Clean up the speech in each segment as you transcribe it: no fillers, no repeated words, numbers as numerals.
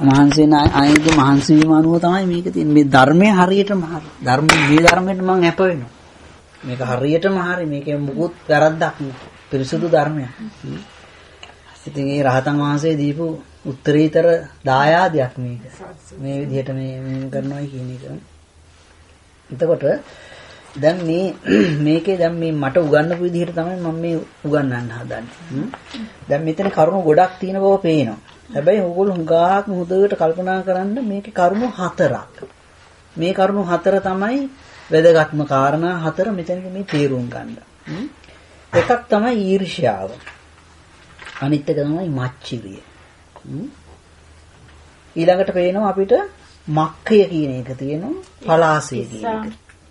මහන්සි වෙන අයගේ මහන්සි වීම අනුව තමයි මේක තියෙන්නේ. මේ ධර්මයේ හරියටම හරි. මේ ධර්මයට මම අප වෙනවා. මේක හරියටම හරි. මේකේ මුකුත් වැරද්දක් නෑ. පිරිසුදු ධර්මයක්. ඉතින් ඒ රහතන් වහන්සේ දීපු උත්තරීතර දායාදයක් මේක. මේ විදිහට මේ කරනවා කියන එක. එතකොට දැන් මේකේ දැන් මේ මට උගන්වපු විදිහට තමයි මම මේ උගන්වන්න හදන්නේ. දැන් මෙතන කරුණු ගොඩක් තියෙන බව පේනවා. හැබැයි ඕගොල්ලෝ හුඟක් හොඳට කල්පනා කරන්න මේකේ කරුණු 4ක්. මේ කරුණු 4 තමයි වැදගත්ම කාරණා 4 මෙතනදී මේ තේරුම් ගන්න. එකක් තමයි ඊර්ෂ්‍යාව. අනිත් එක තමයි මච්චිරිය. ඊළඟට පේනවා අපිට මක්ඛය කියන එක තියෙනවා, පලාසය කියන එක.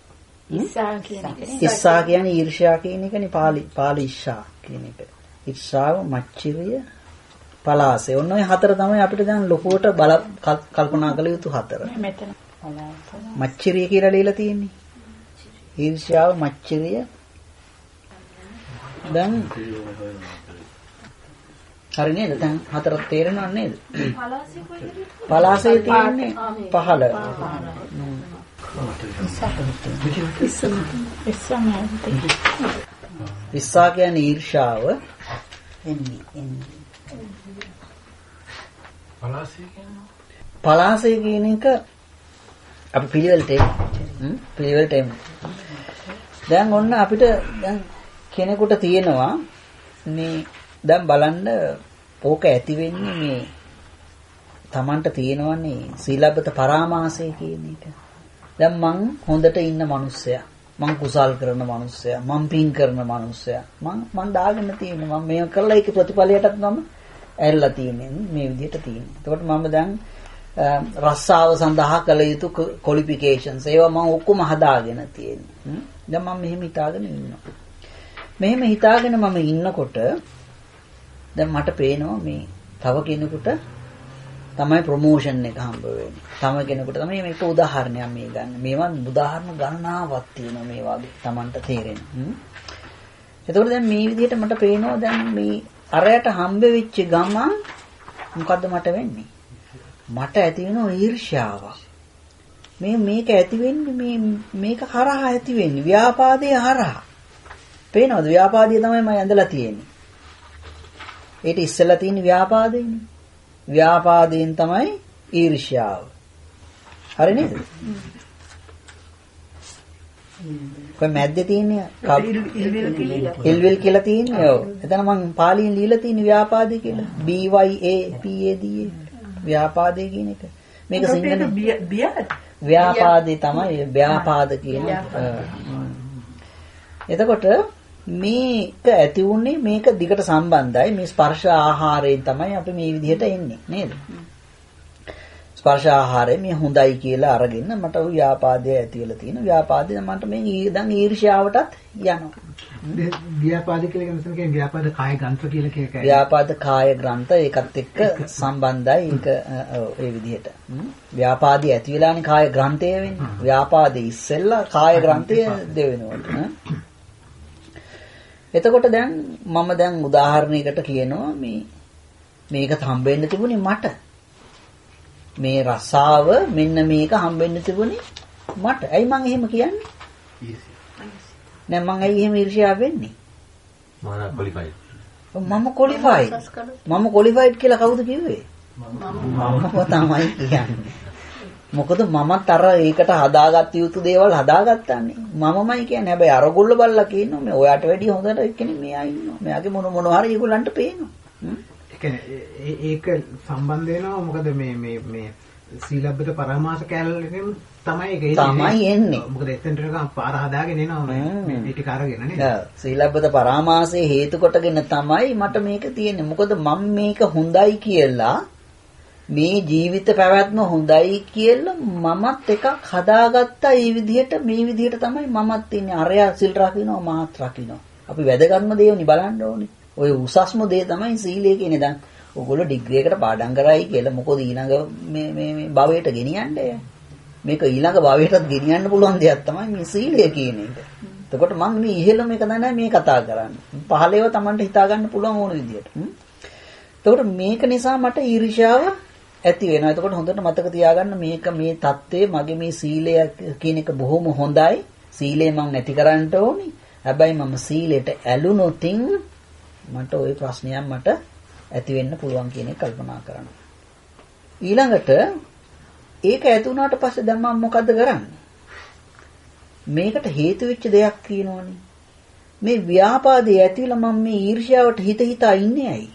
ඉස්සා කියන්නේ ඊර්ෂ්‍යා කියන එකනේ පාලි ඉස්සා කියන එක. ඉස්සාව, මච්චිරිය, පලාසය. ඔන්න ඔය 4 තමයි අපිට දැන් ලොකුවට කල්පනා කළ යුතු 4. මෙතන මච්චිරිය කියලා ලියලා තියෙන්නේ. ඊර්ෂ්‍යාව, මච්චිරිය. දැන් හරි නේද? දැන් 4ක් තේරෙනව නේද? පලාසය කියන්නේ 15. ඉස්සා කියන්නේ ඊර්ෂ්‍යාව. පලාසය කියන එක අපි පිළිවෙලට එමු. දැන් ඔන්න අපිට දැන් කෙනෙකුට තියෙනවා මේ දැන් බලන්න ඕක ඇති වෙන්නේ මේ Tamanට තියෙනවනේ සීලබ්බත පරාමාසය කියන එක. දැන් මං හොඳට ඉන්න මිනිස්සයා, මං කුසල් කරන මිනිස්සයා, මං පින් කරන මිනිස්සයා, මං දාගෙන තියෙනවා. මම මේක කරලා ඒක ප්‍රතිඵලයටත් මම ඇරලා තියෙන්නේ මේ විදිහට තියෙන්නේ. එතකොට මම දැන් රස්සාව සඳහා කළ යුතු ක්වොලිෆිකේෂන්ස් ඒවා මම ඔක්කොම හදාගෙන තියෙන්නේ. දැන් මම මෙහෙම හිතාගෙන ඉන්නවා. මෙහෙම හිතාගෙන මම ඉන්නකොට දැන් මට පේනවා මේ තව කෙනෙකුට තමයි ප්‍රොමෝෂන් එක හම්බ වෙන්නේ. තව කෙනෙකුට තමයි මේක උදාහරණයක් මේ ගන්න. මේවා උදාහරණ ගණනාවක් තියෙනවා මේ වගේ Tamanට තේරෙන. එතකොට දැන් මේ විදිහට මට පේනවා දැන් මේ අරයට හම්බ වෙච්ච ගමන් මොකද්ද මට වෙන්නේ? මට ඇති වෙනවා ඊර්ෂ්‍යාවක්. මේක ඇති වෙන්නේ මේක හරහා ඇති වෙන්නේ ව්‍යාපාදයේ හරහා. පේනවද? ව්‍යාපාදයේ තමයි මම ඇඳලා තියෙන්නේ. ඒක ඉස්සෙල්ලා තියෙන ව්‍යාපාදේනේ. ව්‍යාපාදයෙන් තමයි ඊර්ෂ්‍යාව. හරි නේද? කොයි මැද්දේ තියෙන්නේ? ඉල්විල් කියලා තියෙන්නේ. ඔව්. එතන මම පාලියෙන් ලියලා තියෙන ව්‍යාපාදේ කියලා. BYAPADA ව්‍යාපාදේ කියන එක. මේක සිංහලෙන් ව්‍යාපාදේ තමයි ව්‍යාපාද කියන්නේ. එතකොට මේක ඇති වුණේ මේක දිගට සම්බන්ධයි. මේ ස්පර්ශ ආහාරයෙන් තමයි අපි මේ විදිහට එන්නේ නේද? ස්පර්ශ ආහාරය මේ හොඳයි කියලා අරගෙන මට ව්‍යාපාදය ඇති වෙලා තියෙන ව්‍යාපාදේ මට මේ දැන් ඊර්ෂ්‍යාවටත් යනවා. ව්‍යාපාද කියලා කියන්නේ ව්‍යාපාද කාය ග්‍රන්ථ කියලා කියකයි. ව්‍යාපාද කාය ග්‍රන්ථ ඒකත් එක්ක සම්බන්ධයි. ඒක ඒ විදිහට. ව්‍යාපාදي ඇති වෙලානේ කාය ග්‍රන්ථය වෙන්නේ. ව්‍යාපාදේ ඉස්සෙල්ලා කාය ග්‍රන්ථය දෙවෙනවට. එතකොට දැන් මම දැන් උදාහරණයකට කියනවා මේක හම්බෙන්න තිබුණේ මට. මේ රසාව මෙන්න මේක හම්බෙන්න තිබුණේ මට. ඇයි මං එහෙම කියන්නේ? නෑ මං ඇයි එහෙම ඊර්ෂ්‍යා වෙන්නේ? මම ක්වොලිෆයිඩ් කියලා කවුද කිව්වේ? මම තමයි කියන්නේ. මොකද මමත් අර ඒකට හදාගත්ත යුතු දේවල් හදාගත්තානේ. මමමයි කියන්නේ. හැබැයි අරගොල්ල බල්ලා කියනවා මේ ඔයාට වැඩිය හොඳට එක්කෙනෙක් මෙයා ඉන්නවා. මෙයාගේ මොන හරි ඒගොල්ලන්ට පේනවා. ඒක සම්බන්ධ වෙනවා. මොකද මේ සීලබ්බත පරාමාස කැලලෙන් තමයි ඒක එන්නේ. මොකද එතනට පාර හදාගෙන එනවා මේ ටික අරගෙන නේද? සීලබ්බත පරාමාසයේ හේතු කොටගෙන තමයි මට මේක තියෙන්නේ. මොකද මම මේක හොඳයි කියලා මේ ජීවිත පැවැත්ම හොඳයි කියලා මමත් එකක් හදාගත්තා. මේ විදිහට තමයි මමත් ඉන්නේ. අරයා සිල් රකින්නවා මහත් රකින්නවා. අපි වැදගත්ම දේවනි බලන්න ඕනේ. ඔය උසස්ම දේ තමයි සීලය කියන්නේ. දැන් ඔයගොල්ලෝ ඩිග්‍රී එකට පාඩම් කරයි කියලා මොකද ඊළඟ මේ භවයට ගෙනියන්නේ. මේක ඊළඟ භවයටත් ගෙනියන්න පුළුවන් දෙයක් තමයි මේ සීලය කියන එක. එතකොට මම මේ ඉහෙළම එක තමයි මේ කතා කරන්නේ. පහළේව Tamanට හිතා ගන්න පුළුවන් ඕන විදියට. එතකොට මේක නිසා මට ඊර්ෂ්‍යාව ඇති වෙනවා. එතකොට හොඳට මතක තියාගන්න මේක මේ தත්ත්වය මගේ මේ සීලය කියන එක බොහොම හොඳයි. සීලය මම නැති කරන්න ඕනි. හැබැයි මම සීලයට ඇලුනොතින් මට ওই ප්‍රශ්නයක් මට ඇති වෙන්න පුළුවන් කියන එක කල්පනා කරනවා. ඊළඟට ඒක ඇති වුණාට පස්සේ දැන් මම මොකද්ද කරන්නේ? මේකට හේතු වෙච්ච දෙයක් කියනවනේ. මේ ව්‍යාපාදේ ඇතිවලා මම මේ ඊර්ෂ්‍යාවට හිත හිතා ඉන්නේ ඇයි?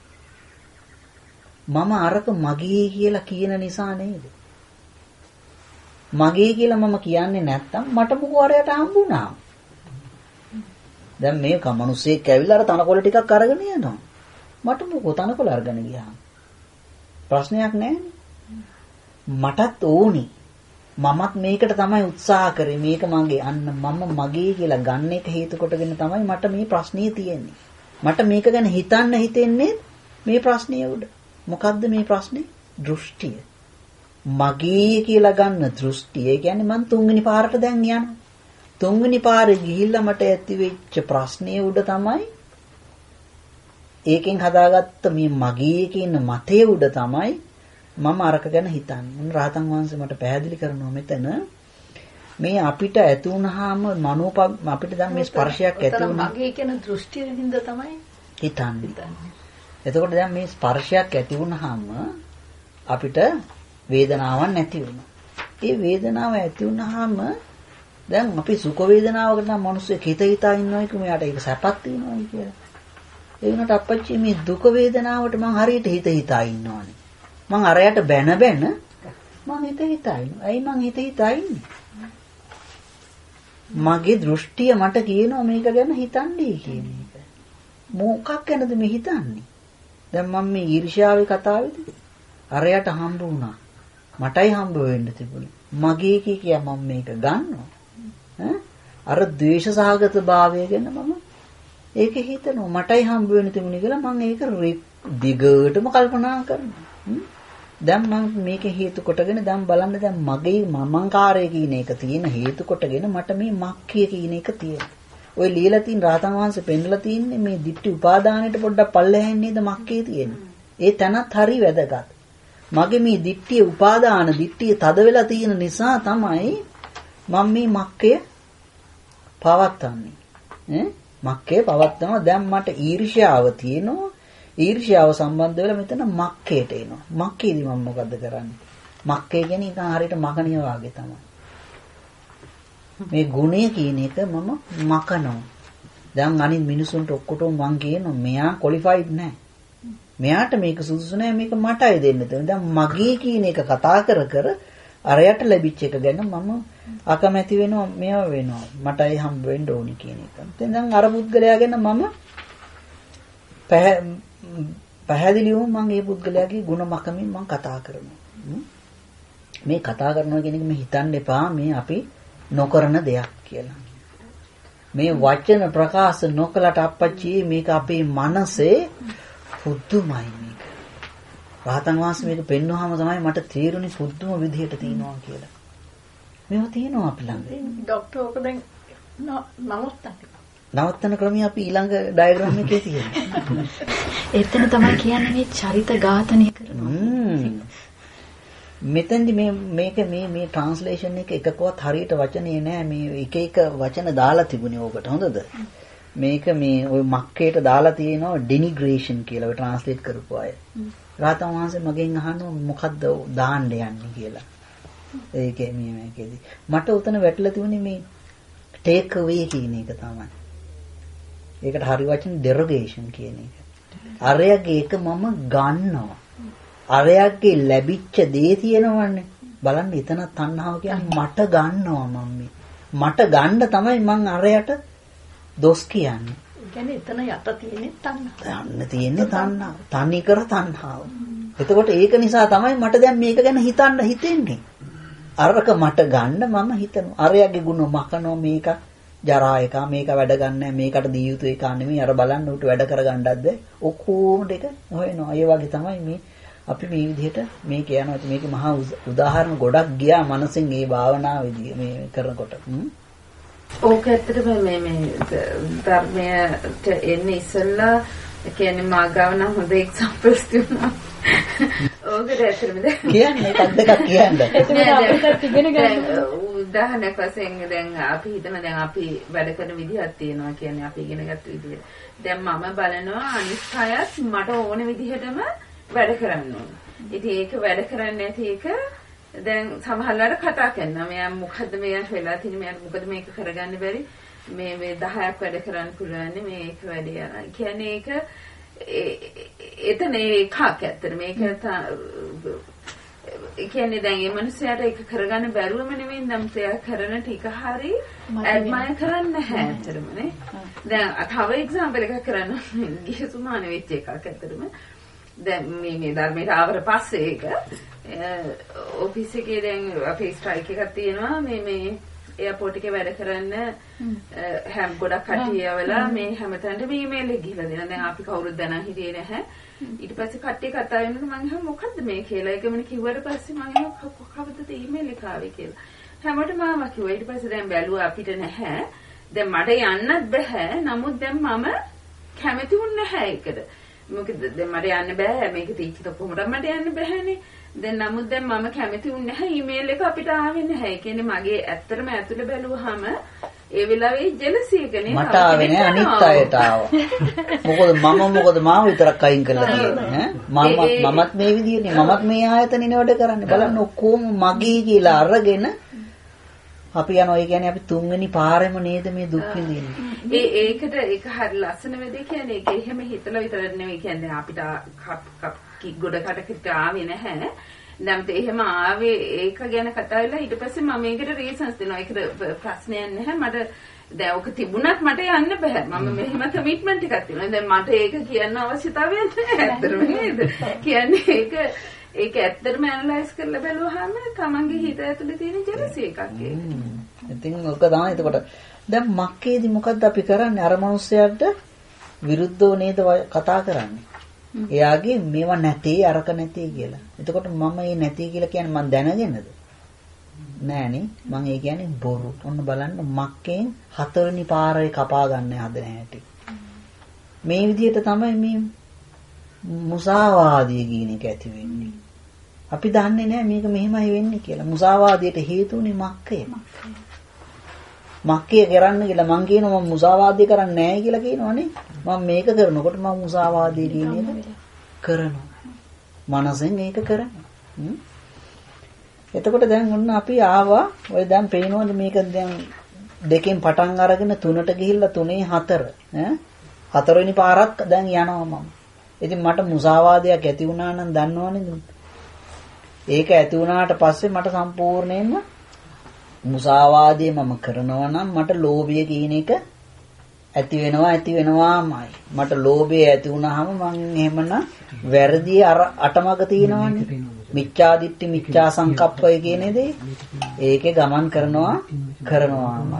මම අරක මගේ කියලා කියන නිසා නේද? මගේ කියලා මම කියන්නේ නැත්තම් මට මොකෝ අරයට හම්බුණා. දැන් මේක මිනිස්සෙක් ඇවිල්ලා අර තනකොළ ටිකක් අරගෙන යනවා. මට මොකෝ තනකොළ අරගෙන ගියා. ප්‍රශ්නයක් නැහැ. මටත් ඕනි. මමත් මේකට තමයි උත්සාහ කරේ. මේක මගේ අන්න මම මගේ කියලා ගන්න එක හේතු කොටගෙන තමයි මට මේ ප්‍රශ්නේ තියෙන්නේ. මට මේක ගැන හිතන්න හිතෙන්නේ මේ ප්‍රශ්නිය උඩ. මොකද්ද මේ ප්‍රශ්නේ? දෘෂ්ටිය. මගේ කියලා ගන්න දෘෂ්ටිය. ඒ කියන්නේ මං තුන්වෙනි පාරට දැන් යනවා. තුන්වෙනි පාරේ ගිහිල්ලා මට ඇති වෙච්ච ප්‍රශ්නේ උඩ තමයි ඒකෙන් හදාගත්ත මේ මගේ කියන මතයේ උඩ තමයි මම අරක ගැන හිතන්නේ. රහතන් වහන්සේ මට පැහැදිලි කරනවා මෙතන මේ අපිට ඇති වුනහම අපිට දැන් මේ ස්පර්ශයක් ඇති වුණා. මගේ කියන දෘෂ්ටියෙන් හින්දා තමයි හිතන්නේ. එතකොට දැන් මේ ස්පර්ශයක් ඇති වුනහම අපිට වේදනාවක් නැති වෙනවා. ඒ වේදනාව ඇති වුනහම දැන් අපි සුඛ වේදනාවකට නම් මිනිස්සු හිත හිතා ඉන්නවා කිව්ව මෙයාට ඒක සැපක් තියෙනවා කියලා. ඒ වුණාට අපච්චි මේ දුක වේදනාවට මං හරියට හිත හිතා ඉන්නවානේ. මං අරයට බැන මං හිත හිතා ඉන්නවා. ඇයි මං හිත හිතා ඉන්නේ? මගේ දෘෂ්ටිය මට කියනවා මේක ගැන හිතන්නේ කියන එක. මොකක් ගැනද මේ හිතන්නේ? දැන් මම මේ ඊර්ෂ්‍යාවේ කතාවේදී අරයට හම්බ වුණා. මටයි හම්බ වෙන්න තිබුණේ. මගේ කිය මම මේක ගන්නවා. අර ද්වේෂ සහගත භාවය ගැන මම ඒක හිතනවා. මටයි හම්බ වෙන්න තිබුණේ කියලා මම ඒක දිගටම කල්පනා කරනවා. දැන් මම මේක හේතු කොටගෙන දැන් බලන්න දැන් මගේ මමංකාරය කියන එක තියෙන හේතු කොටගෙන මට මේ මක්ඛිය කියන එක තියෙනවා. ඔය লীලා තියෙන රහතන් වහන්සේ පෙන්නලා තියෙන්නේ මේ ditthi උපාදානෙට පොඩ්ඩක් පල්ලෙහෙන් නේද මක්ඛිය තියෙන්නේ. ඒ තැනත් හරි වැදගත්. මගේ මේ ditthi උපාදාන ditthi තද වෙලා තියෙන නිසා තමයි මම මේ මක්ඛය පවත්තන්නේ. මක්ඛය පවත්තනවා. දැන් මට ඊර්ෂ්‍යාව තියෙනවා. ඊර්ෂ්‍යාව සම්බන්ධ වෙලා මෙතන මක්ඛයට එනවා. මක්ඛේදී මම මොකද්ද කරන්නේ? මක්ඛය කියන්නේ නිකන් හරියට මකණිය වගේ තමයි. මේ ගුණය කියන එක මම මකනවා. දැන් අනිත් මිනිසුන්ට ඔක්කොටම මං කියනවා මෙයා ක්වොලිෆයිඩ් නැහැ. මෙයාට මේක සුදුසු නැහැ මේක මටයි දෙන්න තියෙනවා. දැන් මගේ කියන එක කතා කර අරයට ලැබිච්ච එක ගැන මම අකමැති වෙනවා මේව වෙනවා. මටයි හම්බ වෙන්න ඕනි කියන එක. දැන් අර පුද්ගලයා ගැන මම පැහැදිලිවම මම මේ පුද්ගලයාගේ ಗುಣ මකමින් මම කතා කරනවා. මේ කතා කරනවා කියන එක මේ හිතන්න එපා මේ අපි නොකරන දෙයක් කියලා. මේ වචන ප්‍රකාශ නොකලට අපච්චි මේක අපේ මනසේ පුදුමයි මේක. රහතන් වහන්සේ මේක පෙන්වුවාම තමයි මට තේරුණේ පුදුම විදිහට තියෙනවා කියලා. මේවා තියෙනවා අපි ළඟ. ડોක්ටර් ඔක දැන් නවත්තන ක්‍රමය අපි ඊළඟ ඩයග්‍රෑම් එකේ තියෙනවා. එතන තමයි කියන්නේ මේ චරිත ඝාතනය කරනවා. මෙතෙන්දි මේක මේ ට්‍රාන්ස්ලේෂන් එක එකකවත් හරියට වචනේ නෑ මේ එක එක වචන දාලා තිබුණේ ඕකට හොඳද මේක මේ ওই මක්කේට දාලා තියෙනවා ඩිනිග්‍රේෂන් කියලා ඔය ට්‍රාන්ස්ලේට් කරපු අය රාතන් වහන්සේ මගෙන් අහනවා මොකද්ද දාන්න යන්නේ කියලා ඒකේ මේකේදී මට උතන වැටලා තිබුණේ මේ ටේක් අවේ කියන එක තමයි ඒකට හරි වචන ඩෙරොගේෂන් කියන එක අරයගේ එක මම ගන්නවා අරයගේ ලැබිච්ච දේ තියෙනවන්නේ බලන්න එතන තණ්හාව කියන්නේ මට ගන්නවා මට ගන්න තමයි මං අරයට දොස් කියන්නේ. ඒ කියන්නේ එතන යට තියෙන්නේ තණ්හාව. යන්න තියෙන්නේ තණ්හාව. තනි කර තණ්හාව. එතකොට ඒක නිසා තමයි මට දැන් මේක ගැන හිතන්න හිතෙන්නේ. අරක මට ගන්න මම හිතනවා. අරයගේ ගුණ මකනවා මේක ජරා එක මේක වැඩ ගන්නෑ මේකට දී යුතු එක නෙමෙයි අර බලන්න උට වැඩ කරගන්නත් බෑ. ඔක්කොම ටික හොයනවා. ඒ වගේ තමයි මේ අපි මේ විදිහට මේක යනවා. මේක මහා උදාහරණ ගොඩක් ගියා මනසෙන් මේ භාවනාවේදී මේ කරනකොට. ඕක ඇත්තටම මේ ධර්මයට එන්නේ ඉස්සෙල්ලා කියන්නේ මාගාව නම් හොඳ එක්සැම්පල්ස් තියුණා. ඕකද ඇත්තටම කියන්නේ එකක් දෙකක් කියන්නේ. උදාහරණයක් වශයෙන් දැන් අපි හිතන දැන් අපි වැඩ කරන විදිහක් තියෙනවා කියන්නේ අපි ඉගෙනගත්ත විදිහ. දැන් මම බලනවා අනිත් අයත් මට ඕන විදිහටම වැඩ කරන්න ඕන. ඉතින් ඒක වැඩ කරන්නේ නැති එක දැන් සමහරවල්ලාට කතා කරනවා. මෙයා මොකද්ද මෙයාට වෙලා තියෙන්නේ? මෙයාට මොකද මේක කරගන්න බැරි? මේ 10ක් වැඩ කරන්න පුළුවන් මේක වැඩි යනවා. කියන්නේ ඒක එතන එකක් ඇත්තට මේක කියන්නේ දැන් මේ මිනිස්යාට ඒක කරගන්න බැරුවම නෙමෙයි නම් එයා කරන ටික හරි ඇඩ්මයර් කරන්න නැහැ ඇත්තටම නේ. දැන් තව එක්සැම්පල් එකක් කරන්න ගිය සුමාන වෙච්ච එකක් ඇත්තටම. දැන් මේ ධර්මයට ආවර පස්සේ ඒක ඔෆිස් එකේ දැන් අපේ ස්ට්‍රයික් එකක් තියෙනවා මේ එයාපෝට් එකේ වැඩ කරන්න හැම ගොඩක් කට්ටිය යවලා මේ හැමතැනටම ඊමේල් එක ගිහලා දෙනවා. දැන් අපි කවුරුත් දැනන් හිටියේ නැහැ. ඊට පස්සේ කට්ටිය කතා වෙනකොට මම අහුවා මොකද්ද මේ කියලා. ඒකම කිව්වට පස්සේ මම අහුවා කවදද ඊමේල් එක ආවේ කියලා. හැමෝටම මාම කිව්වා. ඊට පස්සේ දැන් බැලුවා අපිට නැහැ. දැන් මට යන්නත් බෑ. නමුත් දැන් මම කැමති වුණ නැහැ ඒකට. මොකද දැන් මට යන්න බෑ. මේක තීක්ෂිත කොහොමද මට යන්න බෑනේ. දැන් නමුත් දැන් මම කැමති වුණ නැහැ ඊමේල් එක අපිට ආවේ නැහැ. ඒ කියන්නේ මගේ ඇත්තටම ඇතුළේ බැලුවාම ඒ වෙලාවේ ජෙලසි එකනේ මට ආවේ නෑ අනිත් අයට ආවා. මොකද මාව විතරක් අයින් කරලා තියෙන්නේ ඈ. මමත් මේ විදිහනේ මමත් මේ ආයතනේ වැඩ කරන්නේ. බලන්න ඔක්කොම මගේ කියලා අරගෙන අපි යනවා. ඒ කියන්නේ අපි තුන්වෙනි පාරෙම නේද මේ දුක් විඳින්නේ. ඒකට ඒක හරි ලස්සන වෙදේ කියන්නේ ඒක එහෙම හිතලා විතරක් නෙවෙයි කියන්නේ අපිට ගොඩකට ආවේ නැහැ. දැන් එහෙම ආවේ ඒක ගැන කතා වෙලා ඊට පස්සේ මම මේකට රීසන්ස් දෙනවා. ඒකට ප්‍රශ්නයක් නැහැ. මට දැන් ඔක තිබුණත් මට යන්න බෑ. මම මෙහෙම කමිට්මන්ට් එකක් තියෙනවා. දැන් මට ඒක කියන්න අවශ්‍යතාවයක් නැහැ. ඇත්තටම නේද? කියන්නේ ඒක ඇත්තටම ඇනලයිස් කරලා බැලුවාම තමන්ගේ හිත ඇතුලේ තියෙන ජෙලසි එකක් ඒක. ඉතින් ඔක තමයි එතකොට දැන් මක්කේදී මොකද්ද අපි කරන්නේ? අර මනුස්සයාට විරුද්ධව නේද කතා කරන්නේ? එයාගේ මේවා නැtei අරක නැtei කියලා. එතකොට මම මේ නැtei කියලා කියන්නේ මම දැනගෙනද? නෑනේ. මම ඒ කියන්නේ බොරු. ඔන්න බලන්න මක්කෙන් හතරවෙනි පාරේ කපා ගන්න හදන හැටි. මේ විදිහට තමයි මේ මුසාවාදී කියන එක ඇති වෙන්නේ. අපි දන්නේ නෑ මේක මෙහෙමයි වෙන්නේ කියලා. මුසාවාදයට හේතුුනේ මක්කය. මක්කය කරන්න කියලා මං කියනවා මම මුසාවාදී කරන්නේ නැහැ කියලා කියනවනේ. මම මේක කරනකොට මම මුසාවාදී කියන එක කරනවා. මනසෙන් ඒක කරනවා. එතකොට දැන් ඔන්න අපි ආවා. ඔය දැන් පේනවද මේක දැන් දෙකෙන් පටන් අරගෙන 3ට ගිහිල්ලා 3 4 හතරවෙනි පාරක් දැන් යනවා මම. ඉතින් මට මුසාවාදයක් ඇති වුණා නම් දන්නවනේ. ඒක ඇති වුණාට පස්සේ මට සම්පූර්ණයෙන්ම මුසාවාදේ මම කරනවා නම් මට ලෝභය කියන එක ඇති වෙනවාමයි. මට ලෝභය ඇති වුණාම මම එහෙමනම් වැරදි අර අටමග තියෙනවනේ. මිච්ඡා දිට්ඨි මිච්ඡා සංකප්පය කියන දේ ඒකේ ගමන් කරනවාමයි.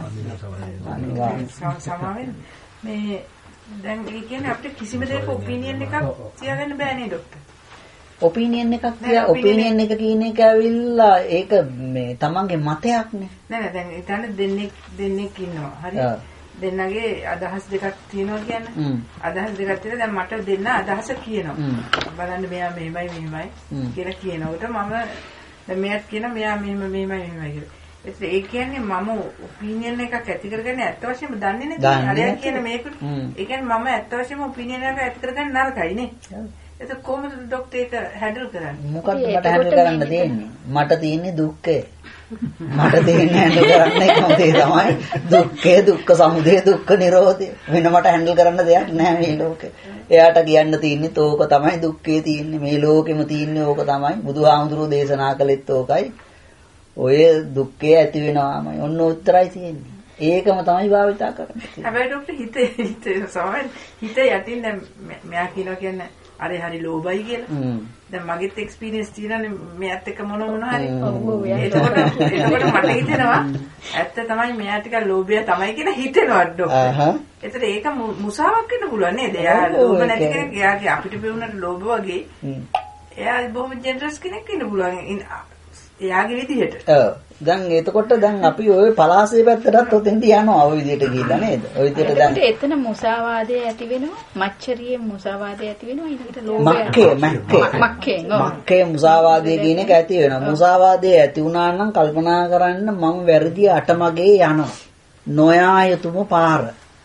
සමාවෙන් මේ දැන් ඒ කියන්නේ අපිට කිසිම දෙයක ඔපිනියන් එකක් තියාගන්න බෑ නේද ડોක්ටර්? ඔපිනියන් එකක් තියා ඔපිනියන් එක කියන එක ඇවිල්ලා ඒක මේ තමන්ගේ මතයක් නේ. නෑ දැන් ඊටන දෙන්නෙක් ඉන්නවා. හරි. දෙන්නගේ අදහස් දෙකක් තියෙනවා කියන්නේ. අදහස් දෙකක් තියෙනවා. දැන් මට දෙන්න අදහස කියනවා. බලන්න මෙයා මෙහෙමයි කියලා කියනකොට මම දැන් මෙයාට කියනවා මෙයා මෙහෙමයි කියලා. ඒ කියන්නේ මම ඔපිනියන් එකක් ඇති කරගන්නේ ඇත්ත වශයෙන්ම දන්නේ නැති. අරයා කියන මේක ඒ කියන්නේ මම ඇත්ත වශයෙන්ම ඔපිනියන් එකක් ඇති කරගන්න නරකයි නේ. ඒක කොහොමද ડોක්ටර් ඒක හැන්ඩල් කරන්නේ? මොකක්ද මට හැන්ඩල් කරන්න තියෙන්නේ? මට තියෙන්නේ දුක්ඛය. මට තියෙන්නේ හැන්ඩල් කරන්න එකම දේ තමයි දුක්ඛය, දුක්ඛ සමුදය, දුක්ඛ නිරෝධය. වෙන මට හැන්ඩල් කරන්න දෙයක් නැහැ මේ ලෝකේ. එයාට කියන්න තියෙන්නේ තෝක තමයි දුක්ඛය තියෙන්නේ. මේ ලෝකෙම තියෙන්නේ ඕක තමයි. බුදුහාමුදුරුවෝ දේශනා කළෙත් ඕකයි. ඔය දුක්ඛය ඇති වෙනවාමයි. ඔන්න උත්තරයි තියෙන්නේ. ඒකම තමයි භාවිතා කරන්නේ. හැබැයි ડોක්ටර් හිතේ සමහර හිත යටින් දැන් මෙයා කියනවා කියන්නේ අරේ හරි ලෝභයි කියලා. දැන් මගෙත් එක්ස්පීරියන්ස් තියෙනනේ මෙයාත් එක්ක මොන හරි. එතකොට මට හිතෙනවා ඇත්ත තමයි මෙයා ටික ලෝභය තමයි කියලා හිතෙනවා ડોක්ටර්. ඒතර ඒක මුසාවක් වෙන්න පුළුවන් නේද? එයා ලෝභ නැති කෙනෙක්. එයාගේ අපිට පෙවුනට ලෝභ වගේ. එයා බොහොම ජෙනරස් කෙනෙක් වෙන්න පුළුවන්. එයාගේ විදිහට. ඔව්. දැන් එතකොට දැන් අපි ওই පලාසයේ පැත්තටත් ඔතෙන්ට යනවා ওই විදිහට ගිහිල්ලා නේද? ওই විදිහට දැන් එතන මුසාවාදය ඇති වෙනවා. මච්චරියේ මුසාවාදය ඇති වෙනවා. ඊළඟට මක්කේ මුසාවාදය කියන එක ඇති වෙනවා. මුසාවාදය ඇති වුණා නම් කල්පනා කරන්න මම වැරදි අටමගේ යනවා. නොයා යතුම පාර.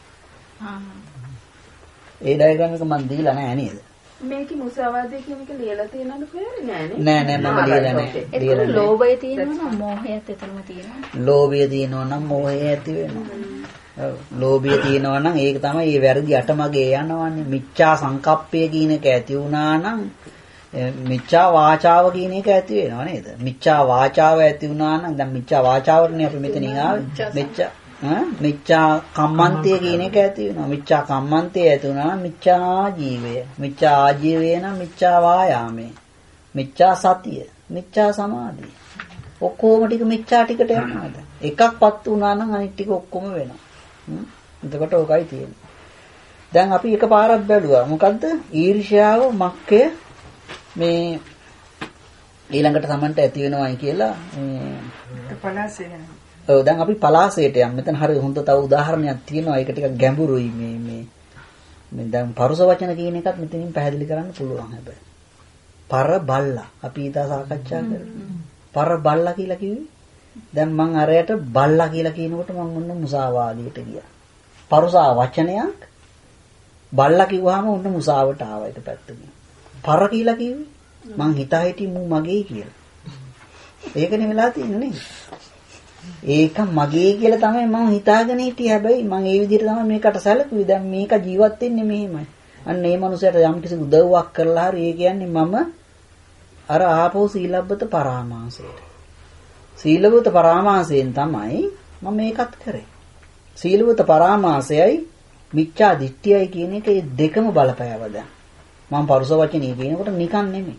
ඒ ඩයග්‍රෑම් එක මම දීලා නැහැ නේද? මේකේ මුසාවාදය කියන එක ලියලා තියෙනවද කොහෙද නෑනේ. නෑ මම ලියලා නැහැ. ඒක ලෝභය තියෙනවා නම් මෝහයත් එතනම තියෙනවා. ලෝභය තියෙනවා නම් මෝහය ඇති වෙනවා. ඔව්. ලෝභය තියෙනවා නම් ඒක තමයි මේ වැරදි අටමගේ යනවන්නේ. මිච්ඡා සංකප්පය කියන එක ඇති වුණා නම් මිච්ඡා වාචාව කියන එක ඇති වෙනවා නේද? මිච්ඡා වාචාව ඇති වුණා නම් දැන් මිච්ඡා වාචාවරනේ අපි මෙතනින් ආවේ. මිච්ඡා කම්මන්තය කියන එක ඇති වෙනවා. මිච්ඡා කම්මන්තය ඇති වුණා නම් මිච්ඡා ජීවය. මිච්ඡා ආජීවය නම් මිච්ඡා වායාමය. මිච්ඡා සතිය. මිච්ඡා සමාධිය. ඔක්කොම ටික මිච්ඡා ටිකට යනවාද? එකක්පත් වුණා නම් අනිත් ටික ඔක්කොම වෙනවා. එතකොට ඕකයි තියෙන්නේ. දැන් අපි එකපාරක් බැලුවා. මොකද්ද? ඊර්ෂ්‍යාව, මක්කය මේ ඊළඟට Tamanට ඇති වෙනවයි කියලා පලාසය වෙනවා. ඔව් දැන් අපි පලාසයට යමු. මෙතන හරිය හොඳ තව උදාහරණයක් තියෙනවා. ඒක ටිකක් ගැඹුරුයි මේ දැන් පරුස වචන කියන එකත් මෙතනින් පැහැදිලි කරන්න පුළුවන් හැබැයි. පර බල්ලා අපි ඊට සාකච්ඡා කරා. පර බල්ලා කියලා කිව්වේ දැන් මං අරයට බල්ලා කියලා කියනකොට මං ඔන්න මුසාවාදයට ගියා. පරුසා වචනයක් බල්ලා කිව්වහම ඔන්න මුසාවට ආවා එක පැත්තකින්. පර කියලා කිව්වේ මං හිතා හිටියේ මූ මගේ කියලා. ඒකනේ වෙලා තියෙන්නේ නේද? ඒක මගේ කියලා තමයි මම හිතාගෙන හිටියේ. හැබැයි මම ඒ විදිහට තමයි මේකට සැලකුවේ. දැන් මේක ජීවත් වෙන්නේ මෙහෙමයි. අන්න මේ මනුස්සයාට යම් කිසි උදව්වක් කරලා හරි ඒ කියන්නේ මම අර ආපෝ සීලබ්බත පරාමාසයට. සීලබ්බත පරාමාසයෙන් තමයි මම මේකත් කරේ. සීලබ්බත පරාමාසයයි මිච්ඡා දිට්ඨියයි කියන එක මේ දෙකම බලපෑව දැන්. මම පරුස වචනේ කියනකොට නිකන් නෙමෙයි.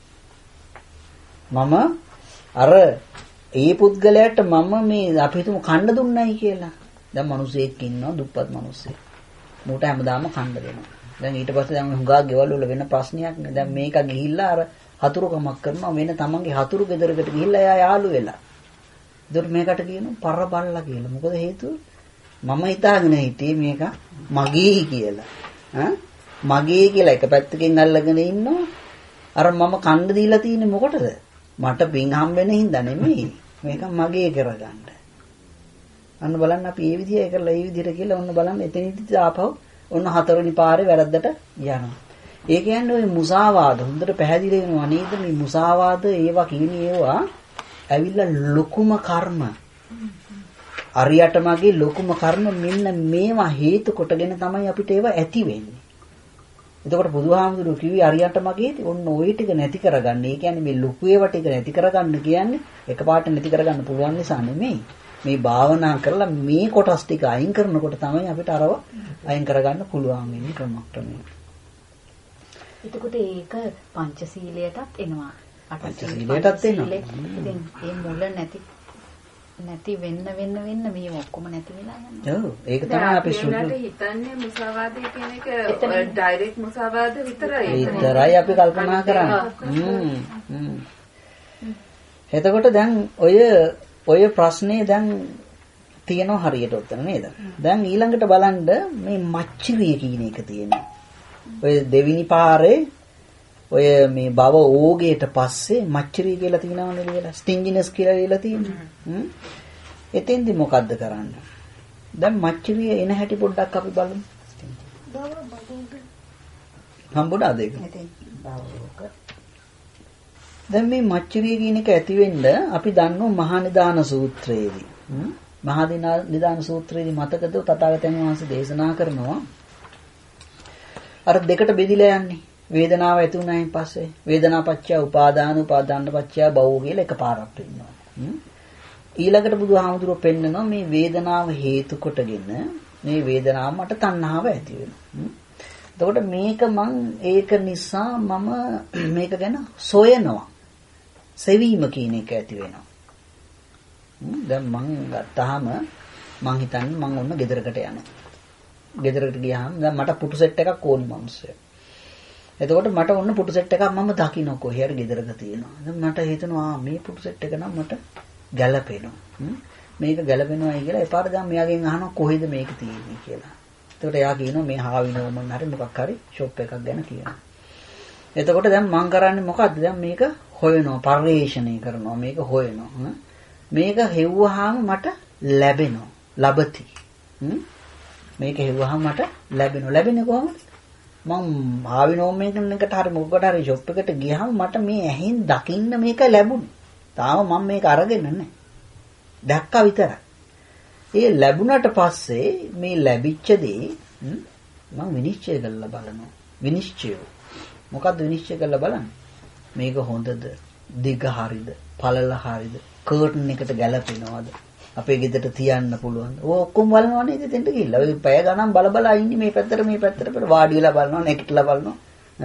මම අර ඒ පුද්ගලයාට මම මේ අපි හිතමු කන්න දුන්නයි කියලා. දැන් මිනිස්සෙක් ඉන්නවා දුප්පත් මිනිස්සෙක්. මූට හැමදාම කන්න දෙනවා. දැන් ඊට පස්සේ දැන් හුඟා ගෙවල් වල වෙන ප්‍රශ්නයක් නේ. දැන් මේක ගිහිල්ලා අර හතුරුකමක් කරනවා. වෙන තමන්ගේ හතුරු ගෙදරකට ගිහිල්ලා එයා යාළු වෙලා. ඒකට මේකට කියනවා පරබල්ලා කියලා. මොකද හේතුව? මම හිතාගෙන හිටියේ මේක මගේ කියලා. මගේ කියලා එක පැත්තකින් අල්ලගෙන ඉන්නවා. අර මම කන්න දීලා තියෙන්නේ මොකටද? මට පින් හම්බෙන්න හින්දා නෙමෙයි. මේක මගේ කරගන්න. අන්න බලන්න අපි මේ විදිහේ කරලා මේ විදිහට කියලා ඔන්න බලන්න එතනදී ආපහු ඔන්න හතරවෙනි පාරේ වැරද්දට යනවා. ඒ කියන්නේ ওই මුසාවාද හොඳට පැහැදිලි වෙනවා නේද? මේ මුසාවාද ඒවා කියන්නේ ඒවා ඇවිල්ලා ලොකුම කර්ම. අරියට මගේ ලොකුම කර්ම මෙන්න මේවා හේතු කොටගෙන තමයි අපිට ඒවා ඇති වෙන්නේ. එතකොට බුදුහාමුදුරුවෝ කිව්වේ අරියට මගේ ඔන්න ওই ටික නැති කරගන්න. ඒ කියන්නේ මේ ලොකු ඒවා ටික නැති කරගන්න කියන්නේ එකපාරට නැති කරගන්න පුළුවන් නිසා නෙමෙයි. මේ භාවනා කරලා මේ කොටස් ටික අයින් කරනකොට තමයි අපිට අරව අයින් කරගන්න පුළුවන් වෙන්නේ ක්‍රමක්‍රමයෙන්. එතකොට ඒක පංචශීලයටත් එනවා. පංචශීලයටත් එනවා. ඉතින් ඒ මුල නැති වෙන්න මේ ඔක්කොම නැති වෙලා යනවා. ඔව් ඒක තමයි අපි සුද්ධ හිතන්නේ මුසාවාදය කියන එක ඩයිරෙක්ට් මුසාවාද විතරයි අපි කල්පනා කරන්නේ. එතකොට දැන් ඔය ප්‍රශ්නේ දැන් තියෙනවා හරියට උත්තර නේද? දැන් ඊළඟට බලන්න මේ මච්චරිය කියන එක තියෙනවා. ඔය දෙවිනි පාරේ ඔය මේ භව ඕගේට පස්සේ මච්චරිය කියලා තියෙනවනේ කියලා. ස්ටින්ජිනස් කියලා ලියලා තියෙනවා. එතෙන්දි මොකද්ද කරන්නේ? දැන් මච්චරිය එන හැටි පොඩ්ඩක් අපි බලමු. හම්බුණාද ඒක? දැන් මේ මච්චරිය කියන එක ඇති වෙන්න අපි දන්නවා මහා නිදාන සූත්‍රයේදී. මහා නිදාන සූත්‍රයේදී මතකද තථාගතයන් වහන්සේ දේශනා කරනවා අර දෙකට බෙදිලා යන්නේ. වේදනාව ඇති වුණායින් පස්සේ වේදනාපච්චය උපාදාන උපාදානපච්චය භව කියලා එකපාරක් වෙනවා. ඊළඟට බුදුහාමුදුරුවෝ පෙන්නනවා මේ වේදනාව හේතු කොටගෙන මේ වේදනාව මට තණ්හාව ඇති වෙනවා. එතකොට මේක ඒක නිසා මම මේක ගැන සොයනවා. සෙවීම කියන එක ඇති වෙනවා. දැන් මං ගත්තාම මං හිතන්නේ මං ඔන්න ගෙදරකට යනවා. ගෙදරකට ගියාම දැන් මට පුටු සෙට් එකක් ඕනි මිනිස්සු. එතකොට මට ඔන්න පුටු සෙට් එකක් මම දකින්න කොහේ හරි ගෙදරක තියෙනවා. දැන් මට හිතෙනවා මේ පුටු සෙට් එක නම් මට ගැලපෙනවා. මේක ගැලපෙනවායි කියලා එපාර දැන් මෙයාගෙන් අහනවා කොහෙද මේක තියෙන්නේ කියලා. එතකොට එයා කියනවා මේ හාවිනෝමන් හරි මොකක් හරි ෂොප් එකක් ගැන කියනවා. එතකොට දැන් මම කරන්නේ මොකද්ද? දැන් මේක හොයනවා, පරිශ්‍රණය කරනවා, මේක හොයනවා. මේක හෙව්වහම මට ලැබෙනවා. ලබති. මේක හෙව්වහම මට ලැබෙනවා. ලැබෙන්නේ කොහොමද? මම හාවිනෝමෙන්කට හරි මොකකට හරි ෂොප් එකට ගියාම මට මේ ඇහෙන් දකින්න මේක ලැබුණා. තාම මම මේක අරගෙන නැහැ. දැක්කා විතරයි. ඒ ලැබුණට පස්සේ මේ ලැබිච්ච දේ මම විනිශ්චය කරලා බලනවා. විනිශ්චය. මොකද්ද විනිශ්චය කරලා බලන්නේ? මේක හොඳද? දිග හරිද? පළල හරිද? කර්ටන් එකට ගැලපෙනවද? අපේ ගෙදරට තියන්න පුළුවන්. ඔය ඔක්කොම බලනවා නේද දෙන්න ගිහිල්ලා. ඔය පැය ගණන් බල ඉන්නේ මේ පැත්තට වාඩි වෙලා බලනවා, නැගිටලා බලනවා.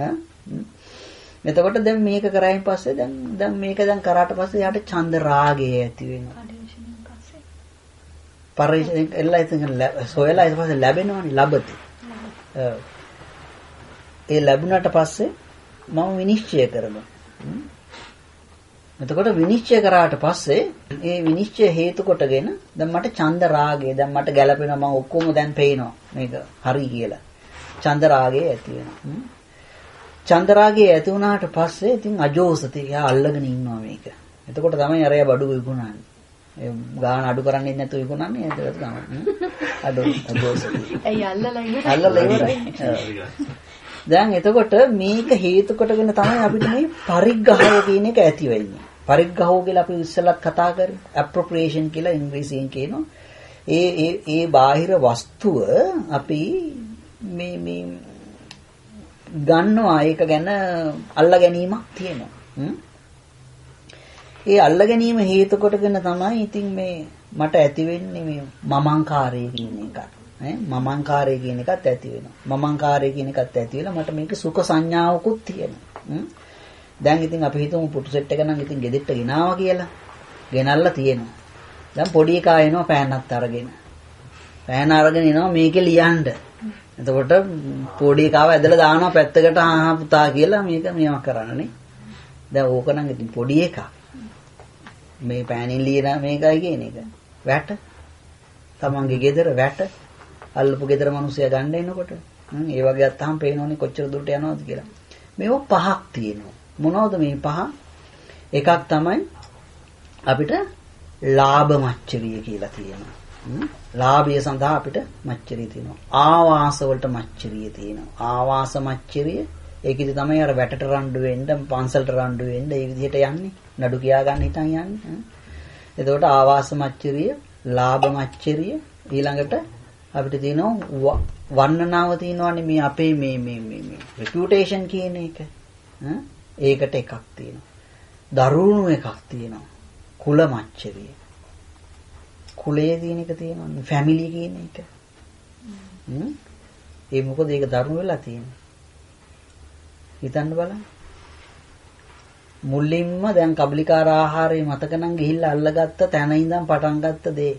එතකොට දැන් මේක කරායින් පස්සේ දැන් මේක කරාට පස්සේ යාට ඡන්ද රාගය ඇති වෙනවා. පරිශ්‍රයෙන් එල්ලා ඉතින් සොයලා ඊට පස්සේ ලැබෙනවනේ ලබති. ඒ ලැබුණාට පස්සේ මම විනිශ්චය කරනවා. එතකොට විනිශ්චය කරාට පස්සේ ඒ විනිශ්චය හේතු කොටගෙන දැන් මට ඡන්ද රාගය දැන් මට ගැලපෙනවා මම ඔක්කොම දැන් පේනවා මේක හරි කියලා. ඡන්ද රාගය ඇති වෙනවා. ඡන්ද රාගය ඇති වුණාට පස්සේ ඉතින් අජෝසති එයා අල්ලගෙන ඉන්නවා මේක. එතකොට තමයි අරයා බඩු විකුණන්නේ. ඒ ගාන අඩු කරන්නේ නැතුව විකුණන්නේ ඒකට තමයි. අජෝසති. ඇයි අල්ලලා ඉවරයි. දැන් එතකොට මේක හේතු කොටගෙන තමයි අපිට මේ පරිග්‍රහය කියන එක ඇති වෙන්නේ. පරිග්‍රහෝ කියලා අපි ඉස්සෙල්ලත් කතා කරේ. appropriation කියලා ඉංග්‍රීසියෙන් කියනවා. ඒ බාහිර වස්තුව අපි මේ ගන්නවා ඒක ගැන අල්ලා ගැනීමක් තියෙනවා. ඒ අල්ලා ගැනීම හේතු කොටගෙන තමයි ඉතින් මේ මට ඇති වෙන්නේ මේ මමංකාරය කියන එක. මමංකාරය කියන එකත් ඇති වෙනවා. මමංකාරය කියන එකත් ඇති වෙලා මට මේක සුඛ සංඥාවකුත් තියෙනවා. දැන් ඉතින් අපි හිතමු පුටු සෙට් එක නම් ඉතින් ගෙදෙට්ට ගෙනාවා කියලා. ගෙනල්ලා තියෙනවා. දැන් පොඩි එකා එනවා පෑනත් අරගෙන. පෑන අරගෙන එනවා මේකේ ලියන්න. එතකොට පොඩි එකාව ඇදලා දානවා පැත්තකට ආහා පුතා කියලා මේක මේවා කරන්නනේ. දැන් ඕක නම් ඉතින් පොඩි එකා. මේ පෑනින් ලියන මේකයි කියන එක. වැට. තමන්ගේ ගෙදර වැට. අල්ලපු ගෙදර මිනිස්සයා ගන්න එනකොට ඒ වගේ අත්තාම පේනෝනේ කොච්චර දුරට යනවද කියලා. මේව පහක් තියෙනවා. මොනවද මේ පහ? එකක් තමයි අපිට ලාභ මච්චරිය කියලා තියෙනවා. ලාභය සඳහා අපිට මච්චරිය තියෙනවා. ආවාස වලට මච්චරිය තියෙනවා. ආවාස මච්චරිය ඒකෙදි තමයි අර වැටට රණ්ඩු වෙන්න, පන්සලට රණ්ඩු වෙන්න ඒ විදිහට යන්නේ. නඩු කියා ගන්න හිටන් යන්නේ. එතකොට ආවාස මච්චරිය, ලාභ මච්චරිය ඊළඟට අපිට තියෙනවා වර්ණනාව තියෙනවානේ මේ අපේ මේ reputation කියන එක. ඒකට එකක් තියෙනවා. දරුණු එකක් තියෙනවා. කුල මච්චරිය. කුලයේ තියෙන එක තියෙනවා. ෆැමිලි කියන එක. ඒ මොකද ඒක දරුණු වෙලා තියෙන්නේ. හිතන්න බලන්න. මුලින්ම දැන් කබලිකාර ආහාරය මතක නම් ගිහිල්ලා අල්ලගත්ත තැන ඉඳන් පටන් ගත්ත දේ.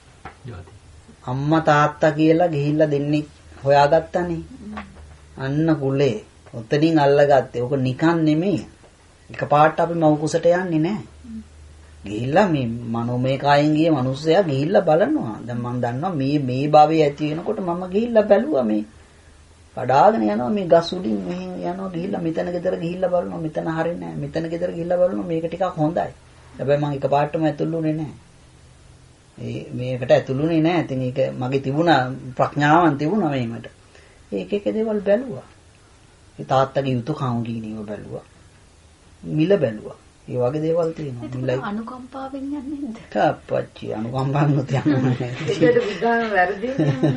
අම්මා තාත්තා කියලා ගිහිල්ලා දෙන්නේ හොයාගත්තනේ. අන්න කුලේ. ඔතනින් අල්ලගත්තේ. ඕක නිකන් නෙමෙයි. එකපාරට අපි මව් කුසට යන්නේ නැහැ. ගිහිල්ලා මේ මනෝමය කායෙන් ගිය මිනිස්සයා ගිහිල්ලා බලනවා. දැන් මම දන්නවා මේ භාවයේ ඇති වෙනකොට මම ගිහිල්ලා බැලුවා මේ කඩාගෙන යනවා මේ ගස් උඩින් මෙහෙන් යනවා ගිහිල්ලා මෙතන ගෙදර ගිහිල්ලා බලනවා මෙතන හරින්නේ නැහැ. මෙතන ගෙදර ගිහිල්ලා බලනවා මේක ටිකක් හොඳයි. හැබැයි මම එකපාරටම ඇතුළුනේ නැහැ. මේකට ඇතුළුනේ නැහැ. ඉතින් ඒක මගේ තිබුණා ප්‍රඥාවන් තිබුණා මේකට. ඒක එක දේවල් බැලුවා. ඒ තාත්තගේ යුතුයකම් ගිනිනව බැලුවා. මිල බැලුවා. ඒ වගේ දේවල් තියෙනවා. මිලයි අනුකම්පාවෙන් යන්නේ නැද්ද? තාප්පච්චි අනුකම්පාවෙන් යන්නේ නැහැ. ඒකට විගාන වැරදි.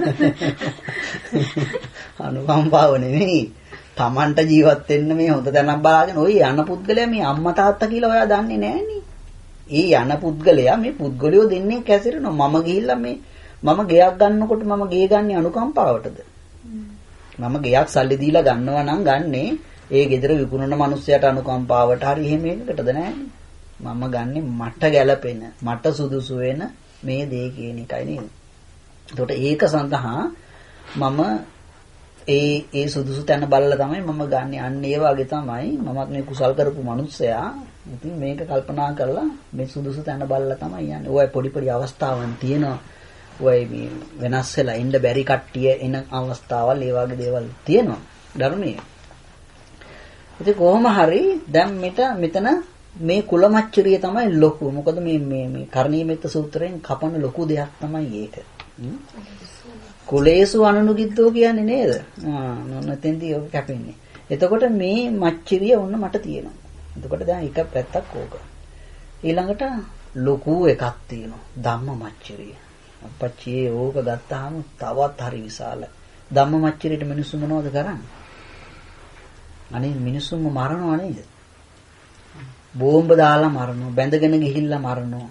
අනුකම්පාව නෙමෙයි. Tamanට ජීවත් වෙන්න මේ හොඳ තැනක් බලාගෙන ওই යන පුද්ගලයා මේ අම්මා තාත්තා කියලා ඔයා දන්නේ නැහනේ. ඒ යන පුද්ගලයා මේ පුද්ගලයෝ දෙන්නේ කැසිරෙනවා. මම ගිහිල්ලා මම ගෙයක් ගන්නකොට මම ගේ ගන්නේ අනුකම්පාවටද? මම ගෙයක් සල්ලි දීලා ගන්නවා නම් ගන්නේ ඒ ගෙදර විකුණන මිනිස්සයාට අනුකම්පාවට හරි එහෙම එකකටද නැහැ. මම ගන්නෙ මට ගැළපෙන, මට සුදුසු වෙන මේ දේ කියන එකයි නේද? එතකොට ඒක සඳහා මම ඒ සුදුසු තැන බලලා තමයි මම ගන්නෙ. අන්න ඒ වගේ තමයි මමත් මේ කුසල් කරපු මිනිස්සයා. ඉතින් මේක කල්පනා කරලා මේ සුදුසු තැන බලලා තමයි යන්නේ. ඔය පොඩි අවස්ථාවන් තියෙනවා. ඔය මේ වෙනස් වෙලා ඉන්න බැරි කට්ටිය එන අවස්ථාවල් ඒ වගේ දේවල් තියෙනවා ධර්මයේ. ඉතින් කොහොම හරි දැන් මෙතන මේ කුලමච්චරිය තමයි ලොකු. මොකද මේ කරණීයමෙත්ත සූත්‍රයෙන් කපන ලොකු දෙයක් තමයි ඒක. කුලේසු අනුනුගිද්දෝ කියන්නේ නේද? නැතෙන්දී ඔක කැපෙන්නේ. එතකොට මේ මච්චරිය ඔන්න මට තියෙනවා. එතකොට දැන් එක පැත්තක් ඕක. ඊළඟට ලොකු එකක් තියෙනවා. ධම්මමච්චරිය. අපච්චියේ ඕක ගත්තාම තවත් හරි විශාලයි. ධම්මමච්චරියට මිනිස්සු මොනවද කරන්නේ? අනේ මිනිස්සුන්ව මරනවා නේද? බෝම්බ දාලා මරනවා, බැඳගෙන ගිහිල්ලා මරනවා.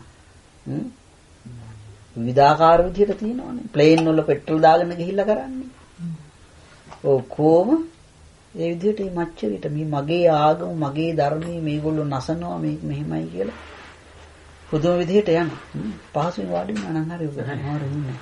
විවිධාකාර විදිහට තියෙනවානේ. ප්ලේන් වල පෙට්‍රල් දාගෙන ගිහිල්ලා කරන්නේ. ඔක්කොම ඒ විදිහට මේ මච්චරියට මේ මගේ ආගම, මගේ ධර්මයේ මේගොල්ලෝ නසනවා මේ මෙහෙමයි කියලා. පුදුම විදිහට යනවා. පහසුවෙන් වාඩි වෙනවා නම් හරි ඔබ හරියන්නේ.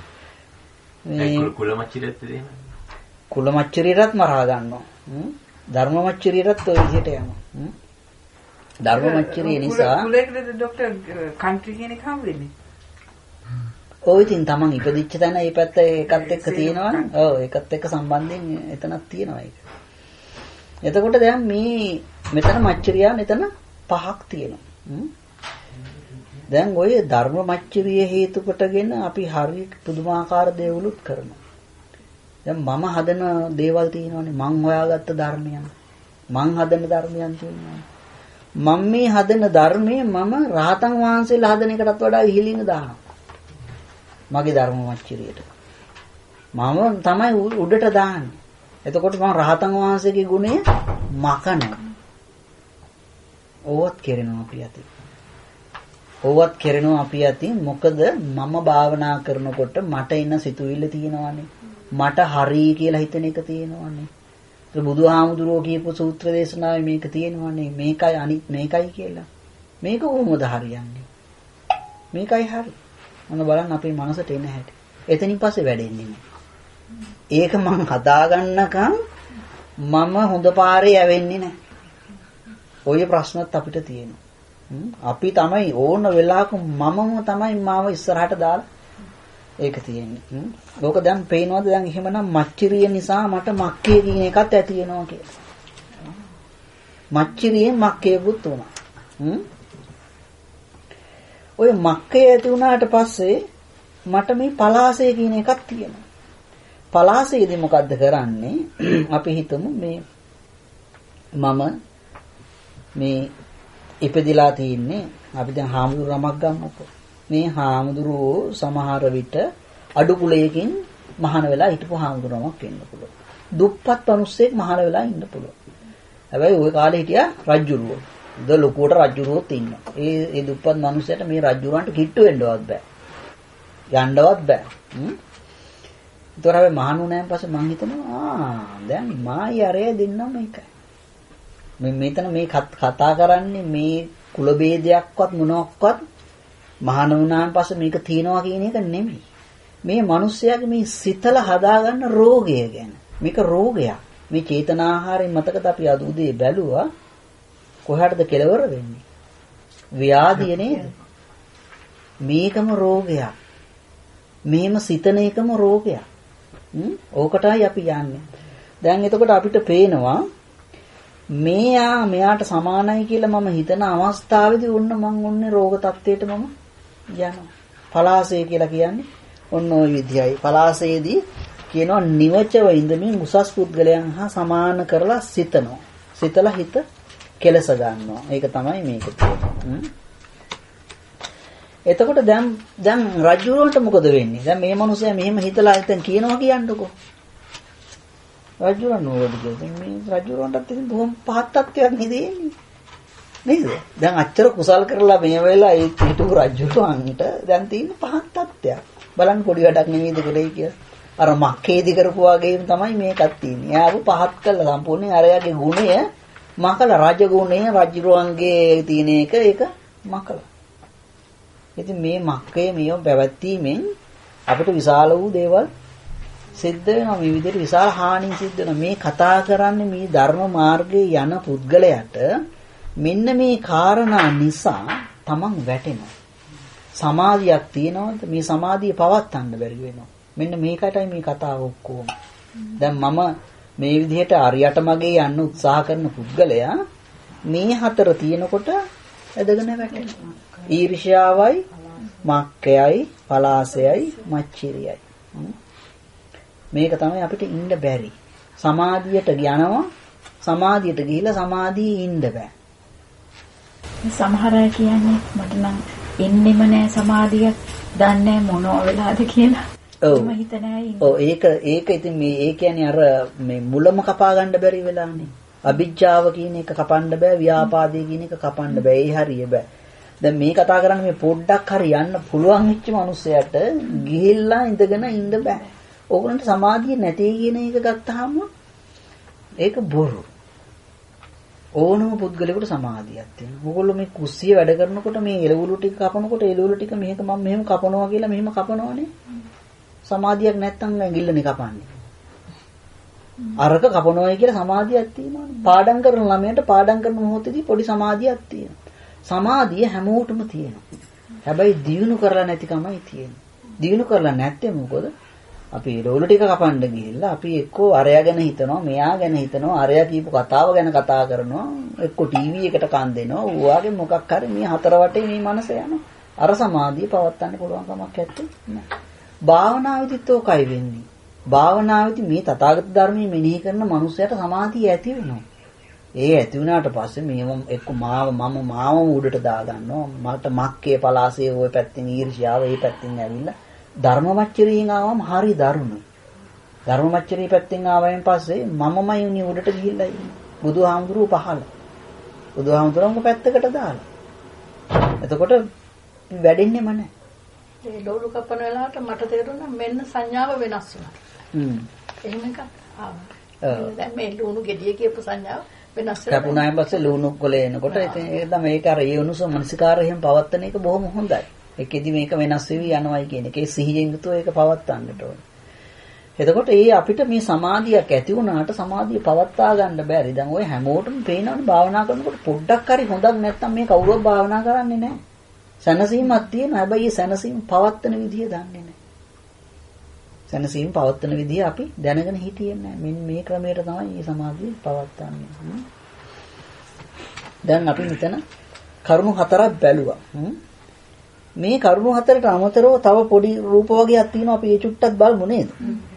මේ කුලමච්චරියත් දෙන්නේ. කුලමච්චරියටත් මරා ගන්නවා. ධර්මමච්චරියටත් ওই විදිහට යනවා. ධර්මමච්චරිය නිසා කුලේකද ડોක්ටර් කන්ට්‍රි කියන එක හම් වෙන්නේ. ඔය ඉතින් තමන් ඉපදිච්ච තැන මේ පැත්ත ඒකත් එක්ක තියෙනවනේ. ඔව් ඒකත් එක්ක සම්බන්ධයෙන් එතනක් තියෙනවා ඒක. එතකොට දැන් මේ මෙතන මච්චරියා මෙතන පහක් තියෙනවා. දැන් ඔය ධර්ම මච්චරිය හේතු කොටගෙන අපි හරි පුදුමාකාර දේවලුත් කරනවා. දැන් මම හදන දේවල් තියෙනවානේ. මං හොයාගත්ත ධර්මයන්. මං හදන ධර්මයන් තියෙනවා. මම මේ හදන ධර්මයේ මම රහතන් වහන්සේලා හදන එකටත් වඩා ඉහළින් දානවා. මගේ ධර්ම මච්චරියට. මම තමයි උඩට දාන්නේ. එතකොට මම රහතන් වහන්සේගේ ගුණය මකනවා. ඕවත් කරනවා අපි අතින්. ඕවත් කරනවා අපි අතින්. මොකද මම භාවනා කරනකොට මට ඉන්න සිතුවිල්ල තියෙනවානේ. මට හරි කියලා හිතන එක තියෙනවානේ. ඒ බුදුහාමුදුරුවෝ කියපු සූත්‍ර දේශනාවේ මේක තියෙනවානේ. මේකයි අනිත් මේකයි කියලා. මේක කොහොමද හරියන්නේ? මේකයි හරි. මොන බලන්න අපේ මනසට එන හැටි. එතනින් පස්සේ වැඩෙන්නේ නැහැ. ඒක මං හදාගන්නකම් මම හොඳ පාරේ යවෙන්නේ නැහැ. ඔය ප්‍රශ්නත් අපිට තියෙනවා. අපි තමයි ඕන වෙලාවක මමම තමයි මාව ඉස්සරහට දාලා ඒක තියෙන්නේ. ලෝක දැන් පේනවද දැන් එහෙමනම් මච්චරිය නිසා මට මක්කේ කියන එකත් ඇති වෙනවා කියලා. මච්චරියෙන් මක්කේකුත් උනා. ඔය මක්කේ ඇති වුණාට පස්සේ මට මේ පලාසය කියන එකක් තියෙනවා. පලාසයේදී මොකද්ද කරන්නේ? අපි හිතමු මම මේ ඉපදිලා තින්නේ අපි දැන් හාමුදුරු නමක් ගන්නකො. මේ හාමුදුරුවෝ සමහර විට අඩු කුලයකින් මහාන වෙලා හිටපු හාමුදුරු නමක් වෙන්න පුළුවන්. දුප්පත් මිනිස්සෙක් මහාන වෙලා ඉන්න පුළුවන්. හැබැයි ওই කාලේ හිටියා රජුරුවෝ. ද ලොකුවට රජුරුවෝත් ඉන්නවා. ඒ දුප්පත් මිනිස්සයාට මේ රජුරවන්ට කිට්ටු වෙන්නවත් බෑ. යන්නවත් බෑ. ඒතර අපි මහානුණයන් පස්සේ මං හිතනවා දැන් මායි අරය දෙන්නම එකයි. මෙතන මේ කතා කරන්නේ මේ කුල ભેදයක්වත් මොනක්වත් මහානුණයන් පස්සේ මේක තියනවා කියන එක නෙමෙයි. මේ මිනිස්යාගේ මේ සිතල හදාගන්න රෝගය ගැන. මේක රෝගයක්. මේ චේතනාහාරයෙන් මතකද අපි අද උදේ බැලුවා කොහටද කෙලවර වෙන්නේ? ව්‍යාධිය නේද? මේකම රෝගයක්. මේම සිතන එකම රෝගයක්. ඕකටයි අපි යන්නේ. දැන් එතකොට අපිට පේනවා මෙයාට සමානයි කියලා මම හිතන අවස්ථාවේදී මම ඔන්නේ රෝග තත්ත්වයට මම යනවා. පලාසය කියලා කියන්නේ ඔන්න ওই විදියයි. පලාසයේදී කියනවා නිවචව ඉඳමින් උසස් පුද්ගලයන් හා සමාන කරලා සිතනවා. සිතලා හිත කෙලස ගන්නවා. ඒක තමයි මේක කියන්නේ. එතකොට දැන් රජුරවන්ට මොකද වෙන්නේ? දැන් මේ මිනිස්සයා මෙහෙම හිතලා හිතන් කියනවා කියන්නකෝ. රජුරන් නෝවද කියන්නේ මේ රජුරවන්ටත් ඉතින් බොහොම පහත් තත්ත්වයක් නෙදෙන්නේ. නේද? දැන් අච්චර කුසල් කරලා මේ වෙලාව ඒ හිටපු රජුරවන්ට දැන් තියෙන පහත් තත්ත්වයක්. බලන්න පොඩි වැඩක් නෙමෙයිද කරේ කියලා. අර මක්කේදී කරපු වගේම තමයි මේකත් තියෙන්නේ. එයාව පහත් කළා සම්පූර්ණයෙන් අරයාගේ ගුණය මකලා රජ ගුණය රජුරවන්ගේ තියෙන එක ඒක මකලා. ඉතින් මේ මක්කේ මේව පැවැත්ීමෙන් අපිට විශාල වූ දේවල් සිද්ධ වෙනවා මේ විදිහට විශාල හානිය සිද්ධ වෙනවා. මේ කතා කරන්නේ මේ ධර්ම මාර්ගයේ යන පුද්ගලයාට මෙන්න මේ කාරණා නිසා තමන් වැටෙනවා. සමාධියක් තියනවද? මේ සමාධිය පවත්වන්න බැරි වෙනවා. මෙන්න මේකටයි මේ කතාව ඔක්කොම. දැන් මම මේ විදිහට අරියට මගේ යන්න උත්සාහ කරන පුද්ගලයා මේ හතර තියෙනකොට ඇදගෙන වැටෙනවා. ඊර්ෂ්‍යාවයි, මක්කයයි, පලාසයයි, මච්චිරියයි. මේක තමයි අපිට ඉන්න බැරි. සමාධියට යනවා. සමාධියට ගිහිලා සමාධියේ ඉන්න බෑ. සමහර අය කියන්නේ මට නම් එන්නෙම නෑ සමාධියක් දන්නේ මොනවා වෙලාද කියලා. ඔව්. මම හිත නෑ ඉන්නේ. ඔව් ඒක ඉතින් මේ ඒ කියන්නේ අර මේ මුලම කපා ගන්න බැරි වෙලානේ. අවිජ්ජාව කියන එක කපන්න බෑ, ව්‍යාපාදේ කියන එක කපන්න බෑ. ඒ හරිය බෑ. දැන් මේ කතා කරන්නේ මේ පොඩ්ඩක් හරි යන්න පුළුවන් වෙච්ච මිනිස්සයාට ගිහිල්ලා ඉඳගෙන ඉන්න බෑ. ඕගොල්ලන්ට සමාධිය නැtei කියන එක ගත්තාම ඒක බොරු. ඕනම පුද්ගලයෙකුට සමාධියක් තියෙනවා. ඕගොල්ලෝ මේ කුස්සිය වැඩ කරනකොට මේ එළවලු ටික කපනකොට එළවලු ටික මේක මම මෙහෙම කපනවා කියලා මෙහෙම කපනවනේ. සමාධියක් නැත්තම් ඇඟිල්ලනේ කපන්නේ. අරක කපනවායි කියලා සමාධියක් තියෙනවනේ. පාඩම් කරන ළමයට පාඩම් කරන මොහොතේදී පොඩි සමාධියක් තියෙනවා. සමාධිය හැමෝටම තියෙනවා. හැබැයි දියුණු කරලා නැතිකමයි තියෙන්නේ. දියුණු කරලා නැත්තේ මොකද? අපි රෝල ටික කපන්න ගිහිල්ලා අපි එක්කෝ අරයා ගැන හිතනවා, මෙයා ගැන හිතනවා, අරයා කියපු කතාව ගැන කතා කරනවා, එක්කෝ ටීවී එකට කන් දෙනවා. ඌවාගේ මොකක් හරි මේ හතර වටේ මේ මනස යනවා. අර සමාධිය පවත්වන්න පුළුවන් කමක් නැත්තේ නෑ. භාවනාවෙදිත් ඕකයි වෙන්නේ. භාවනාවෙදි මේ තථාගත ධර්මයේ මෙනෙහි කරන මනුස්සයට සමාධිය ඇති වෙනවා. ඒ ඇති වුණාට පස්සේ මේව එක්ක මාව උඩට දාගන්නවා. මට මක්කේ පලාසේ ওই පැත්තෙන් ඊර්ෂ්‍යාව, ඒ පැත්තෙන් ඇවිල්ලා ධර්මමච්චරියෙන් ආවම හරි දරුණුයි. ධර්මමච්චරිය පැත්තෙන් ආවයින් පස්සේ මමමයි උනි උඩට ගිහිල්ලා ඉන්නේ. බුදුහාමුදුරුවෝ පහළ. බුදුහාමුදුරුවෝ පැත්තකට දාලා. එතකොට වැඩෙන්නේම නැහැ. ඒ ලෝලු කපන වෙලාවට මට තේරුණා මෙන්න සංඥාව වෙනස් වුණා. එහෙම එකක් ආවා. දැන් මේ ලුණු ගෙඩිය කියපු සංඥාව වෙනස් වෙනවා. කපුණායින් පස්සේ ලුණු කොලේ එනකොට ඉතින් ඒක තමයි මේක අර ඒ උණුසුම මනසිකාරයෙන් පවත්තන එක බොහොම හොඳයි. ඒකෙදි මේක වෙනස් වෙවි යනවායි කියන එක. ඒ සිහියෙන් යුතුව ඒක පවත්වන්නට ඕනේ. එතකොට ඒ අපිට මේ සමාධියක් ඇති වුණාට සමාධිය පවත්වා ගන්න බැරි. දැන් ඔය හැමෝටම පේනවනේ භාවනා කරනකොට පොඩ්ඩක් හරි හොඳක් නැත්තම් මේ කවුරුවත් භාවනා කරන්නේ නැහැ. සැනසීමක් තියෙනවා. හැබැයි ඒ සැනසීම පවත්වන විදිය දන්නේ නැහැ. සැනසීම පවත්වන විදිය අපි දැනගෙන හිටියේ නැහැ. මෙන්න මේ ක්‍රමයට තමයි මේ සමාධිය පවත්වන්නේ. දැන් අපි මෙතන කරුණු හතරක් බැලුවා. මේ කරුණු හතරට අමතරව තව පොඩි රූප වර්ගයක් තියෙනවා. අපි ඒ චුට්ටක් බලමු නේද?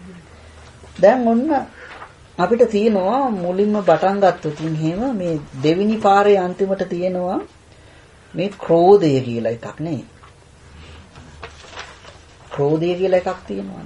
දැන් ඔන්න අපිට තියෙනවා මුලින්ම පටන් ගත්තොත් එහෙම මේ දෙවිනි පාරේ අන්තිමට තියෙනවා මේ ක්‍රෝධය කියලා එකක් නේ. ක්‍රෝධය කියලා එකක් තියෙනවා.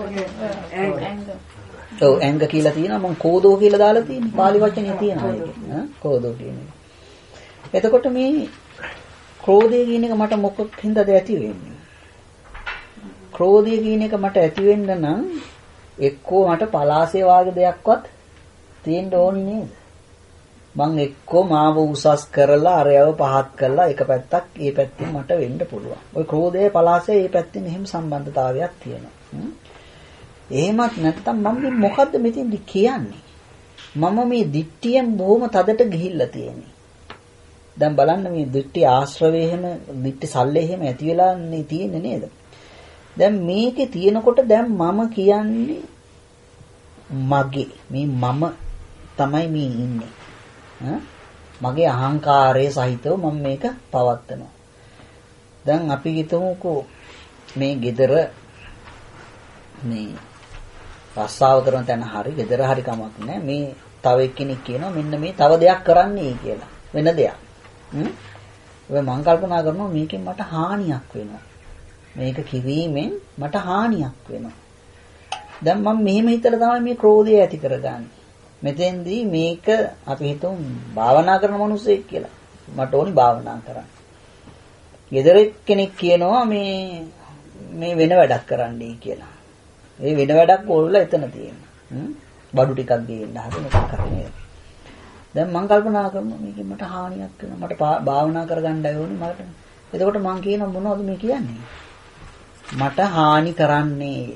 ඔව් ඇංග කියලා තියෙනවා. මම කෝධෝ කියලා දාලා තියෙන්නේ. පාලි වචනේ තියෙනවා ඒක. කෝධෝ කියන්නේ. එතකොට මේ ක්‍රෝධය කියන එක මට මොකක් හින්දාද ඇති වෙන්නේ? ක්‍රෝධය කියන එක මට ඇති වෙන්න නම් එක්කෝ මට පලාසේ වාගේ දෙයක්වත් තියෙන්න ඕනි නේද? මං එක්කෝ මාව උසස් කරලා අරයව පහත් කරලා එක පැත්තක් ඒ පැත්තෙන් මට වෙන්න පුළුවන්. ওই ක්‍රෝධය පලාසේ ඒ පැත්තෙන් එහෙම සම්බන්ධතාවයක් තියෙනවා. එහෙමත් නැත්නම් මම මේ මොකද්ද මෙතෙන්දි කියන්නේ? මම මේ දිට්ඨියෙන් බොහොම තදට ගිහිල්ලා තියෙන්නේ. දැන් බලන්න මේ දිට්ඨි ආශ්‍රවය එහෙම දිට්ඨි සල්ලේ එහෙම ඇති වෙලා තියෙන්නේ නේද? දැන් මේකේ තියෙනකොට දැන් මම කියන්නේ මගේ මේ මම තමයි මේ ඉන්නේ. මගේ අහංකාරයේ සහිතව මම මේක පවත්නවා. දැන් අපි හිතමුකෝ මේ gedara මේ රස්සාව කරන තැන හරි gedara හරි කමක් නැහැ. මේ තව එක්කෙනෙක් කියනවා මෙන්න මේ තව දෙයක් කරන්නයි කියලා. වෙන දෙයක්. ඔය මං කල්පනා කරනවා මේකෙන් මට හානියක් වෙනවා. මේක කිරීමෙන් මට හානියක් වෙනවා. දැන් මම මෙහෙම හිතලා තමයි මේ ක්‍රෝධය ඇති කරගන්නේ. මෙතෙන්දී මේක අපි හිතමු භාවනා කරන මිනිස්සෙක් කියලා. මට ඕනි භාවනා කරන්න. gedare කෙනෙක් කියනවා මේ වෙන වැඩක් කරන්නයි කියලා. ඒ වෙන වැඩක් ඕල්ලා එතන තියෙනවා. බඩු ටිකක් ගේන්න හරි මොකක් කරන්නේ. දැන් මම කල්පනා කරනවා මේකෙන් මට හානියක් වෙනවා. මට භාවනා කරගන්නයි ඕනේ මට. එතකොට මම කියනවා මොනවද මේ කියන්නේ? මට හානි කරන්නේ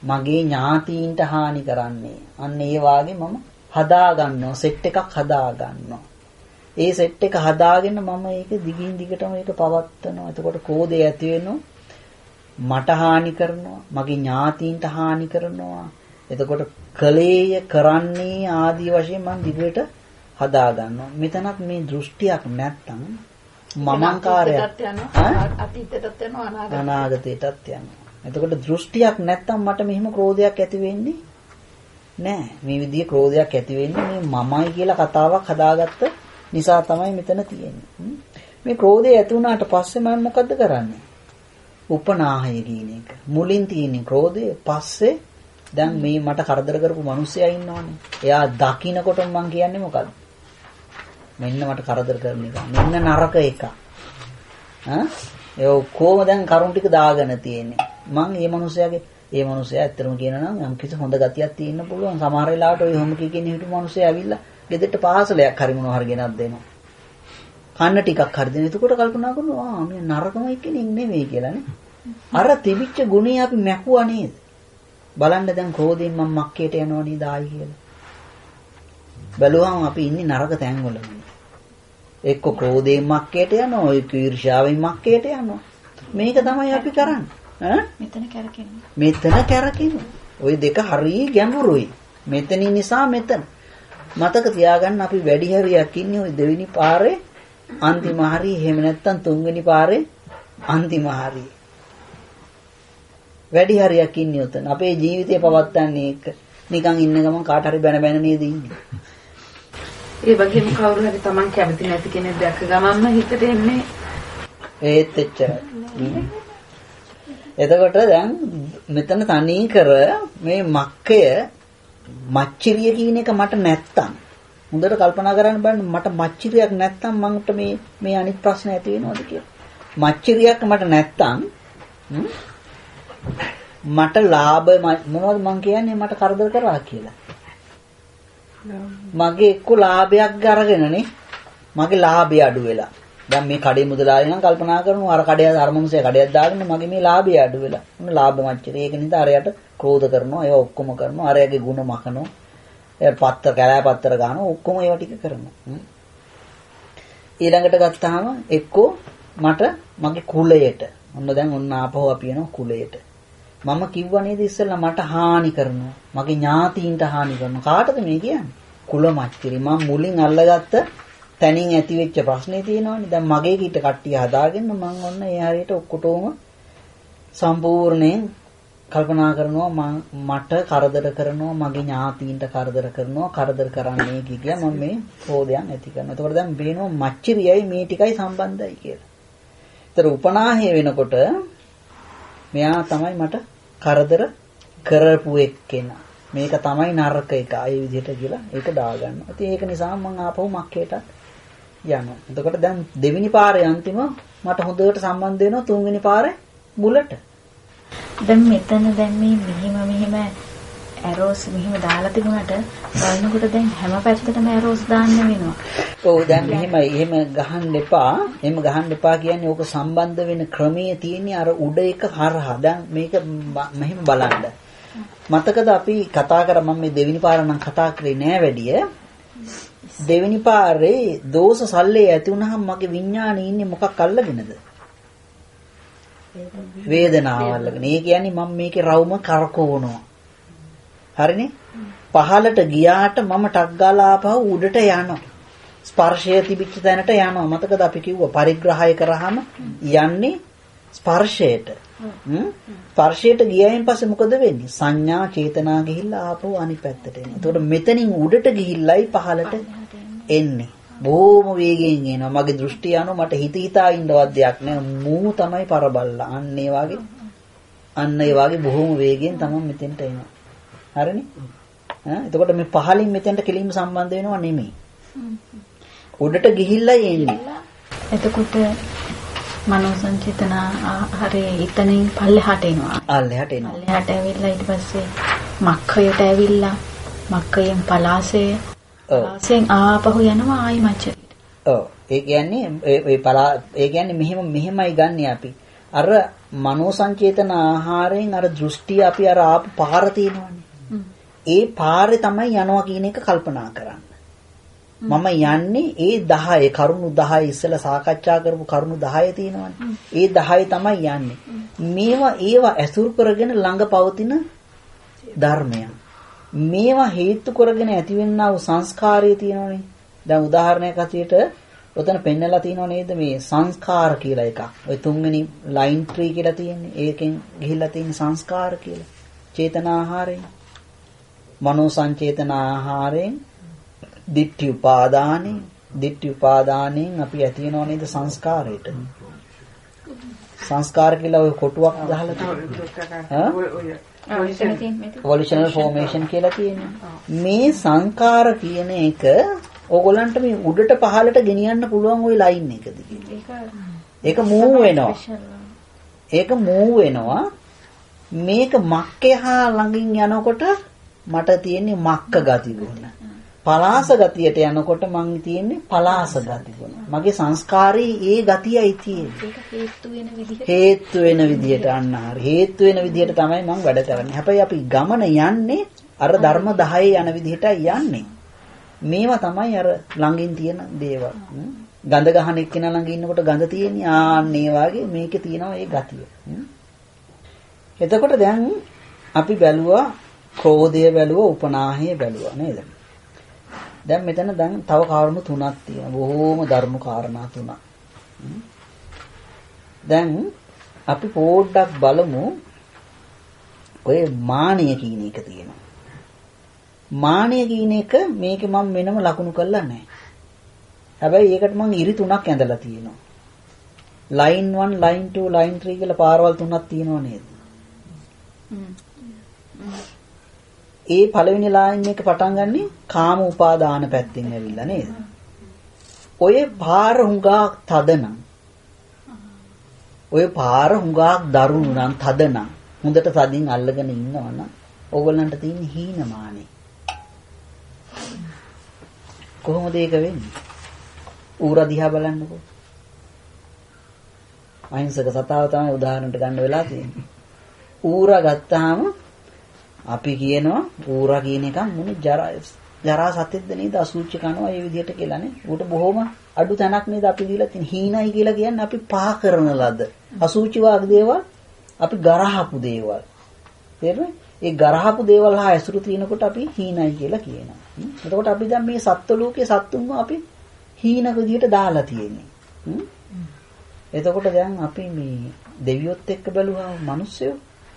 මගේ ඥාතීන්ට හානි කරන්නේ. අන්න ඒ වාගේ මම හදා ගන්නවා, සෙට් එකක් හදා ගන්නවා. ඒ සෙට් එක හදාගෙන මම ඒක දිගින් දිගටම ඒක පවත්වනවා. එතකොට ක්‍රෝධය ඇති වෙනවා. මට හානි කරනවා, මගේ ඥාතීන්ට හානි කරනවා. එතකොට කලේය කරන්නේ ආදී වශයෙන් මම දිගට හදා ගන්නවා. මෙතනත් මේ දෘෂ්ටියක් නැත්තම් මමංකාරයක් අතීතයටත් යනවා අනාගතයටත් යනවා. එතකොට දෘෂ්ටියක් නැත්තම් මට මෙහෙම ක්‍රෝධයක් ඇති වෙන්නේ නෑ. මේ විදිහේ ක්‍රෝධයක් ඇති වෙන්නේ මේ මමයි කියලා කතාවක් හදාගත්ත නිසා තමයි මෙතන තියෙන්නේ. මේ ක්‍රෝධය ඇති වුණාට පස්සේ මම මොකද්ද කරන්නේ? උපනාහය කියන එක. මුලින් තියෙන ක්‍රෝධය පස්සේ දැන් මේ මට කරදර කරපු මිනිස්සයා ඉන්නවනේ. එයා දකින්නකොට මම කියන්නේ මොකද්ද? මෙන්න මට කරදර කරන එක. මෙන්න නරක එක. ඒ ඔක්කොම දැන් කරුණ ටික දාගෙන තියෙන්නේ. මම මේ මිනිස්සයා ඇත්තටම කියනවා නම් යම් කිසි හොඳ ගතියක් තියෙන්න පුළුවන්. සමහර වෙලාවට ওই හොම කීකෙන හිටු මිනිස්සයා ඇවිල්ලා ගෙදරට පාසලයක් හරි මොනවා හරි ගෙනත් දෙනවා. කන්න ටිකක් හරි දෙනවා. එතකොට කල්පනා කරනවා මේ නරකම එක්කෙනෙක් නෙවෙයි කියලානේ. අර තිබිච්ච ගුණය අපි මැකුවා නේද? බලන්න දැන් ක්‍රෝධයෙන් මම මක්කේට යනවා නේද ආයි කියලා. බැලුවම අපි ඉන්නේ නරක තැන්වල. එක්ක ක්‍රෝධයෙන් මක්කේට යනවා, එක්ක ඊර්ෂ්‍යාවෙන් මක්කේට යනවා. මේක තමයි අපි කරන්නේ. මෙතන කැරකෙනවා. ওই දෙක හරිය ගැඹුරුයි. මෙතනින් නිසා මෙතන. මතක තියාගන්න අපි වැඩි හරියක් ඉන්නේ ওই දෙවෙනි පාරේ අන්තිම හරිය. එහෙම නැත්නම් තුන්වෙනි පාරේ අන්තිම හරිය. වැඩි හරියක් ඉන්නේ උතන. අපේ ජීවිතය පවත්න්නේ ඒක. නිකන් ඉන්න ගමන් කාට හරි බැන බැන නේද ඉන්නේ. ඒ වගේම කවුරු හරි Taman කැමති නැති කෙනෙක් දැක්ක ගමන්ම හිතට එන්නේ ඒත් එච්චරයි. එතකොට දැන් මෙතන තනී කර මේ මක්කය මච්චරිය කියන එක මට නැත්තම් හොඳට කල්පනා කරන්න බලන්න මට මච්චරියක් නැත්තම් මන්ට මේ අනිත් ප්‍රශ්න ඇති වෙනවද කියලා. මච්චරියක් මට නැත්තම් මට ලාභ මොනවද මං කියන්නේ මට කරදර කරා කියලා. මගේ එක්ක ලාභයක් අරගෙනනේ මගේ ලාභය අඩු වෙලා. දැන් මේ කඩේ මුදලාලි නම් කල්පනා කරනවා අර කඩේ අරමුණසේ කඩයක් දාගෙන මගේ මේ ලාභය අඩු වෙලා. මොන ලාභ මච්චරේ. ඒක නිසා අරයට ක්‍රෝධ කරනවා. ඒවා ඔක්කොම කරනවා. අරයාගේ ಗುಣ මකනවා. ඒ පත්තර කැලෑ පත්තර ගන්නවා. ඔක්කොම ඒවා ටික කරනවා. ඊළඟට ගත්තාම එක්කෝ මට මගේ කුලයට ඔන්න දැන් ඔන්න ආපහු අපි යනවා කුලයට. මම කිව්වා නේද ඉස්සෙල්ලා මට හානි කරනවා. මගේ ඥාතීන්ට හානි කරනවා. කාටද මේ කියන්නේ? කුල මච්චරි. මම මුලින් අල්ලගත්ත තනින් ඇති වෙච්ච ප්‍රශ්නේ තියෙනවානේ. දැන් මගේ කීට කට්ටිය හදාගෙන මම ඔන්න ඒ හරියට ඔක්කොටම සම්පූර්ණයෙන් කල්පනා කරනවා මට කරදර කරනවා මගේ ඥාතීන්ට කරදර කරනවා කරදර කරන්නේ කියලා මම මේ ක්‍රෝධයන් ඇති කරනවා. එතකොට දැන් බේනවා මච්චරියයි මේ ටිකයි සම්බන්ධයි කියලා. ඒතර උපනාහය වෙනකොට මෙයා තමයි මට කරදර කරපු එක්කෙනා. මේක තමයි නරක එක. ඒ විදිහට කියලා ඒක දාගන්නවා. ඉතින් ඒක නිසා මම ආපහු මක්කේට යනවා. එතකොට දැන් දෙවෙනි පාරේ අන්තිම මට හොඳට සම්බන්ධ වෙනවා තුන්වෙනි පාරේ මුලට. දැන් මෙතන දැන් මේ මෙහිම ඇරෝස් මෙහිම දාලා තිබුණාට බලනකොට දැන් හැම පැත්තටම ඇරෝස් දාන්න වෙනවා. ඔව් දැන් මෙහෙමයි. එහෙම ගහන්න එපා. එහෙම ගහන්න එපා කියන්නේ ඕක සම්බන්ධ වෙන ක්‍රමයේ තියෙන්නේ අර උඩ එක හරහා. දැන් මේක මෙහෙම බලන්න. මතකද අපි කතා කරා මම මේ දෙවෙනි පාර නම් කතා කරේ නෑ වැඩිය. දෙවෙනි පාරේ දෝෂ සල්ලේ ඇති වුනහම මගේ විඥානේ ඉන්නේ මොකක් අල්ලගෙනද? වේදනාව අල්ලගෙන. ඒ කියන්නේ මම මේකේ රවුම කරකවනවා. හරිනේ? පහලට ගියාට මම ටක් ගාලා ආපහු උඩට යනවා. ස්පර්ශය තිබිච්ච තැනට යනවා. මතකද අපි කිව්වා පරිග්‍රහය කරාම යන්නේ ස්පර්ශයට. ස්පර්ශයට ගියයින් පස්සේ මොකද වෙන්නේ? සංඥා චේතනා ගිහිල්ලා ආපහු අනිත් පැත්තට එනවා. එතකොට මෙතනින් උඩට ගිහිල්ලායි පහලට එන්නේ. බොහොම වේගයෙන් එනවා. මගේ දෘෂ්ටිය අනුව මට හිතා ඉන්නවත් දෙයක් නෑ. මූ තමයි පරබල්ලා. අන්න ඒ වගේ බොහොම වේගයෙන් තමයි මෙතෙන්ට එනවා. හරිනේ? එතකොට මේ පහලින් මෙතෙන්ට කෙලින්ම සම්බන්ධ වෙනව නෙමෙයි. උඩට ගිහිල්ලා එන්නේ. එතකොට මනෝ සංචේතනා හරි එතනින් පල්ලෙහාට එනවා. පල්ලෙහාට ඇවිල්ලා ඊට පස්සේ මක්ඛයට ඇවිල්ලා මක්ඛයෙන් පලාසය පලාසෙන් ආපහු යනවා ආයි මච්චරියට. ඔව්. ඒ කියන්නේ ඒ කියන්නේ මෙහෙමයි ගන්න අපි. අර මනෝ සංචේතන ආහාරයෙන් අර දෘෂ්ටි අපි අර ආපු පාර තියෙනවනේ. ඒ පාරේ තමයි යනවා කියන එක කල්පනා කරන්න. මම යන්නේ ඒ 10 කරුණු 10 ඉස්සෙල්ලා සාකච්ඡා කරපු කරුණු 10 තියෙනවනේ. ඒ 10 තමයි යන්නේ. ඒවා ඇසුරු කරගෙන ළඟ පවතින ධර්මයන්. මේවා හේතු කරගෙන ඇතිවෙනා වූ සංස්කාරය තියෙනවනේ. දැන් උදාහරණයක් ඇටියට ඔතන පෙන්නලා තියෙනව නේද මේ සංස්කාර කියලා එකක්. ඔය තුන්වෙනි ලයින් 3 කියලා තියෙන්නේ. ඒකෙන් ගිහිල්ලා තියෙන සංස්කාර කියලා. චේතනාහාරයෙන්. මනෝ සංචේතන ආහාරයෙන් දිට්ඨි උපාදානෙන් අපි ඇති වෙනව නේද සංස්කාරයට. සංස්කාර කියලා ඔය කොටුවක් ගහලා තියෙනවා. evolutionary formation කියලා තියෙනවා. මේ සංකාර කියන එක ඕගොල්ලන්ට මේ උඩට පහළට ගෙනියන්න පුළුවන් ওই ලයින් එක දිගේ. ඒක මූව් වෙනවා. මේක මක්කේහා ළඟින් යනකොට මට තියෙන්නේ මක්ක ගති ගුණ. පලාස ගතියට යනකොට මං තියෙන්නේ පලාස ගති ගුණ. මගේ සංස්කාරයේ ඒ ගතියයි තියෙන්නේ. ඒක හේතු වෙන විදියට අන්න හරි. හේතු වෙන විදියට තමයි මං වැඩ කරන්නේ. හැබැයි අපි ගමන යන්නේ අර ධර්ම 10 යන විදිහටයි යන්නේ. මේවා තමයි අර ළඟින් තියෙන දේවල්. ගඳ ගහන එක්කෙනා ළඟ ඉන්නකොට ගඳ තියෙන්නේ ආන්න ඒ වගේ මේකේ තියෙනවා ඒ ගතිය. එතකොට දැන් අපි බැලුවා ක්‍රෝධය බැලුවා උපනාහය බැලුවා නේද? දැන් මෙතන දැන් තව කාරණු තුනක් තියෙනවා. බොහෝම ධර්ම කාරණා තුනක්. දැන් අපි පොඩ්ඩක් බලමු ඔය මානිය කියන එක තියෙනවා. මානිය කියන එක මේකේ මම වෙනම ලකුණු කරලා නැහැ. හැබැයි ඒකට මම ඉරි තුනක් ඇඳලා තියෙනවා. line 1, line 2, line 3 කියලා පාරවල් තුනක් තියෙනව නේද? ඒ පළවෙනි ලයින් එක පටන් ගන්නෙ කාම උපාදාන පැත්තෙන් ඇවිල්ලා නේද? ඔය පාර හුඟක් තදනම් ඔය පාර හුඟක් දරුණු නම් තදනම් හොඳට තදින් අල්ලගෙන ඉන්නවනම් ඕගොල්ලන්ට තියෙන හීනමානේ. කොහොමද ඒක වෙන්නේ? ඌරා දිහා බලන්නකෝ. අහිංසක සතාව තමයි උදාහරණයක් ගන්න වෙලා තියෙන්නේ. ඌරා ගත්තාම අපි කියනවා ඌරා කියන එක මොනේ ජරා සතෙක්ද නේද අසුචි කනවා ඒ විදිහට කියලානේ. ඌට බොහොම අඩු තැනක් නේද අපි දීලා තියෙන. හීනයි කියලා කියන්නේ අපි පහ කරන ලද අසුචි වාග් දේවල් අපි ගරහපු දේවල්. තේරෙනවද? ඒ ගරහපු දේවල් හා ඇසුරු තිනකොට අපි හීනයි කියලා කියනවා. එතකොට අපි දැන් මේ සත්ත්ව ලෝකයේ සත්තුන්ව අපි හීනක විදිහට දාලා තියෙන්නේ. එතකොට දැන් අපි මේ දෙවියොත් එක්ක බැලුවා මිනිස්සුયો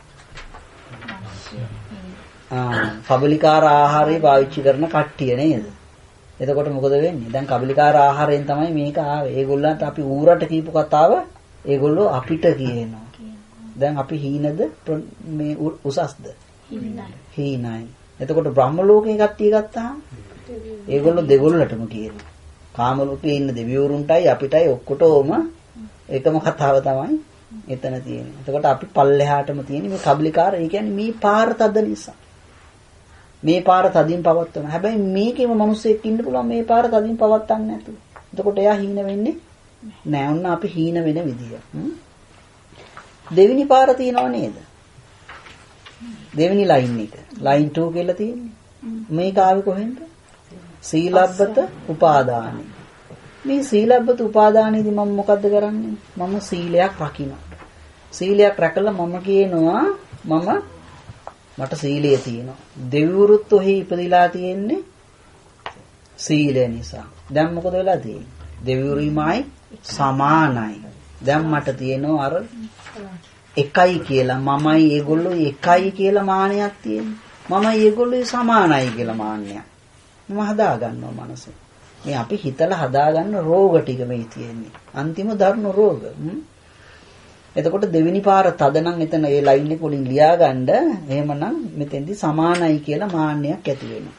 කබලිකාර ආහාරය පාවිච්චි කරන කට්ටිය නේද? එතකොට මොකද වෙන්නේ? දැන් කබලිකාර ආහාරයෙන් තමයි මේක ආවේ. ඒගොල්ලන්ට අපි ඌරට කියපු කතාව ඒගොල්ලෝ අපිට කියනවා. දැන් අපි හීනද මේ උසස්ද? හීනයි. එතකොට බ්‍රහ්ම ලෝකේ කට්ටිය ගත්තාම ඒගොල්ලෝ දෙගොල්ලටම කියනවා. කාම ලෝකේ ඉන්න දෙවිවරුන්ටයි අපිටයි ඔක්කොටම එකම කතාව තමයි එතන තියෙන්නේ. එතකොට අපි පල්ලෙහාටම තියෙන මේ කබලිකාර ඒ කියන්නේ මේ පාර තද නිසා. මේ පාර තදින් පවත්වන. හැබැයි මේකේම මිනිස්සෙක් ඉන්න පුළුවන් මේ පාර තදින් පවත්වන්න නැතුව. එතකොට එයා හීන වෙන්නේ නෑ. ඔන්න අපි හීන වෙන විදිය. දෙවෙනි පාර තියෙනව නේද? දෙවෙනි ලයින් එක. ලයින් 2 කියලා තියෙන්නේ. මේක ආවේ කොහෙන්ද? සීලබ්බත උපාදානෙ. මේ සීලබ්බත උපාදානෙදී මම මොකද්ද කරන්නේ? මම සීලයක් රකින්නවා. සීලයක් රැකලා මම කියනවා මට සීලය තියෙනවා. දෙවිවරුත් ඔහි ඉපදිලා තියෙන්නේ සීලය නිසා. දැන් මොකද වෙලා තියෙන්නේ? දෙවිවරුයිමයි සමානයි. දැන් මට තියෙනවා අර එකයි කියලා මමයි ඒගොල්ලෝ එකයි කියලා මානයක් තියෙනවා. මමයි ඒගොල්ලෝ සමානයි කියලා මාන්නයක්. මම හදා ගන්නවා මනසේ. මේ අපි හිතලා හදාගන්න රෝග ටික මේ තියෙන්නේ. අන්තිම දරුණු රෝග. එතකොට දෙවෙනි පාර තදනම් එතන ඒ ලයින් එක වලින් ලියා ගන්න. එහෙමනම් මෙතෙන්දි සමානයි කියලා මාන්නයක් ඇති වෙනවා.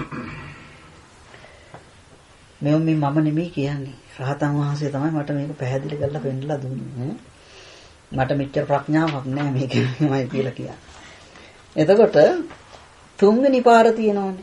මම නෙමෙයි කියන්නේ. රහතන් වහන්සේ තමයි මට මේක පැහැදිලි කරලා පෙන්නලා දුන්නේ. මට මෙච්චර ප්‍රඥාවක් නැහැ මේක මමයි කියලා කියන්නේ. එතකොට තුන්වෙනි පාර තියෙනවනේ.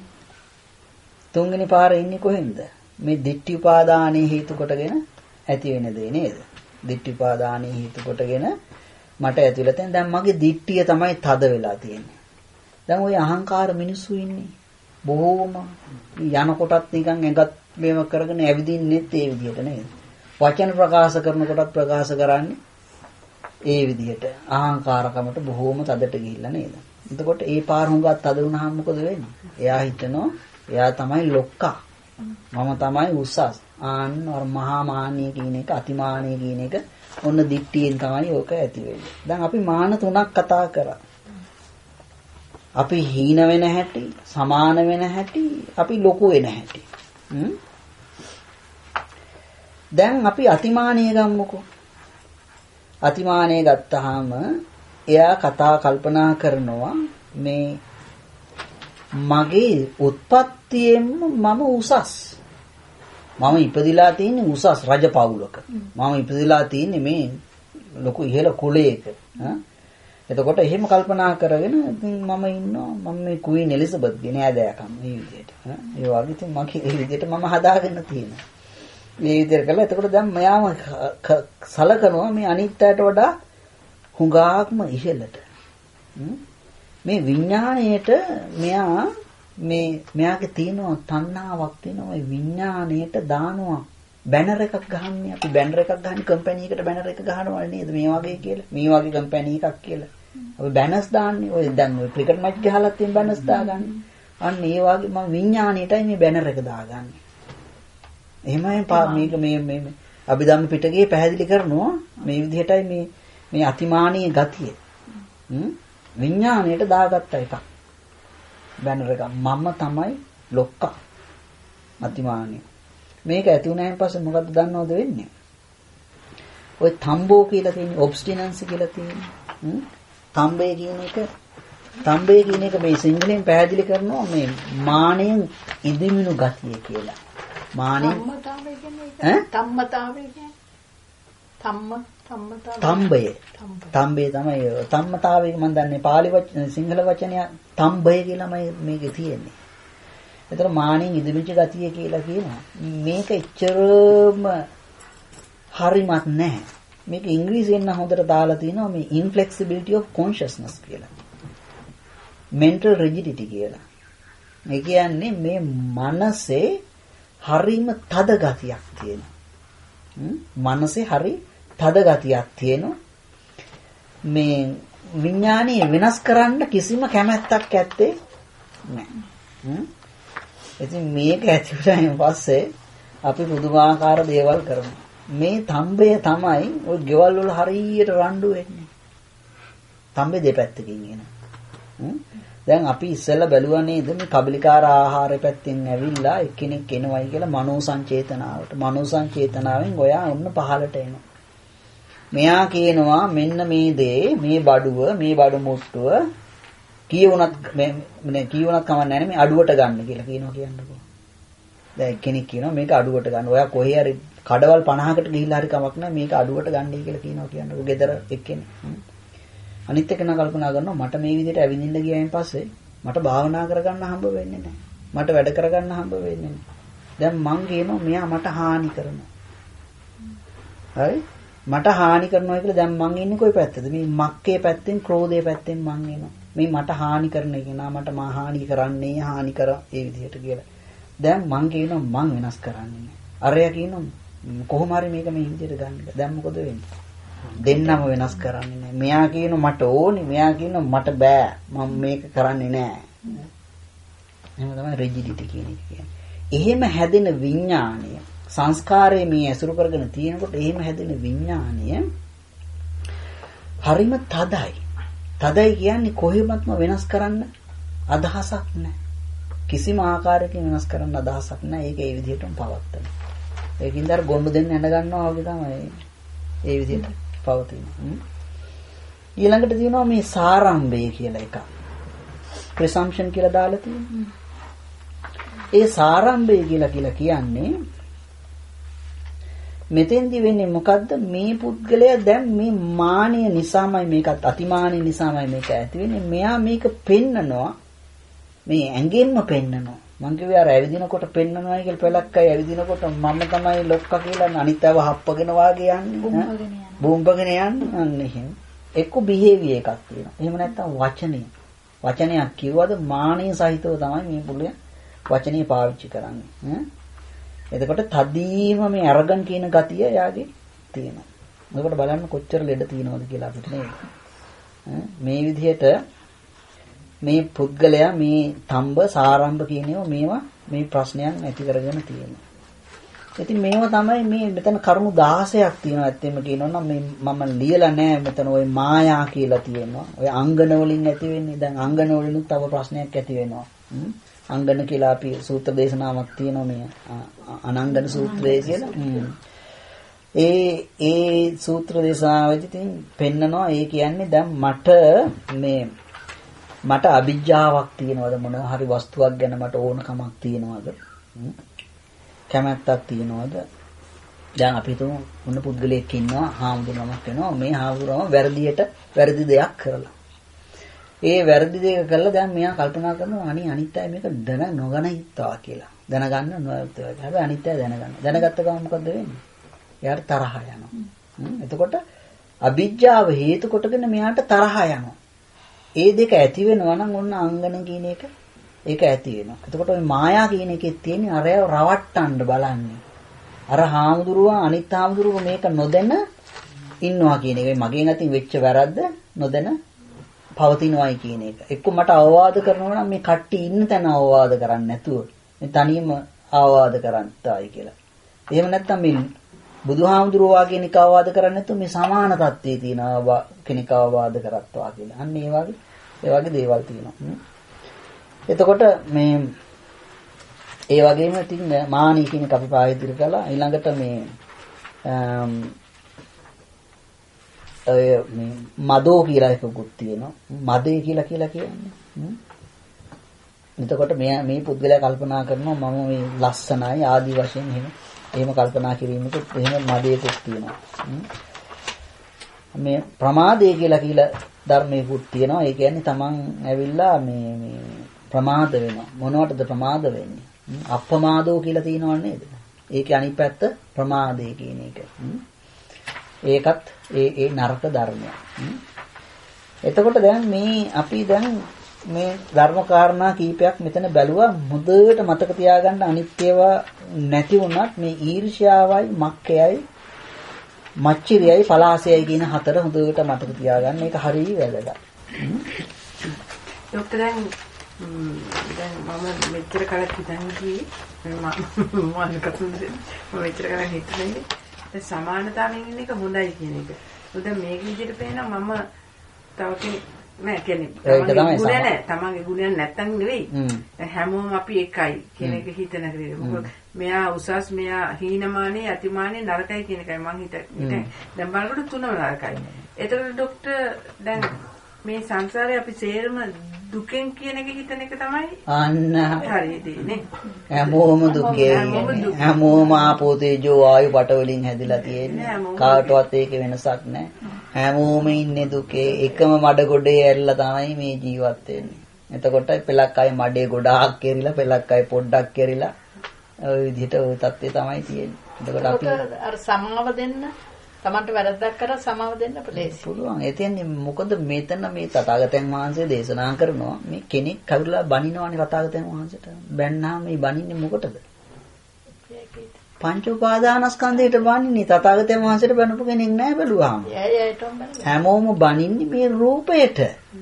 තුන්වෙනි පාරේ ඉන්නේ කොහෙන්ද? මේ දිට්ඨි උපාදානයේ හේතු කොටගෙන ඇති වෙන දේ නේද? දිට්ඨිපාදානී හේතු කොටගෙන මට ඇතුළත තියෙන දැන් මගේ දිට්ඨිය තමයි තද වෙලා තියෙන්නේ. දැන් ওই අහංකාර මිනිස්සු ඉන්නේ බොහෝම යනකොටත් නිකන් ඇඟත් මේව කරගෙන ඇවිදින්නෙත් ඒ විදිහට නේද? වචන ප්‍රකාශ කරනකොටත් ප්‍රකාශ කරන්නේ ඒ විදිහට අහංකාරකමට බොහෝම තදට ගිහිල්ලා නේද? එතකොට ඒ පාර හුඟක් තද වුණාම මොකද වෙන්නේ? එයා හිතනවා එයා තමයි ලොක්කා. මම තමයි උසස්. අර මහා මානිය කියන එක අතිමානිය කියන එක ඔන්න දිට්ඨියෙන් තමයි ඕක ඇති වෙන්නේ. දැන් අපි මාන තුනක් කතා කරා. අපි හීන වෙන හැටි, සමාන වෙන හැටි, අපි ලොකු වෙන හැටි. දැන් අපි අතිමානිය ගමුකෝ. අතිමානිය ගත්තාම එයා කල්පනා කරනවා මේ මගේ උත්පත්තියෙන්ම මම උසස්. මම ඉපදිලා තියෙන්නේ උසස් රජ පවුලක. මම ඉපදිලා තියෙන්නේ මේ ලොකු ඉහළ කුලයක. එතකොට එහෙම කල්පනා කරගෙන මම ඉන්නවා මම මේ ක්වීන් එලිසබෙත් ගේ නෑදෑකම් මේ විදිහට. ඒ වගේ ඉතින් මගේ ඒ විදිහට මම හදාගෙන තියෙනවා. මේ විදිහට කළා. එතකොට දැන් මයාම සලකනවා මේ අනිත් අයට වඩා හුඟාක්ම ඉහළට. මේ විඥාණයට මෙයාගේ තියෙනවා තණ්හාවක් තියෙනවා. මේ විඥාණයට දානවා බැනර් එකක් ගහන්නේ. අපි බැනර් එකක් ගහන්නේ කම්පැනි එකට බැනර් එක ගහනවා නේද? මේ වගේ කියලා. මේ වගේ කම්පැනි එකක් කියලා. අපි බැනර්ස් දාන්නේ. ඔය දැන් ඔය ක්‍රිකට් මැච් ගහලා තියෙන බැනර්ස් දාගන්නේ. අන්න ඒ වගේ මම විඥාණයටයි මේ බැනර් එක දාගන්නේ. එහෙමයි මේක මේ අභිධම්ම පිටකේ පැහැදිලි කරනවා මේ විදිහටයි මේ අතිමානීය ගතිය. විඥාණයට දාගත්ත එකක්. බැනර් එක මම තමයි ලොක්කා. අතිමානීය. මේක ඇති වුණායින් පස්සේ මොකද්ද දන්නවද වෙන්නේ? ඔය තම්බෝ කියලා තියෙන ඔබ්ස්ටිනන්සි කියලා තියෙන. තම්බේ කියන එක මේ සිංහලෙන් පැහැදිලි කරනවා මේ මානෙන් ඉදිමිනු ගතිය කියලා. මානෙ ධම්මතාවය කියන්නේ ධම්මතාවය කියන්නේ තම්බේ තමයි ධම්මතාවය මම දන්නේ පාලි වචන සිංහල වචනය තම්බය කියලාමයි මේකේ තියෙන්නේ. ඒතර මානෙන් ඉදිමිච්ච ගතිය කියලා කියනවා. මේක එච්චරම හරිමත් නැහැ. මේක ඉංග්‍රීසියෙන් නම් හොඳට දාලා තිනවා මේ inflexibility of consciousness කියලා. mental rigidity කියලා. මේ කියන්නේ මේ මනසේ හරිම තද ගතියක් තියෙනවා. මනසේ හරි තද ගතියක් තියෙනවා. මේ විඥානීය වෙනස් කරන්න කිසිම කැමැත්තක් ඇත්තේ නැහැ. ඉතින් මේක ඇති වුණායින් පස්සේ අපි පුදුමාකාර දේවල් කරනවා. මේ තම්බය තමයි ওই ගෙවල් වල හරියට රණ්ඩු වෙන්නේ. තම්බේ දෙපැත්තකින් එන. දැන් අපි ඉස්සෙල්ලා බැලුවා නේද මේ කබලිකාර ආහාරය පැත්තෙන් ඇවිල්ලා එක්කෙනෙක් එනවයි කියලා මනෝ සංචේතනාවට. මනෝ සංචේතනාවෙන් ඔයා ඔන්න පහලට එනවා. මෙයා කියනවා මෙන්න මේ දේ මේ බඩු මුට්ටුව කීවුණත් කීවුණත් කමක් නැහැ මේ අඩුවට ගන්න කියලා කියන්නකෝ. දැන් කෙනෙක් කියනවා මේක අඩුවට ගන්න. ඔයා කොහේ හරි කඩවල් 50කට ගිහිල්ලා හරි කමක් නැහැ මේක අඩුවට ගන්නයි කියලා කියන්නකෝ. ගෙදර එක්කෙනෙක්. අනිත් එක නා කල්පනා කරනවා මට මේ විදිහට ඇවිදින්න ගියායින් පස්සේ මට භාවනා කරගන්න හම්බ වෙන්නේ නැහැ. මට වැඩ කරගන්න හම්බ වෙන්නේ නැහැ. දැන් මං කියනවා මෙයා මට හානි කරනවා. හරි? මට හානි කරනවා කියලා දැන් මං ඉන්නේ කොයි පැත්තද? මේ මක්කේ පැත්තෙන් ක්‍රෝධයේ පැත්තෙන් මං එනවා. මේ මට හානි කරන කෙනා මට මා හානි කරන්නේ හානි කර ඒ විදිහට කියලා. දැන් මං කියනවා මං වෙනස් කරන්නේ නැහැ. අරයා කියනවා කොහොම හරි මේක මේ විදිහට ගන්න. දැන් මොකද වෙන්නේ? දෙන්නම වෙනස් කරන්නේ නැහැ. මෙයා කියනවා මට ඕනි, මෙයා කියනවා මට බෑ. මම මේක කරන්නේ නැහැ. එහෙම තමයි rigidity කියන එක කියන්නේ. එහෙම හැදෙන විඥාණය සංස්කාරයේ මේ ඇසුරු කරගෙන තියෙනකොට එහෙම හැදෙන විඥාණය හරිම තදයි. තදයි කියන්නේ කොහෙවත්ම වෙනස් කරන්න අදහසක් නැහැ. කිසිම ආකාරයකින් වෙනස් කරන්න අදහසක් නැහැ. ඒක ඒ විදිහටම පවත්තන. ඒකින්ද අර ගොන්නු දෙන්න ඇඳ ගන්නවා වගේ තමයි ඒ විදිහට පවතිනවා. ඊළඟට තියෙනවා මේ සාරම්භය කියලා එකක්. ප්‍රසම්ප්ෂන් කියලා දාලා තියෙනවා. ඒ සාරම්භය කියලා කියන්නේ මෙතෙන්දි වෙන්නේ මොකද්ද? මේ පුද්ගලයා දැන් මේ මානිය නිසාමයි මේකත් අතිමානිය නිසාමයි මේක ඇති වෙන්නේ. මෙයා මේක පෙන්නනවා. මේ ඇඟෙන්ම පෙන්නනවා. මං කිව්වේ අර ඇවිදිනකොට පෙන්නනවා කියලා පළක්කයි ඇවිදිනකොට මම තමයි ලොක්කා කියලා අනිත්‍යව හප්පගෙන වාගේ යන්නේ. බූම්බගෙන යන්නේ. අන්න එහෙම. එක්ක බිහේවියර් එකක් තියෙනවා. එහෙම නැත්නම් වචනයක් කිව්වද මානිය සහිතව තමයි මේ පුළේ වචනේ පාවිච්චි කරන්නේ. එතකොට තදීම මේ අරගන් කියන ගතිය යාගේ තියෙනවා. එතකොට බලන්න කොච්චර ලෙඩ තියෙනවද කියලා අපිට නේද? මේ විදිහට මේ පුද්ගලයා මේ තඹ සාරම්භ කියනවා මේවා මේ ප්‍රශ්නයන් ඇති කරගෙන තියෙනවා. ඉතින් මේවා තමයි මේ මෙතන කරුණු 16ක් තියෙනවා ඇත්තෙම කියනවනම් මේ මම ලියලා නැහැ මෙතන ওই මායා කියලා තියෙනවා. ඔය අංගන වලින් ඇති වෙන්නේ දැන් අංගන වලිනුත් තව ප්‍රශ්නයක් ඇති වෙනවා. අංගන කියලා අපි සූත්‍ර දේශනාවක් තියෙනවා මේ අනංගන සූත්‍රය කියලා. ඒ සූත්‍ර දේශනාවෙදි තින් පෙන්නනවා ඒ කියන්නේ දැන් මට අවිජ්ජාවක් තියෙනවද මොනවා හරි වස්තුවක් ගැන මට ඕනකමක් තියෙනවද කැමැත්තක් තියෙනවද දැන් අපි හිතමු මොන පුද්ගලයෙක් ඉන්නවා හාමුදුරුවමක් වෙනවා මේ හාමුදුරුවම වැරදි දෙයක් කරලා ඒ වැරදි දෙයක් කළා දැන් මෙයා කල්පනා කරනවා අනිත් අය මේක නොගන හිටවා කියලා දැනගන්න නොයුතුයි හැබැයි අනිත් අය දැනගත්ත ගමන් මොකද වෙන්නේ එයාට තරහ යනවා එතකොට අවිජ්ජාව හේතු කොටගෙන මෙයාට තරහ යනවා ඒ දෙක ඇති වෙනවා නම් ඔන්න අංගන කියන එක ඒක ඇති වෙනවා. එතකොට ওই මායා කියන එකේ තියෙන අරය රවට්ටන්න බලන්නේ. අර හාමුදුරුවා අනිත් හාමුදුරුවෝ මේක නොදැන ඉන්නවා කියන එක. මගෙන් අතින් වෙච්ච වැරද්ද නොදැන පවතිනවායි කියන එක. එක්ක මට අවවාද කරනවා නම් මේ කට්ටිය ඉන්න තැන අවවාද කරන්නේ නැතුව මේ තනියම අවවාද කරන්නයි කියලා. එහෙම නැත්නම් මේ බුදුහාමුදුරුවෝ වගේ කෙනෙක් අවවාද කරන්නේ නැතුව මේ සමාන තත්ත්වයේ තියෙන කෙනෙක් අවවාද කරත්වා කියලා. අන්න ඒ වගේ දේවල් තියෙනවා. එතකොට මේ ඒ වගේම ඉතින් මානී කියන අපි පාවිච්චි කරලා ඊළඟට මේ මේ මදෝ කියලා එකකුත් තියෙනවා. මදේ කියලා කියන්නේ. එතකොට මේ පුද්ගලයා කල්පනා කරනවා මම මේ ලස්සනයි ආදි වශයෙන් එහෙම කල්පනා කිරීමකට එහෙම මදේකුත් තියෙනවා. මේ ප්‍රමාදේ කියලා ධර්මයකුත් තියෙනවා. ඒ කියන්නේ තමන් ඇවිල්ලා මේ ප්‍රමාද වෙනවා. මොනවටද ප්‍රමාද වෙන්නේ? අප්‍රමාදෝ කියලා තියෙනව නේද? ඒකේ අනිත් පැත්ත ප්‍රමාදේ කියන එක. ඒකත් ඒ නරක ධර්මයක්. එතකොට දැන් අපි මේ ධර්ම කාරණා කීපයක් මෙතන බැලුවා මුදවට මතක තියාගන්න අනිත්‍යව නැති වුණත් මේ ඊර්ෂ්‍යාවයි මක්කයයි මච්චිරියයි පලාසයයි කියන හතර හොඳට මතක තියාගන්න. ඒක හරිය වැදගත්. ડોක්ටර් දැන් මම මෙච්චර කාලයක් හිතන් ගියේ මම මෙච්චර කාලයක් හිතුනේ සමානතාවයෙන් ඉන්න එක හොඳයි කියන එක. මොකද මේක විදිහට පේනවා මම තව කෙනෙක් නෑ කියන්නේ තමන්ගේ ගුණයක් නැත්තම් නෙවෙයි. හැමෝම අපි එකයි කියන එක හිතන කෙනෙක්. මොකද මෙයා උසස් මෙයා හීනමානේ අතිමානේ නරකයි කියන එකයි මං හිතන්නේ. දැන් බලනකොට තුනම නරකයි. ඒතකොට ડોක්ටර් දැන් මේ සංසාරේ අපි සේරම දුකෙන් කියන එක හිතන එක තමයි අන්න හරියද නේ. හැමෝම දුකේ. හැමෝම ආපෝ තේජෝ වායු පට වලින් හැදිලා තියෙන්නේ. කාටවත් ඒකේ වෙනසක් නැහැ. හැමෝම ඉන්නේ දුකේ. එකම මඩ ගොඩේ ඇරලා තමයි මේ ජීවත් වෙන්නේ. එතකොට පෙලක් අය මඩේ ගොඩාක් කෙරිලා පෙලක් අය පොඩ්ඩක් කෙරිලා ওই විදිහට ওই தත්ත්වය තමයි තියෙන්නේ. එතකොට අපි අර සමාව දෙන්න තමන්ට වැරද්දක් කරා සමාව දෙන්න පුළුවන්. ඒ කියන්නේ මොකද මෙතන මේ තථාගතයන් වහන්සේ දේශනා කරනවා මේ කෙනෙක් කවුරුලා බනිනවනේ තථාගතයන් වහන්සේට. බැන්නාම මේ බනින්නේ මොකටද? පංච උපාදානස්කන්ධයට බනින්නේ තථාගතයන් වහන්සේට බනපු කෙනෙක් නැහැ බැලුවාම. හැමෝම බනින්නේ මේ රූපයට.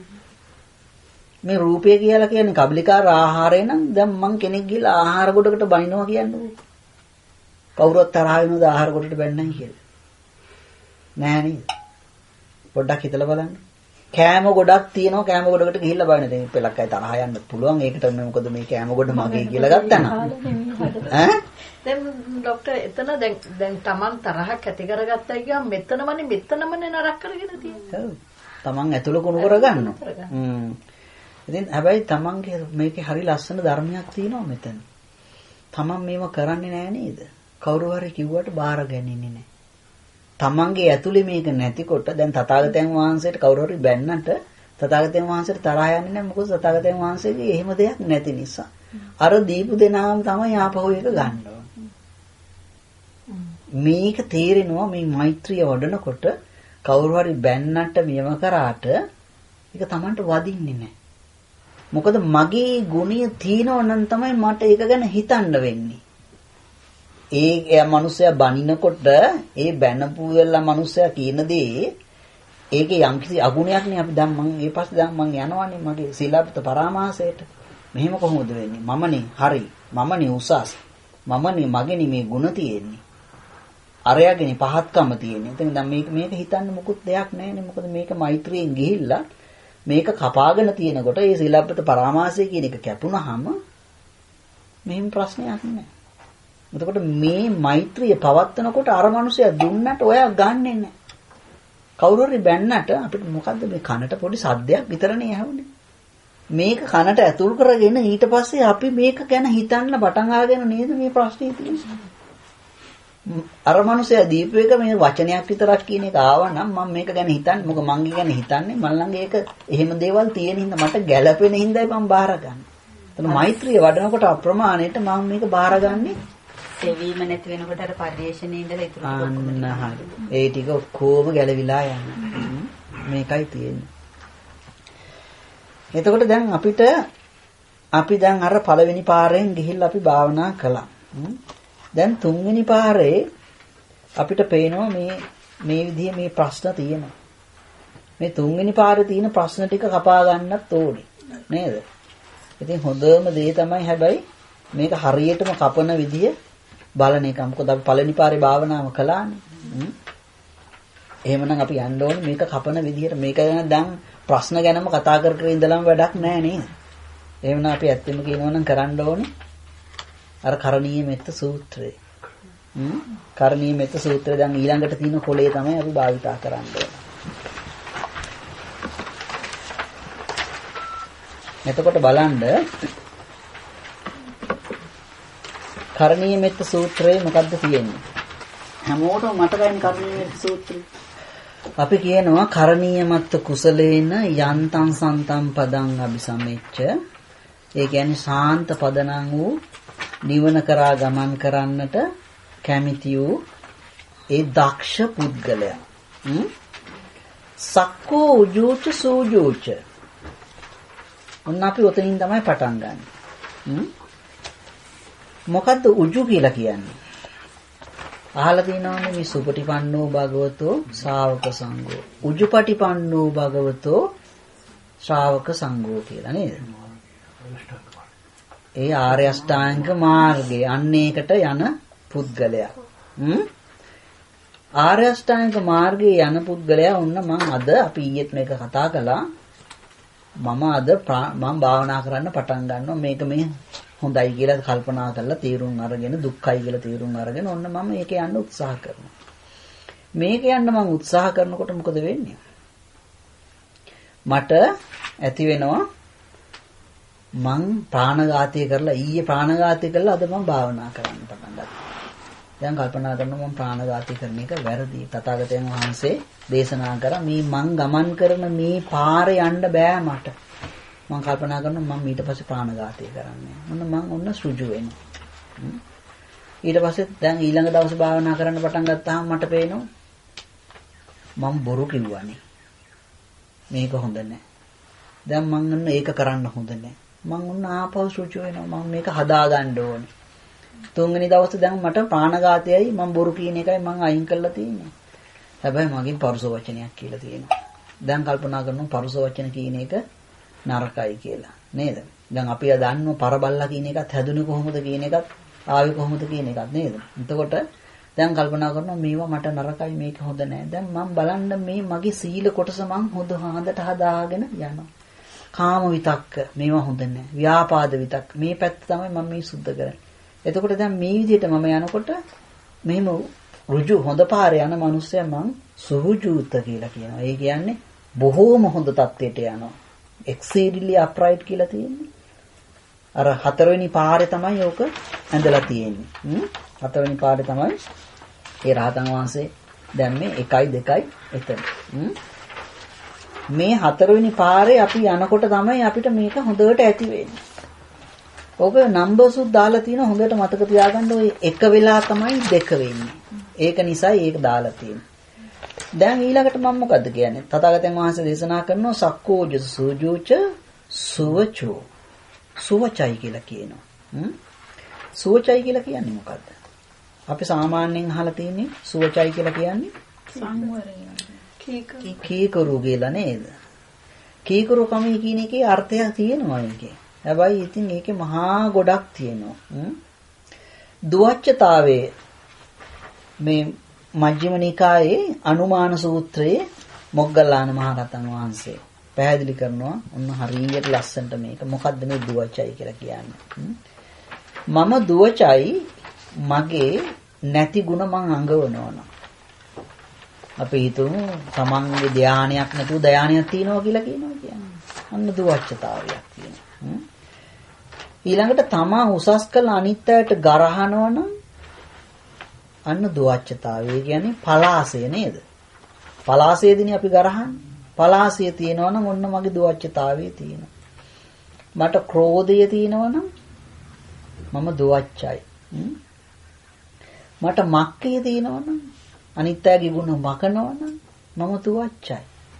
මේ රූපය කියලා කියන්නේ කබලිකාර ආහාරය නම් දැන් මං කෙනෙක් ගිහලා ආහාර ගොඩකට බනිනවා කියන්නේ කවුරුත් තරහ වෙනවද ආහාර ගොඩට බැන්නයි කියලා? නෑ නේද? පොඩ්ඩක් හිතලා බලන්න. කෑම ගොඩක් තියෙනවා කෑම ගොඩකට ගිහිල්ලා බලන්න. ඉතින් පෙලක් අය තරහ යන්න පුළුවන්. ඒකට මොකද මේ කෑම ගොඩ මගේ කියලා ගත්තා නම්. ඈ? දැන් ડોක්ටර් එතන දැන් Taman තරහක් ඇති කරගත්තා කියම මෙතනමනේ නරක කරගෙන තියෙන්නේ. ඔව්. Taman ඇතුළ කුණු කරගන්නවා. ඉතින් හැබැයි Tamanගේ මේකේ හරි ලස්සන ධර්මයක් තියෙනවා මෙතන. Taman මේව කරන්නේ නෑ නේද? කවුරු හරි කිව්වට බාර ගන්නේ නෑ. තමන්ගේ ඇතුලේ මේක නැතිකොට දැන් තථාගතයන් වහන්සේට කවුරු හරි බැන්නට තථාගතයන් වහන්සේට තරහ යන්නේ නැහැ මොකද තථාගතයන් වහන්සේගේ එහෙම දෙයක් නැති නිසා. අර දීපු දෙනාම තමයි ආපහු එක ගන්න ඕන. මේක තේරෙනවා මේ මෛත්‍රිය වඩනකොට කවුරු හරි බැන්නට නියම කරාට ඒක Tamanට වදින්නේ නැහැ. මොකද මගේ ගුණය තියෙනව නම් තමයි මට ඒක ගැන හිතන්න වෙන්නේ. ඒ මනුස්සයා බනිනකොට ඒ බැනපු වෙලා මනුස්සයා කියන දේ ඒකේ යම්කිසි අගුණයක් නේ අපි දැන් මං ඒ පස්සේ දැන් මං යනවානේ මගේ සීලබ්බත පරාමාසයට. මෙහෙම කොහොමද වෙන්නේ? මමනේ හරි. මමනේ උසස්. මමනේ මගේනේ මේ ගුණ තියෙන්නේ. අරයාගේනේ පහත්කම තියෙන්නේ. එතන දැන් මේක හිතන්න මොකුත් දෙයක් නැහැනේ. මොකද මේක මෛත්‍රියෙන් ගිහිල්ලා මේක කපාගෙන තියෙනකොට ඒ සීලබ්බත පරාමාසය කියන එක කැපුණාම මෙහෙම ප්‍රශ්නයක් නෑ. එතකොට මේ මෛත්‍රිය පවත්නකොට අර මනුස්සයා දුන්නට ඔයා ගන්නෙ නෑ. කවුරු හරි බැන්නට අපිට මොකද්ද මේ කනට පොඩි සද්දයක් විතරනේ ඇහුනේ. මේක කනට ඇතුල් කරගෙන ඊට පස්සේ අපි මේක ගැන හිතන්න පටන් අරගෙන නේද මේ ප්‍රශ්නේ තියෙන්නේ. අර මනුස්සයා දීපු එක මේ වචනයක් විතරක් කියන එක ආවනම් මම මේක ගැන හිතන්නේ මොකද මං ගැන හිතන්නේ මම ළඟ ඒක එහෙම දේවල් තියෙන හින්දා මට ගැළපෙන හින්දායි මම බාරගන්නේ. එතන මෛත්‍රිය වඩනකොට අප්‍රමාණයට මම මේක බාරගන්නේ සෙවීම නැති වෙනකොට අර පරිේශණයේ ඉඳලා ඉතුරු අන්න හරි. ඒ ටික ඔක්කොම ගැලවිලා යනවා. මේකයි තියෙන්නේ. එතකොට දැන් අපි දැන් අර පළවෙනි පාරෙන් ගිහිල්ලා අපි භාවනා කළා. දැන් තුන්වෙනි පාරේ අපිට පේනවා මේ විදිහේ මේ ප්‍රශ්න තියෙනවා. මේ තුන්වෙනි පාරේ තියෙන ප්‍රශ්න ටික කපා ගන්නත් ඕනේ. නේද? ඉතින් හොඳම දේ තමයි හැබැයි මේක හරියටම කපන විදිය බලන එක. මොකද අපි පළවෙනි පාරේ භාවනාව කළානේ. එහෙමනම් අපි යන්න ඕනේ මේක කපන විදියට. මේක ගැන දැන් ප්‍රශ්න ගැනම කතා කර කර ඉඳලම වැඩක් නැහැ නේද? එහෙමනම් අපි ඇත්තම කියනවා නම් කරන්න ඕනේ අර කරණීය මෙත්ත සූත්‍රය. කරණීය මෙත්ත සූත්‍රය දැන් ඊළඟට තියෙන කොලේ තමයි අපි භාවිතා කරන්න ඕනේ. එතකොට බලන්න කරණීය මෙත්ත සූත්‍රයේ මොකද්ද තියෙන්නේ? හැමෝටම මතකයිනේ කරණීය මෙත්ත සූත්‍රය. අපි කියනවා කරණීය මත්ත කුසලේන යන්තං සන්තං පදං අபிසමෙච්ච. ඒ කියන්නේ ශාන්ත පදනම් වූ නිවන කරා ගමන් කරන්නට කැමති වූ ඒ දක්ෂ පුද්ගලයා. සක්කෝ උජූච සූජූච. ඔන්න අපි උතනින් තමයි පටන් ගන්න. මොකද්ද උජු කියලා කියන්නේ? අහලා තියෙනවනේ මේ සුපටිපන්නෝ භගවතෝ ශ්‍රාවක සංඝෝ. උජුපටිපන්නෝ භගවතෝ ශ්‍රාවක සංඝෝ කියලා නේද? ඒ ආර්ය අෂ්ටාංග මාර්ගයේ අන්න ඒකට යන පුද්ගලයා. ආර්ය අෂ්ටාංග මාර්ගයේ යන පුද්ගලයා වුණ මම අද අපි ඊයේත් මේක කතා කළා. මම භාවනා කරන්න පටන් ගන්නවා මේක මේ හොඳයි කියලා කල්පනා කරලා තීරුම් අරගෙන දුක්ඛයි කියලා තීරුම් අරගෙන ඔන්න මම ඒක යන්න උත්සාහ කරනවා. මේක යන්න මම උත්සාහ කරනකොට මොකද වෙන්නේ? මට ඇති වෙනවා මං ප්‍රාණඝාතය කරලා ඊයේ ප්‍රාණඝාතය කරලා අද මම භාවනා කරන්න පටන් ගත්තා. දැන් කල්පනා කරනවා මම ප්‍රාණඝාතය කරන එක වැරදි. තථාගතයන් වහන්සේ දේශනා කරා මේ මං ගමන් කරන මේ පාරේ යන්න බෑ මට. මම කල්පනා කරනවා මම ඊට පස්සේ ප්‍රාණඝාතය කරන්නේ. ඔන්න සෘජු වෙනවා. ඊට පස්සේ දැන් ඊළඟ දවසේ භාවනා කරන්න පටන් ගත්තාම මට පේනවා මම බොරු කිව්වනේ. මේක හොඳ නැහැ. දැන් මම ඔන්න ඒක කරන්න හොඳ නැහැ. මම ඔන්න ආපහු සෘජු වෙනවා. මම මේක හදා ගන්න ඕනේ. තුන්වෙනි දවසේ දැන් මට ප්‍රාණඝාතයයි මම බොරු කියන එකයි මම අයින් කරලා තියෙන්නේ. හැබැයි මගෙන් පරුස වචනයක් කියලා තියෙනවා. දැන් කල්පනා කරනවා පරුස වචන කියන එක නරකයි කියලා නේද? දැන් අපි දන්නවා පරබල්ලා කියන එකත් හැදුනේ කොහොමද කියන එකත් ආවේ කොහොමද කියන එකත් නේද? එතකොට දැන් කල්පනා කරනවා මේවා මට නරකයි මේක හොඳ නෑ. දැන් මම බලන්න මේ මගේ සීල කොටස මං හොඳට හදාගෙන යනවා. කාම විතක්ක මේවා හොඳ නෑ. ව්‍යාපාද විතක්ක මේ පැත්ත තමයි මම මේ සුද්ධ කරන්නේ. එතකොට දැන් මේ විදිහට මම යනකොට මෙහෙම ඍජු හොඳ පාරේ යන මිනිස්සයා මං සුරුජූත කියලා කියනවා. ඒ කියන්නේ බොහෝම හොඳ තත්ත්වයට යනවා. exceedingly upright කියලා තියෙන්නේ. අර හතරවෙනි පාරේ තමයි ඕක ඇඳලා තියෙන්නේ. හතරවෙනි පාරේ තමයි ඒ රහතන් වහන්සේ දැම්මේ 1 2 එතන. මේ හතරවෙනි පාරේ අපි යනකොට තමයි අපිට මේක හොඳට ඇති වෙන්නේ. ඔක නම්බර්ස් උත් දාලා තියෙන හොඳට මතක තියාගන්න ඔය එක වෙලා තමයි දෙක වෙන්නේ. ඒක නිසා ඒක දාලා තියෙනවා. දැන් ඊළඟට මම මොකද්ද කියන්නේ? තථාගතයන් වහන්සේ දේශනා කරනවා සක්කෝජ සූජෝච සුවචෝ. සුවචයි කියලා කියනවා. සුවචයි කියලා කියන්නේ මොකද්ද? අපි සාමාන්‍යයෙන් අහලා තියෙන්නේ සුවචයි කියලා කියන්නේ සංවරය. කීකරු කියලා නේද? කීකරු කමී කියන එකේ අර්ථයක් තියෙනවා ඒකේ. හැබැයි ඉතින් ඒකේ මහා ගොඩක් තියෙනවා. දුවච්චතාවයේ මේ මජ්ක්‍ධිම නිකායේ අනුමාන සූත්‍රයේ මොග්ගල්ලාන මහරහතන් වහන්සේ පැහැදිලි කරනවා. ඔන්න හරියට ලස්සනට මේක. මොකද්ද මේ දුවචයි කියලා කියන්නේ? මම දුවචයි මගේ නැති ಗುಣ මං අඟවනවා. අපි හිතමු තමන්ගේ ධානයක් නැතුව ධානයක් තියනවා කියලා කියනවා කියන්නේ. අන්න දුවච්චතාවයක් තියෙනවා. ඊළඟට තමා උසස් කළ අනිත් අයට ගරහනවා නම් අන්න දුවච්චතාවය කියන්නේ පලාසය නේද? පලාසයේදීනේ අපි ගරහන්නේ. පලාසය තියෙනවා නම් ඔන්න මගේ දුවච්චතාවය තියෙනවා. මට ක්‍රෝධය තියෙනවා නම් මම දුවච්චයි. මට මක්කය තියෙනවා නම් අනිත් අයගේ ගුණ මකනවා නම් මම දුවච්චයි.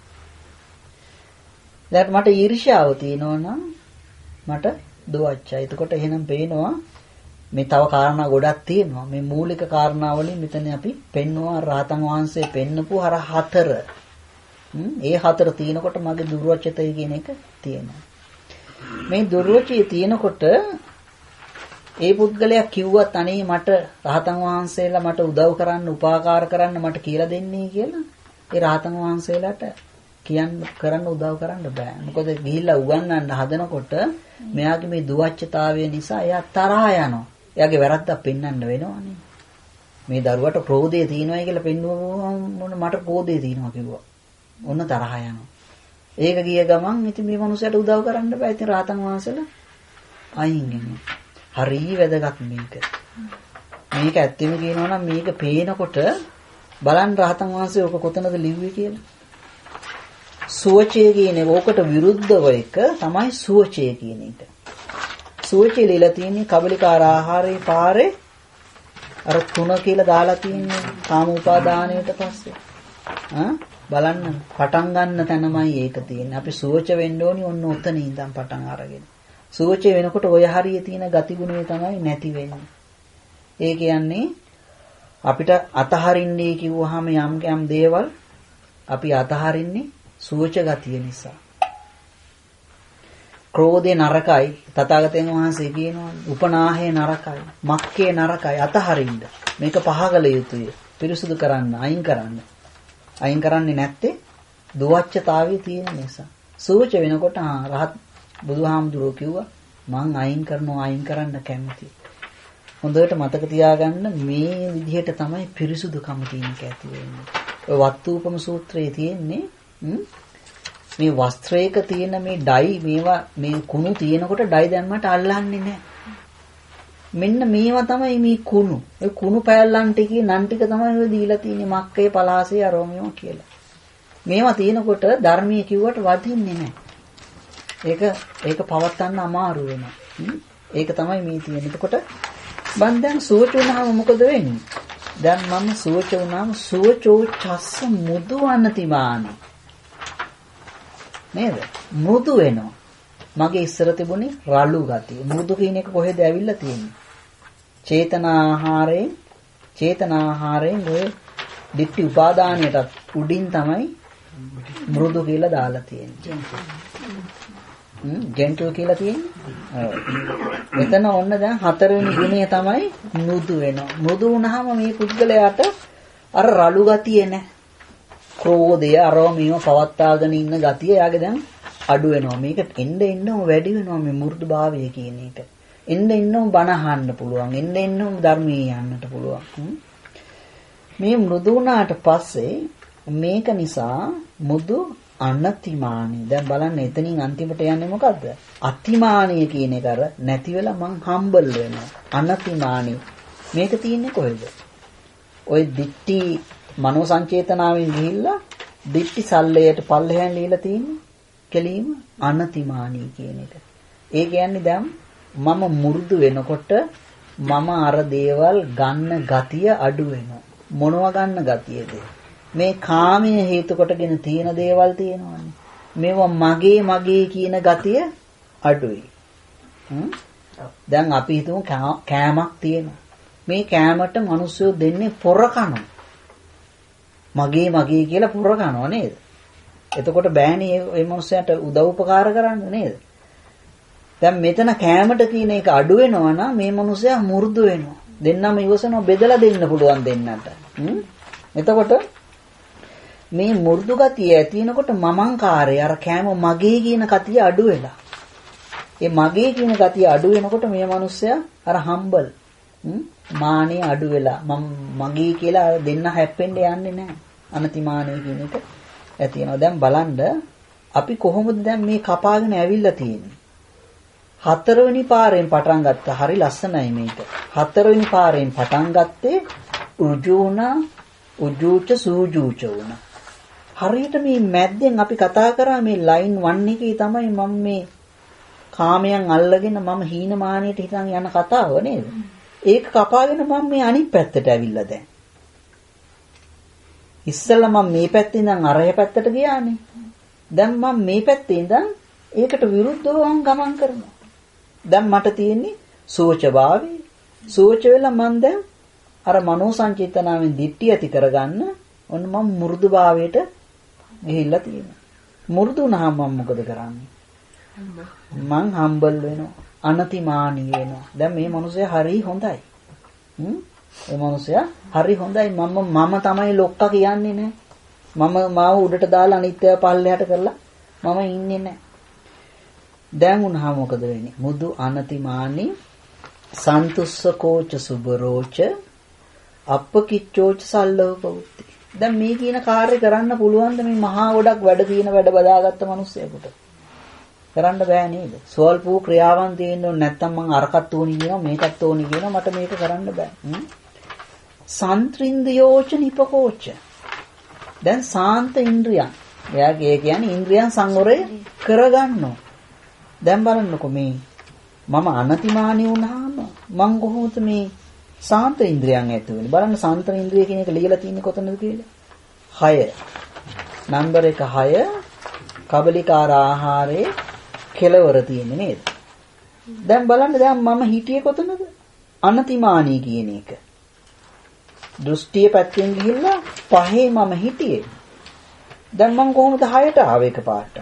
දැන් මට ඊර්ෂ්‍යාව තියෙනවා නම් මට දුවච්චයි. එතකොට එහෙනම් පේනවා මේ තව කාරණා ගොඩක් තියෙනවා. මේ මූලික කාරණා වලින් මෙතන අපි පෙන්නවා රහතන් වහන්සේ පෙන්නපු අර හතර. ඒ හතර තියෙනකොට මගේ දුර්වචතය කියන එක තියෙනවා. මේ දුර්වචය තියෙනකොට ඒ පුද්ගලයා කිව්වත් අනේ මට රහතන් වහන්සේලා මට උදව් කරන්න උපකාර කරන්න මට කියලා දෙන්නේ කියලා ඒ රහතන් වහන්සේලාට කියන්න කරන්න උදව් කරන්න බෑ. මොකද ගිහිල්ලා උගන්වන්න හදනකොට මෙයාගේ මේ දුවච්චතාවය නිසා එයා තරහා යනවා. එයාගේ වැරද්දක් පෙන්වන්න වෙනවනේ. මේ දරුවට ක්‍රෝධය තියෙනවායි කියලා පෙන්වුවම මට ක්‍රෝධය තියෙනවා කිව්වා. ඔන්න තරහා යනවා. ඒක ගිය ගමන් ඉතින් මේ මනුස්සයාට උදව් කරන්න බෑ. ඉතින් රහතන් වහන්සේලා අයින් වෙනවා. හරි වැදගත් මේක. මේක ඇත්තම කියනවා නම් මේක පේනකොට බලන්න රහතන් වහන්සේ ඔක කොතනද ලිව්වේ කියලා. සුවචය කියන එක ඕකට විරුද්ධව එක තමයි සුවචය කියන එක. සුවචය ලියලා තියෙන්නේ කබලිකාර ආහාරයේ පාරේ අර තුන කියලා දාලා තියෙන්නේ කාම උපාදානයට පස්සේ. බලන්න පටන් ගන්න තැනමයි ඒක තියෙන්නේ. අපි සුවච වෙන්න ඕනි ඔන්න ඔතන ඉඳන් පටන් අරගෙන. සුවච වෙනකොට ඔය හරිය තියෙන ගතිගුණය තමයි නැති වෙන්නේ. ඒ කියන්නේ අපිට අතහරින්නේ කිව්වහම යම් දේවල් අපි අතහරින්නේ සුවච ගතිය නිසා. ක්‍රෝධේ නරකයි තථාගතයන් වහන්සේ කියනවා. උපනාහේ නරකයි. මක්කේ නරකයි. අතහරින්න. මේක පහකල යුතුය. පිරිසුදු කරන්න, අයින් කරන්න. අයින් කරන්නේ නැත්තේ දුවච්චතාවය තියෙන නිසා. සුවච වෙනකොට රහත් බුදුහාමුදුරුවෝ කිව්වා මං අයින් කරනවා අයින් කරන්න කැමතියි. හොඳට මතක තියාගන්න මේ විදිහට තමයි පිරිසුදුකම තියෙන එක ඇති වෙන්නේ. ඔය වත්තුපම සූත්‍රයේ තියෙන්නේ මේ වස්ත්‍රයක තියෙන මේ ඩයි මේවා මේ කුණු තියෙනකොට ඩයි දැම්මට අල්ලන්නේ නැහැ. මෙන්න මේවා තමයි මේ කුණු. ඒ කුණු පෑල්ලන් ටිකේ නන් ටික තමයි ඔය දීලා තියෙන්නේ මක්කේ පලාසේ අරෝමියෝ කියලා. මේවා තියෙනකොට ධර්මයේ කිව්වට වදින්නේ නැහැ. ඒක පවත්වන්න අමාරු වෙනවා. ඒක තමයි මේ තියෙන්නේ. එතකොට මම දැන් සුවච වුණාම මොකද වෙන්නේ? දැන් මම සුවච වුණාම සුවචෝ චස්ස මුදු අනතිමානි. නේද? මෘදු වෙනවා. මගේ ඉස්සර තිබුණේ රළු ගතිය. මෘදු කියන එක කොහෙද ඇවිල්ලා තියෙන්නේ? චේතනාහාරයෙන් ඔය ditthi උපාදානයට උඩින් තමයි මෘදු කියලා දාලා තියෙන්නේ. ජෙන්ටල් කියලා තියෙන්නේ. මෙතන ඔන්න දැන් හතරවෙනි ගුණය තමයි මෘදු වෙනවා. මෘදු වුණාම මේ පුද්ගලයාට අර රළු ගතිය නැහැ. ක්‍රෝධය අරෝමියෝ පවත්වාගෙන ඉන්න ගතිය යාගේ දැන් අඩු වෙනවා. මේක එන්න වැඩි වෙනවා මේ මෘදු භාවය කියන එක. එන්න බණ අහන්න පුළුවන්. එන්න ධර්මයේ යන්නට පුළුවන්. මේ මෘදු වුණාට පස්සේ මේක නිසා මුදු අනතිමානී. දැන් බලන්න එතනින් අන්තිමට යන්නේ මොකද්ද? අතිමානී කියන එක අර නැති වෙලා මං හම්බල් වෙනවා. අනතිමානී. මේක තියෙන්නේ කොහෙද? ওই දිට්ටි මනෝ සංචේතනාවෙන් ගිහිල්ලා දිට්ටි සල්ලයට පල්ලෙහෙන් লীලා තියෙන්නේ. කෙලීම අනතිමානී කියන එක. ඒ කියන්නේ දැන් මම මුරුදු වෙනකොට මම අර දේවල් ගන්න ගතිය අඩු වෙනවා. මොනවා ගන්න ගතියද? මේ කාමයේ හේතු කොටගෙන තියෙන දේවල් තියෙනවානේ. මේවා මගේ කියන ගතිය අඩුයි. දැන් අපි හිතමු කෑමක් තියෙනවා. මේ කෑමට මිනිස්සු දෙන්නේ පොර කනවා. මගේ කියලා පොර කනවා නේද? එතකොට බෑනේ මේ මිනිස්සයාට උදව් උපකාර කරන්න නේද? දැන් මෙතන කෑමට කියන එක අඩු වෙනවා නම් මේ මිනිස්සයා මු르දු වෙනවා. දෙන්නම ඉවසනවා බෙදලා දෙන්න පුළුවන් දෙන්නට. එතකොට මේ මු르දු ගතිය ඇතිනකොට මමංකාරය අර කෑම මගේ කියන කතිය අඩු වෙලා. ඒ මගේ කියන ගතිය අඩු වෙනකොට මේ මිනිස්සයා අර හම්බල් මානෙ අඩු වෙලා මගේ කියලා දෙන්න හැප්පෙන්න යන්නේ නැහැ. අනතිමානෙ කියන එක ඇති වෙනවා. දැන් බලන්න අපි කොහොමද දැන් මේ කපාගෙන ඇවිල්ලා තියෙන්නේ? හතරවෙනි පාරෙන් පටන් ගත්තා. හරි ලස්සනයි මේක. හතරවෙනි පාරෙන් පටන් ගත්තේ උජුණා උජුච සූජුච වුණා. හරියට මේ මැද්දෙන් අපි කතා කරා මේ ලයින් 1 එකේ තමයි මම මේ කාමයන් අල්ලගෙන මම හීනමානියට හිතන් යන කතාව නේද? ඒක කපාගෙන මම මේ අනිත් පැත්තට ඇවිල්ලා දැන්. ඉස්සෙල්ලා මම මේ පැත්තේ ඉඳන් අරය පැත්තට ගියානේ. දැන් මම මේ පැත්තේ ඉඳන් ඒකට විරුද්ධව ගමන් කරනවා. දැන් මට තියෙන්නේ සෝචභාවය. සෝච වෙලා මම දැන් අර මනෝ සංචේතනාවෙන් දිට්ඨිය ඇති කරගන්න ඔන්න මම මෘදු භාවයට ගිහිල්ලා තියෙනවා. මෘදු වුණාම මම මොකද කරන්නේ? මං හම්බල් වෙනවා. අනතිමානී වෙනවා. දැන් මේ මිනිස්සයා හරි හොඳයි. මේ මිනිස්සයා හරි හොඳයි. මම තමයි ලොක්කා කියන්නේ නෑ. මම මාව උඩට දාලා අනිත්‍ය පල්ලෙහාට කරලා මම ඉන්නේ නෑ. දැන් උනහම මොකද වෙන්නේ? මුදු අනතිමානී සන්තුස්සකෝච සුබරෝච අප්පකිච්චෝච සල්ලෝපවුත්ති. දැන් මේ කියන කාර්ය කරන්න පුළුවන්ද මේ මහා ගොඩක් වැඩ තියෙන වැඩ බදාගත්ත මිනිස්සෙකුට? කරන්න බෑ නේද? ස්වල්ප වූ ක්‍රියාවන් තියෙන්න ඕනේ නැත්නම් මං අරකට ඕනි කියනවා මේකත් ඕනි කියනවා මට මේක කරන්න බෑ. සන්ත්‍රින්දයෝච නිපකෝච. දැන් සාන්ත ඉන්ද්‍රියන්. එයාගේ කියන්නේ ඉන්ද්‍රියන් සංවරය කරගන්නවා. දැන් බලන්නකො මේ මම අනතිමානී වුණාම මං කොහොමද මේ සාන්ත ඉන්ද්‍රියන් ඇති වෙන්නේ? බලන්න සාන්ත ඉන්ද්‍රිය කියන එක ලියලා තියෙන්නේ කොතනද කියලා? 6. නම්බර 1 6 කබලිකාර ආහාරයේ කෙලවර තියෙන්නේ නේද? දැන් බලන්න දැන් මම හිටියේ කොතනද? අනතිමානී කියන එක. දෘෂ්ටිය පැත්තෙන් ගිහිල්ලා 5 මම හිටියේ. දැන් මම කොහොමද 6ට ආවේ එකපාරට?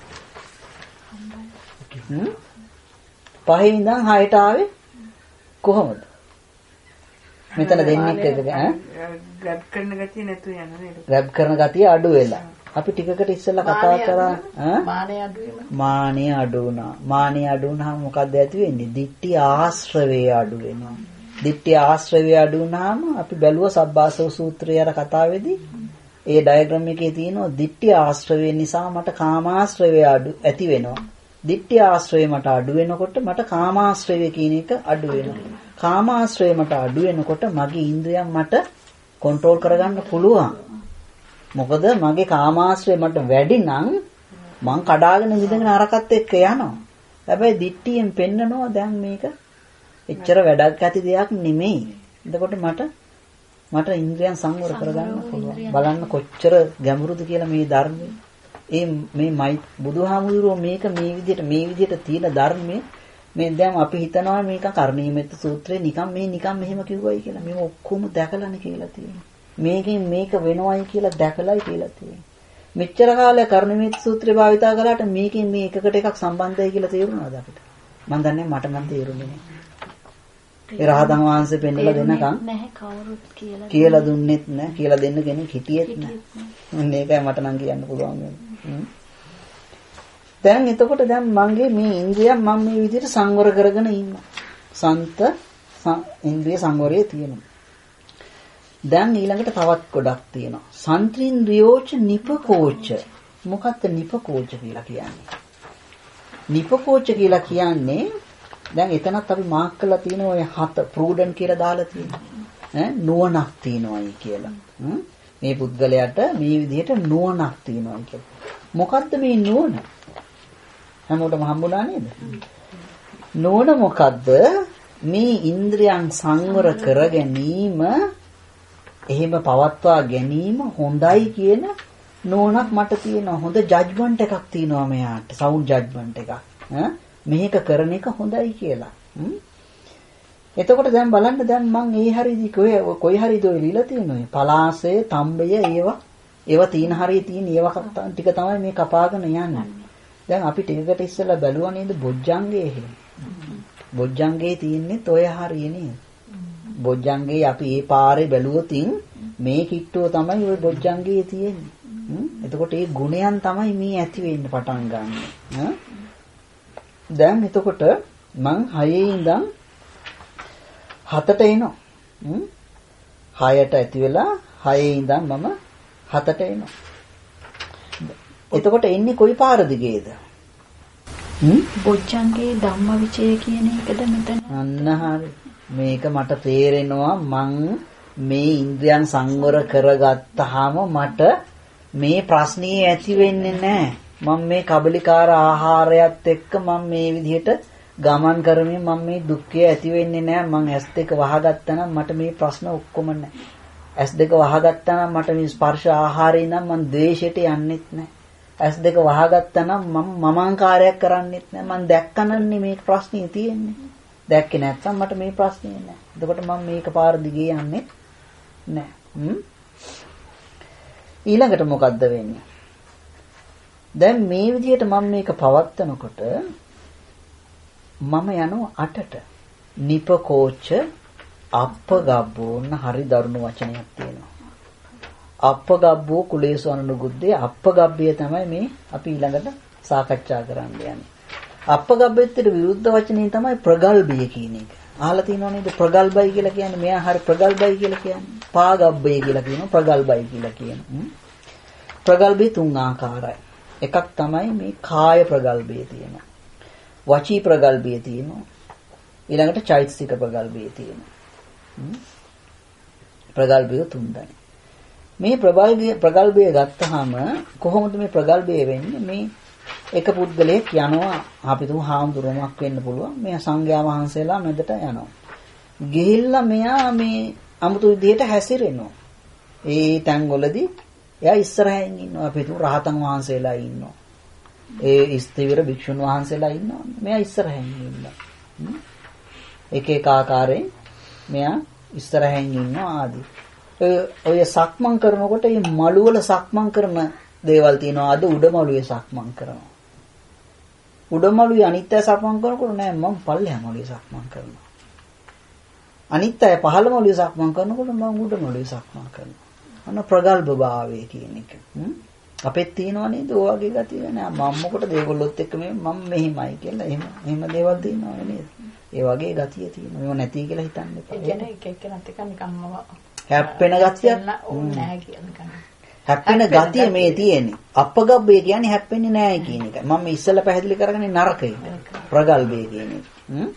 5 ඉඳන් 6ට ආවේ කොහොමද? මෙතන දෙන්නෙක් ඈ ග්‍රැබ් කරන ගතිය නැතු යන නේද? ග්‍රැබ් කරන ගතිය අඩු වෙලා. අපි ටිකකට ඉස්සෙල්ලා කතා කරා මානෙ අඩු වුණා. මානෙ අඩු වුණාම මොකක්ද ඇති වෙන්නේ? දිට්ඨි ආශ්‍රවය අඩු වෙනවා. දිට්ඨි ආශ්‍රවය අඩු වුණාම අපි බැලුවා සබ්බාසව සූත්‍රයේ අර කතාවේදී ඒ ඩයග්‍රෑම් එකේ තියෙනවා දිට්ඨි ආශ්‍රවය නිසා මට කාමාශ්‍රවය ඇති වෙනවා. දිට්ඨි ආශ්‍රවය මට අඩු වෙනකොට මට කාමාශ්‍රවය කියන එක අඩු වෙනවා. කාමාශ්‍රවය මට අඩු වෙනකොට මගේ ඉන්ද්‍රියන් මට කන්ට්‍රෝල් කරගන්න පුළුවන්. මොකද මගේ කාමාශ්‍රය මට වැඩි නම් මං කඩාගෙන ඉඳගෙන අරකට එක්ක යනවා. හැබැයි දිට්ඨියෙන් පෙන්නනවා දැන් මේක එච්චර වැඩක් ඇති දෙයක් නෙමෙයි. එතකොට මට ඉන්ද්‍රියන් සංවර කරගන්න පුළුවන්. බලන්න කොච්චර ගැඹුරුද කියලා මේ ධර්මයේ. මේ බුදුහාමුදුරුවෝ මේක මේ විදිහට තියෙන ධර්මයේ මේ දැන් අපි හිතනවා මේක කර්ණීයමෙත්ත සූත්‍රේ නිකන් මෙහෙම කිව්වයි කියලා. මේක ඔක්කොම දැකලානේ කියලා තියෙන්නේ. මේකෙන් මේක වෙනවයි කියලා දැකලායි කියලා තියෙන්නේ. මෙච්චර කාලයක් කර්ණීයමෙත්ත සූත්‍රය භාවිතා කළාට මේකෙන් මේ එකකට එකක් සම්බන්ධයි කියලා තේරුණාද අපිට? මම දන්නේ මට නම් තේරුනේ නැහැ. ඒ රහතන් වහන්සේ පෙන්නලා දෙනකම් නැහැ කවුරුත් කියලා දුන්නෙත් නැහැ. කියලා දෙන්න කෙනෙක් හිටියෙත් නැහැ. මේකයි මට නම් කියන්න පුළුවන් වෙන්නේ. දැන් එතකොට දැන් මගේ මේ ඉන්ද්‍රියන් මම මේ විදිහට සංවර කරගෙන ඉන්නවා. ඉන්ද්‍රිය සංවරයේ තියෙනවා. දැන් ඊළඟට තවත් ගොඩක් තියෙනවා. සන්ත්‍රින්ද්‍රියෝච නිපකෝච. මොකක්ද නිපකෝච කියලා කියන්නේ? නිපකෝච කියලා කියන්නේ දැන් එතනත් අපි මාක් කරලා තියෙන ඔය 7 ප්‍රූඩන් කියලා දාලා තියෙනවා. නුවණක් තියෙනවායි කියලා. මේ පුද්ගලයාට මේ විදිහට නුවණක් තියෙනවායි කියලා. මොකද්ද මේ නුවණ? හැමෝටම හම්බුණා නේද? නෝන මොකද්ද? මේ ඉන්ද්‍රියන් සංවර කර ගැනීම එහෙම පවත්වා ගැනීම හොඳයි කියන නෝනක් මට තියෙනවා. හොඳ ජජ්මන්ට් එකක් තියෙනවා මෙයාට. සවුන්ඩ් ජජ්මන්ට් එකක්. මේක කරන එක හොඳයි කියලා. එතකොට දැන් බලන්න දැන් මං ඒ හරියදී කොයි හරියද ඔය লীලා තියෙන්නේ? පලාසය, තම්බය ඒවා තීන හරිය තියෙන ඒවා ටික තමයි මේ කපාගෙන යන්නේ. දැන් අපි ටිකකට ඉස්සෙල්ලා බැලුවා නේද බොජ්ජංගේ එහෙම. බොජ්ජංගේ තියෙන්නේ ඔය හරිය නේද? බොජ්ජංගේ අපි ඒ පාරේ බැලුවොතින් මේ කිට්ටුව තමයි ওই බොජ්ජංගේ තියෙන්නේ. එතකොට ඒ ගුණයන් තමයි මේ ඇති වෙන්න පටන් ගන්න. දැන් එතකොට මං 6 ඉඳන් 7ට එනවා. 6ට ඇති වෙලා 6 ඉඳන් මම 7ට එනවා. එතකොට එන්නේ කොයි පාර දිගේද? බොජ්ජංගේ ධම්මවිචය කියන එකද මෙතන? අන්න හරි. මේක මට තේරෙනවා මං මේ ඉන්ද්‍රියන් සංවර කරගත්තාම මට මේ ප්‍රශ්නේ ඇති වෙන්නේ නැහැ. මම මේ කබලිකාර ආහාරයත් එක්ක මම මේ විදිහට ගමන් කරමින් මම මේ දුක්ඛය ඇති වෙන්නේ නැහැ. මං S2 වහගත්තා නම් මට මේ ප්‍රශ්න ඔක්කොම නැහැ. S2 වහගත්තා නම් මට මේ ස්පර්ශ ආහාරය නම් මං ද්වේෂයට යන්නෙත් නැහැ. S2 වහගත්තා නම් මම මමාංකාරයක් කරන්නෙත් නැහැ. මං දැක්කනන්නේ මේ ප්‍රශ්නේ තියෙන්නේ. දැක්කේ නැත්නම් මට මේ ප්‍රශ්නේ නැහැ. එතකොට මම මේක පාර දිගේ යන්නේ නැහැ. ඊළඟට මොකද්ද වෙන්නේ? දැන් මේ විදිහට මම මේක පවත්නකොට මම යනවා 8ට. නිපකෝච අප්පගබ්බෝන්න හරි දරුණු වචනයක් තියෙනවා. අප්පගබ්බෝ කුලේසු අනුගුද්දේ අප්පගබ්බය තමයි මේ අපි ඊළඟට සාකච්ඡා කරන්න යන්නේ. අප්පගබ්බෙත් විරුද්ධ වචනේ තමයි ප්‍රගල්භය කියන එක. අහලා තියෙනව නේද? ප්‍රගල්භයි කියලා කියන්නේ මෙයා හරි ප්‍රගල්භයි කියලා කියන්නේ. පාගබ්බය කියලා කියනවා ප්‍රගල්භයි කියලා කියනවා. ප්‍රගල්භය 3 ආකාරයි. එකක් තමයි මේ කාය ප්‍රගල්භය තියෙනවා. වචී ප්‍රගල්භය තියෙනවා. ඊළඟට චෛතසික ප්‍රගල්භය තියෙනවා. ප්‍රගල්භය 3යි. මේ ප්‍රගල්භය ගත්තාම කොහොමද මේ ප්‍රගල්භය වෙන්නේ? මේ එක පුද්ගලයෙක් යනවා අපි තුමු හාමුදුරුවමක් වෙන්න පුළුවන්. මෙයා සංඝයා වහන්සේලා මැදට යනවා. ගිහිල්ලා මෙයා මේ අමුතු විදිහට හැසිරෙනවා. ඒ තැන්වලදී එයා ඉස්සරහින් ඉන්නවා. අපි තුමු රහතන් වහන්සේලා ඉන්නවා. ඒ ස්ථවිර භික්ෂුන් වහන්සේලා ඉන්නවා. මෙයා ඉස්සරහින් ඉන්නවා. එක එක ආකාරයෙන් මෙයා ඉස්සරහින් ඉන්නවා ආදී. ඔය සක්මන් කරනකොට මේ මළුවල සක්මන් කරන දේවල් තියෙනවා. අද උඩමළුවේ සක්මන් කරනවා. උඩමළුවේ අනිත්‍ය සක්මන් කරනකොට නෑ මම පල්ලෙහා මළුවේ සක්මන් කරනවා. අනිත්‍ය පහළ මළුවේ සක්මන් කරනකොට මම උඩමළුවේ සක්මන් කරනවා. අන්න ප්‍රගල්භ භාවය කියන එක. අපෙත් තියෙනවා නේද? ඔය වගේ ගතිය නෑ. මම මොකටද ඒගොල්ලොත් එක්ක මම මෙහිමයි කියලා එහෙම දේවල් තියෙනවා නේද? ඒ වගේ ගතිය තියෙනවා. මේව නැති කියලා හිතන්න එපා. ඒ කියන්නේ එක එක්කෙනත් එක නිකම්ම හැප්පෙන ගතියක් නෑ කියන්නේ. හැප්පෙන ගතිය මේ තියෙන්නේ. අපගබ්බේ කියන්නේ හැප්පෙන්නේ නැහැ කියන එක. මම මේ ඉස්සෙල්ලා පැහැදිලි කරගන්නේ නරකයි. ප්‍රගල්භේ කියන එක.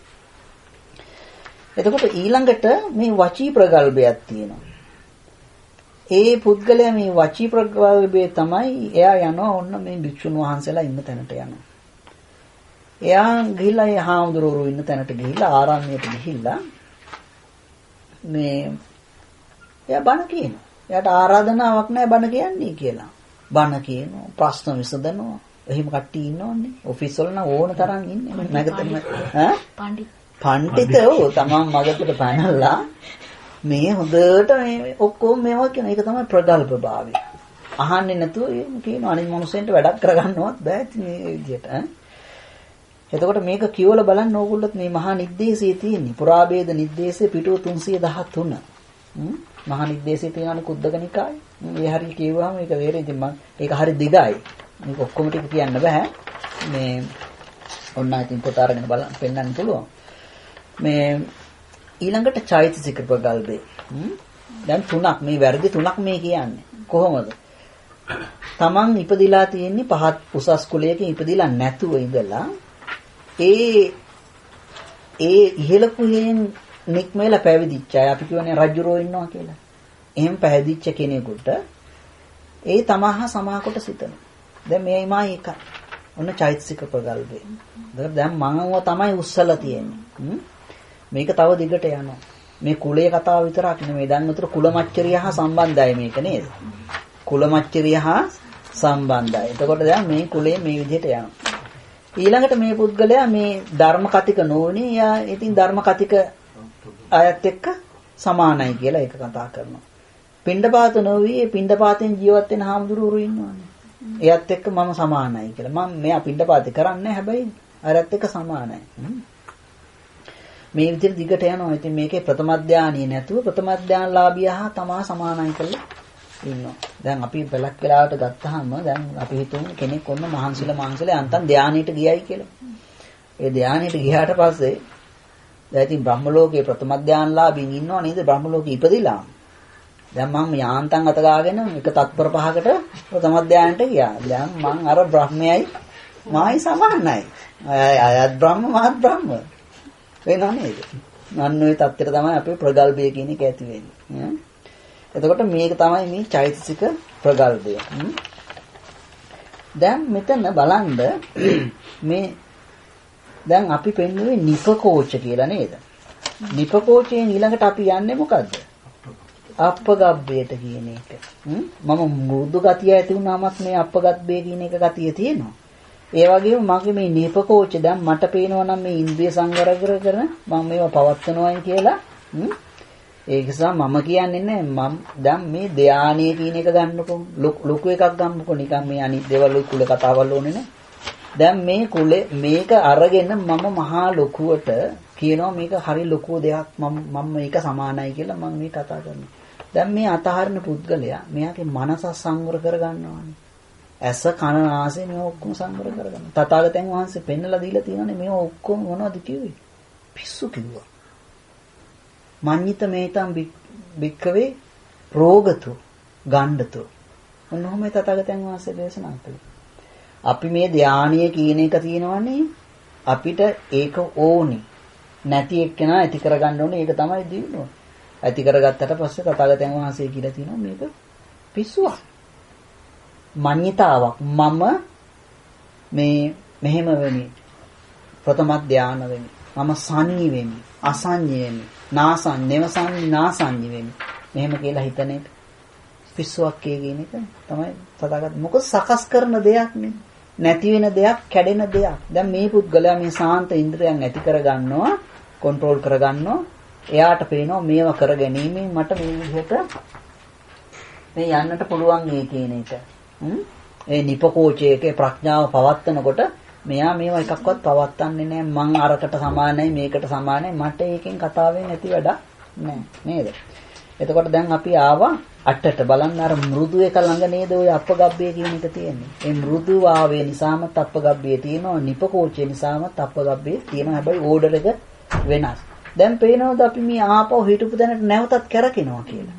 එතකොට ඊළඟට මේ වචී ප්‍රගල්භයක් තියෙනවා. ඒ පුද්ගලයා මේ වචී ප්‍රගල්භේ තමයි එයා යනවා ඔන්න මේ භික්ෂුන් වහන්සේලා ඉන්න තැනට යනවා. එයා ගිහිල්ලා ඒ හාමුදුරුවෝ ඉන්න තැනට ගිහිල්ලා ආරාමයට ගිහිල්ලා මේ එයා බණ කියනවා. එයාට ආරාධනාවක් නැහැ බණ කියන්නේ කියලා. බණ කියනවා, ප්‍රශ්න විසඳනවා. එහෙම කට්ටිය ඉන්නවන්නේ. ඔෆිස් වල නම් ඕන තරම් ඉන්නේ. මගතම ඈ? පඬිතෝ තමන් මගතට පැනලා මේ හොඳට මේ ඔක්කොම මේවා කියන එක තමයි ප්‍රගල්භ භාවය. අහන්නේ නැතුව කියන අනිත් මොනසෙන්ට වැඩක් කරගන්නවත් බෑ මේ විදිහට ඈ. එතකොට මේක කියවලා බලන්න ඕගොල්ලොත් මේ මහා නිද්දේශයේ තියෙන්නේ. පුරාභේද නිද්දේශයේ පිටුව 313. මහා නිද්දේශයේ තියෙනවනේ කුද්දක නිකායේ. මේ හරිය කියවුවාම මේක වේරේ ඉතින් මම ඒක හරිය දිගයි. මේක ඔක්කොම ටික කියන්න බෑ. මේ ඔන්න ඉතින් පොත අරගෙන බලන්න පෙන්වන්න පුළුවන්. මේ ඊළඟට චෛතසික ප්‍රගල්භේ. දැන් තුනක් මේ වැරදි තුනක් මේ කියන්නේ. කොහොමද? තමන් ඉපදිලා තියෙන්නේ පහත් උසස් කුලයකින් ඉපදිලා නැතුව ඉඳලා ඒ ඉහළ කුලයෙන් නික්මෙලා පැවිදිච්ච අය අපි කියවනේ රජුරෝ ඉන්නවා කියලා. එහෙම පැවිදිච්ච කෙනෙකුට ඒ තමහා සමාකොට සිතනවා. දැන් මේයි මා එකයි. ඔන්න චෛතසික ප්‍රගල්භය. දැන් මමව තමයි උස්සලා තියෙන්නේ. මේක තව දිගට යනවා. මේ කුලයේ කතාව විතරක් නෙමෙයි. දැන් උතර කුලමච්චරිය හා සම්බන්ධයි මේක නේද? කුලමච්චරිය හා සම්බන්ධයි. එතකොට දැන් මේ කුලයේ මේ විදිහට යනවා. ඊළඟට මේ පුද්ගලයා මේ ධර්ම කතික නොවුනේ. යා ඉතින් ධර්ම කතික අයත් එක්ක සමානයි කියලා ඒක කතා කරනවා. පිණ්ඩපාත නොවි පිණ්ඩපාතෙන් ජීවත් වෙන හාමුදුරුවෝ ඉන්නවනේ. එයත් එක්ක මම සමානයි කියලා. මම මෙයා පිණ්ඩපාතේ කරන්නේ හැබැයි අරත් එක්ක සමානයි. මේ විදිහට දිගට යනවා. ඉතින් මේකේ ප්‍රථම ධානය නැතුව ප්‍රථම ධානලාභියා හා තමා සමානයි කියලා ඉන්නවා. දැන් අපි බලක් වෙලාවට ගත්තාම දැන් අපි හිතමු කෙනෙක් ඔන්න මහන්සිලා යන්තම් ධානයට ගියයි කියලා. ඒ ධානයට ගියාට පස්සේ දැන් ඉතින් බ්‍රහ්ම ලෝකයේ ප්‍රථම ධානලාභින් ඉන්නව නේද? බ්‍රහ්ම ලෝකෙ ඉපදිලා. දැන් මම යාන්තම් අත ගාගෙන එක තත්පර 5කට ප්‍රථම ධානයට ගියා. දැන් මං අර බ්‍රහ්මයයි මායි සමානයි. අයත් බ්‍රහ්ම මාත් බ්‍රහ්ම. වෙනව නේද? අන්න ওই தත්තර තමයි අපේ ප්‍රගල්භය කියන එක ඇති වෙන්නේ. එතකොට මේක තමයි මේ චෛතසික ප්‍රගල්භය. දැන් මෙතන බලන්න මේ දැන් අපි පෙන්වුවේ නිපකෝච කියලා නේද? නිපකෝචයෙන් ඊළඟට අපි යන්නේ මොකද්ද? අප්පගබ්බයට කියන එක. මම මෘදු ගතිය ඇති වුණාමත් මේ අප්පගබ්බේ කියන එක ගතිය තියෙනවා. ඒ වගේම මගේ මේ නිපකෝච දැන් මට පේනවා නම් මේ ඉන්ද්‍රිය සංවර කරගෙන මම මේවා පවත්වනවායි කියලා. ඒක නිසා මම කියන්නේ නැහැ මම දැන් මේ ධානයේ කියන එක ගන්නකො ලොකු එකක් ගන්නකො නිකන් මේ අනිත් දේවල් කුල කතාවල් ඕනේ නේ. දැන් මේ කුලේ මේක අරගෙන මම මහා ලොකුවට කියනවා මේක හරි ලොකු දෙයක් මම මේක සමානයි කියලා මම මේ කතා කරනවා. දැන් මේ අතහරින පුද්ගලයා මෙයාගේ මනස සංවර කරගන්නවානේ. ඇස කන නාසය මේ ඔක්කොම සංවර කරගන්න. තථාගතයන් වහන්සේ පෙන්නලා දීලා තියෙනනේ මේ ඔක්කොම මොනවද කිව්වේ? පිස්සු කිව්වා. මඤ්ඤිත මේතම් බික්කවේ රෝගතු ගණ්ඩතු. ඔන්නෝම තථාගතයන් වහන්සේ දේශනා කළා. අපි මේ ධානීය කියන එක තියෙනවනේ අපිට ඒක ඕනි. නැති එක්කෙනා ඇති කරගන්න ඕනේ. ඒක තමයි දිනුව. ඇති කරගත්තට පස්සේ තථාගතයන් වහන්සේ කියලා තියෙනවා මේක පිස්සුවක්. මඤ්ඤිතාවක් මම මේ මෙහෙම වෙමි. ප්‍රථම ධානය වෙමි. මම සංඤි වෙමි. අසංඤි වෙමි. නාසංඤි වෙමි. මෙහෙම කියලා හිතන එක පිස්සුවක් කියන එක තමයි තථාගත. මොකද සකස් කරන දෙයක් නේ. නැති වෙන දෙයක්, කැඩෙන දෙයක්. දැන් මේ පුද්ගලයා මේ සාන්ත ඉන්ද්‍රයන් ඇති කරගන්නවා, කන්ට්‍රෝල් කරගන්නවා. එයාට පේනවා මේවා කර ගැනීමෙන් මට මේ විදිහට මේ යන්නට පුළුවන් ඒ කියන එක. ඒ නිපකෝචයේ ප්‍රඥාව පවත්නකොට මෙයා මේවා එකක්වත් පවත්න්නේ නැහැ. මං අරකට සමානයි මේකට සමානයි මට ඒකෙන් කතාවෙන් නැති වැඩක් නැහැ නේද? එතකොට දැන් අපි ආවා අටට බලන්න අර මෘදු එක ළඟ නේද ওই අප්පගබ්බේ කියන එක තියෙන්නේ. ඒ මෘදු ආවේ නිසාම අප්පගබ්බේ තියෙනවා. නිපකෝචයේ නිසාම අප්පගබ්බේ තියෙනවා. හැබැයි ඕඩර් එක වෙනස්. දැන් පේනවද අපි මේ ආපහු හිටපු තැනට නැවතත් කැරකිනවා කියලා.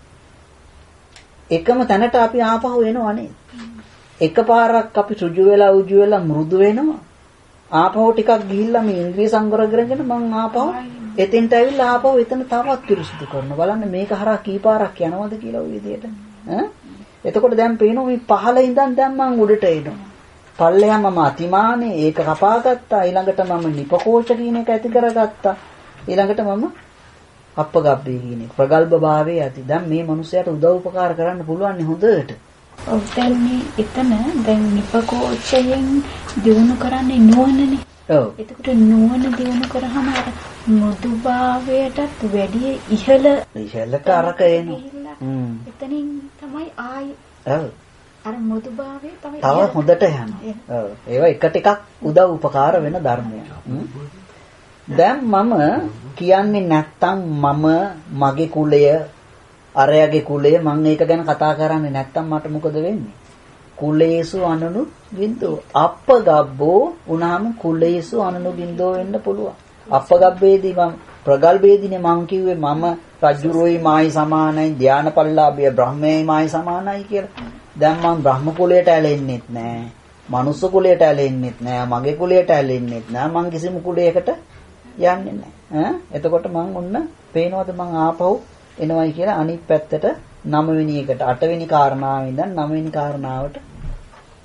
එකම තැනට අපි ආපහු එනවා නේද? එකපාරක් අපි සුජු වෙලා උජු වෙලා මෘදු වෙනවා. ආපහු ටිකක් ගිහිල්ලා මේ ඉන්ද්‍රිය සංවර කරගෙන මං ආපහු එතෙන්ට ඇවිල්ලා ආපහු එතන තවත් පිරිසිදු කරනවා. බලන්න මේක හරහා කීපාරක් යනවද කියලා ওই විදියට. එතකොට දැන් පේනවා මේ පහළ ඉඳන් දැන් මං උඩට එනවා. පල්ලෙහා මම අතිමානේ ඒක කපාගත්තා. ඊළඟට මම නිපකෝච කියන එක ඇති කරගත්තා. ඊළඟට මම අප්පගබ්බේ කියන එක ප්‍රගල්භ භාවයේ ඇති. දැන් මේ මිනිසයාට උදව් උපකාර කරන්න පුළුවන් හොඳට. ඔව් දැන් මේ එතන දැන් නිපකෝචයෙන් දිනු කරන්නේ නුවණනේ. ඔව්. එතකොට නුවණ දිනු කරාම අර මෘදුභාවයටත් වැඩි ඉහළට අරක එනවා. එතනින් තමයි ආයි ඔව්. අර මෘදුභාවය තමයි තව හොඳට යනවා. ඔව්. ඒවා එක ටිකක් උදව් උපකාර වෙන ධර්මයක්. දැන් මම කියන්නේ නැත්තම් මම මගේ කුලය අරයාගේ කුලය මම ඒක ගැන කතා කරන්නේ නැත්තම් මට මොකද වෙන්නේ? කුලේසු අනනු බින්දෝ අප්පගබ්බෝ උනාම කුලේසු අනනු බින්දෝ වෙන්න පුළුවන්. අප්පගබ්බේදී මම ප්‍රගල්භේදීනේ මම කිව්වේ මම රජුරෝයි මායි සමානයි ධානපල්ලාභය බ්‍රහ්මයයි මායි සමානයි කියලා. දැන් මම බ්‍රහ්ම කුලයට ඇලෙන්නෙත් නෑ. මනුස්ස කුලයට ඇලෙන්නෙත් නෑ. මගේ කුලයට ඇලෙන්නෙත් නෑ. මං කිසිම කුලයකට යන්නේ නෑ. එතකොට මං ඔන්න පේනවද මං ආපහු එනවයි කියලා අනිත් පැත්තට 9 වෙනි එකට 8 වෙනි කාරණාවෙන් ඉඳන් 9 වෙනි කාරණාවට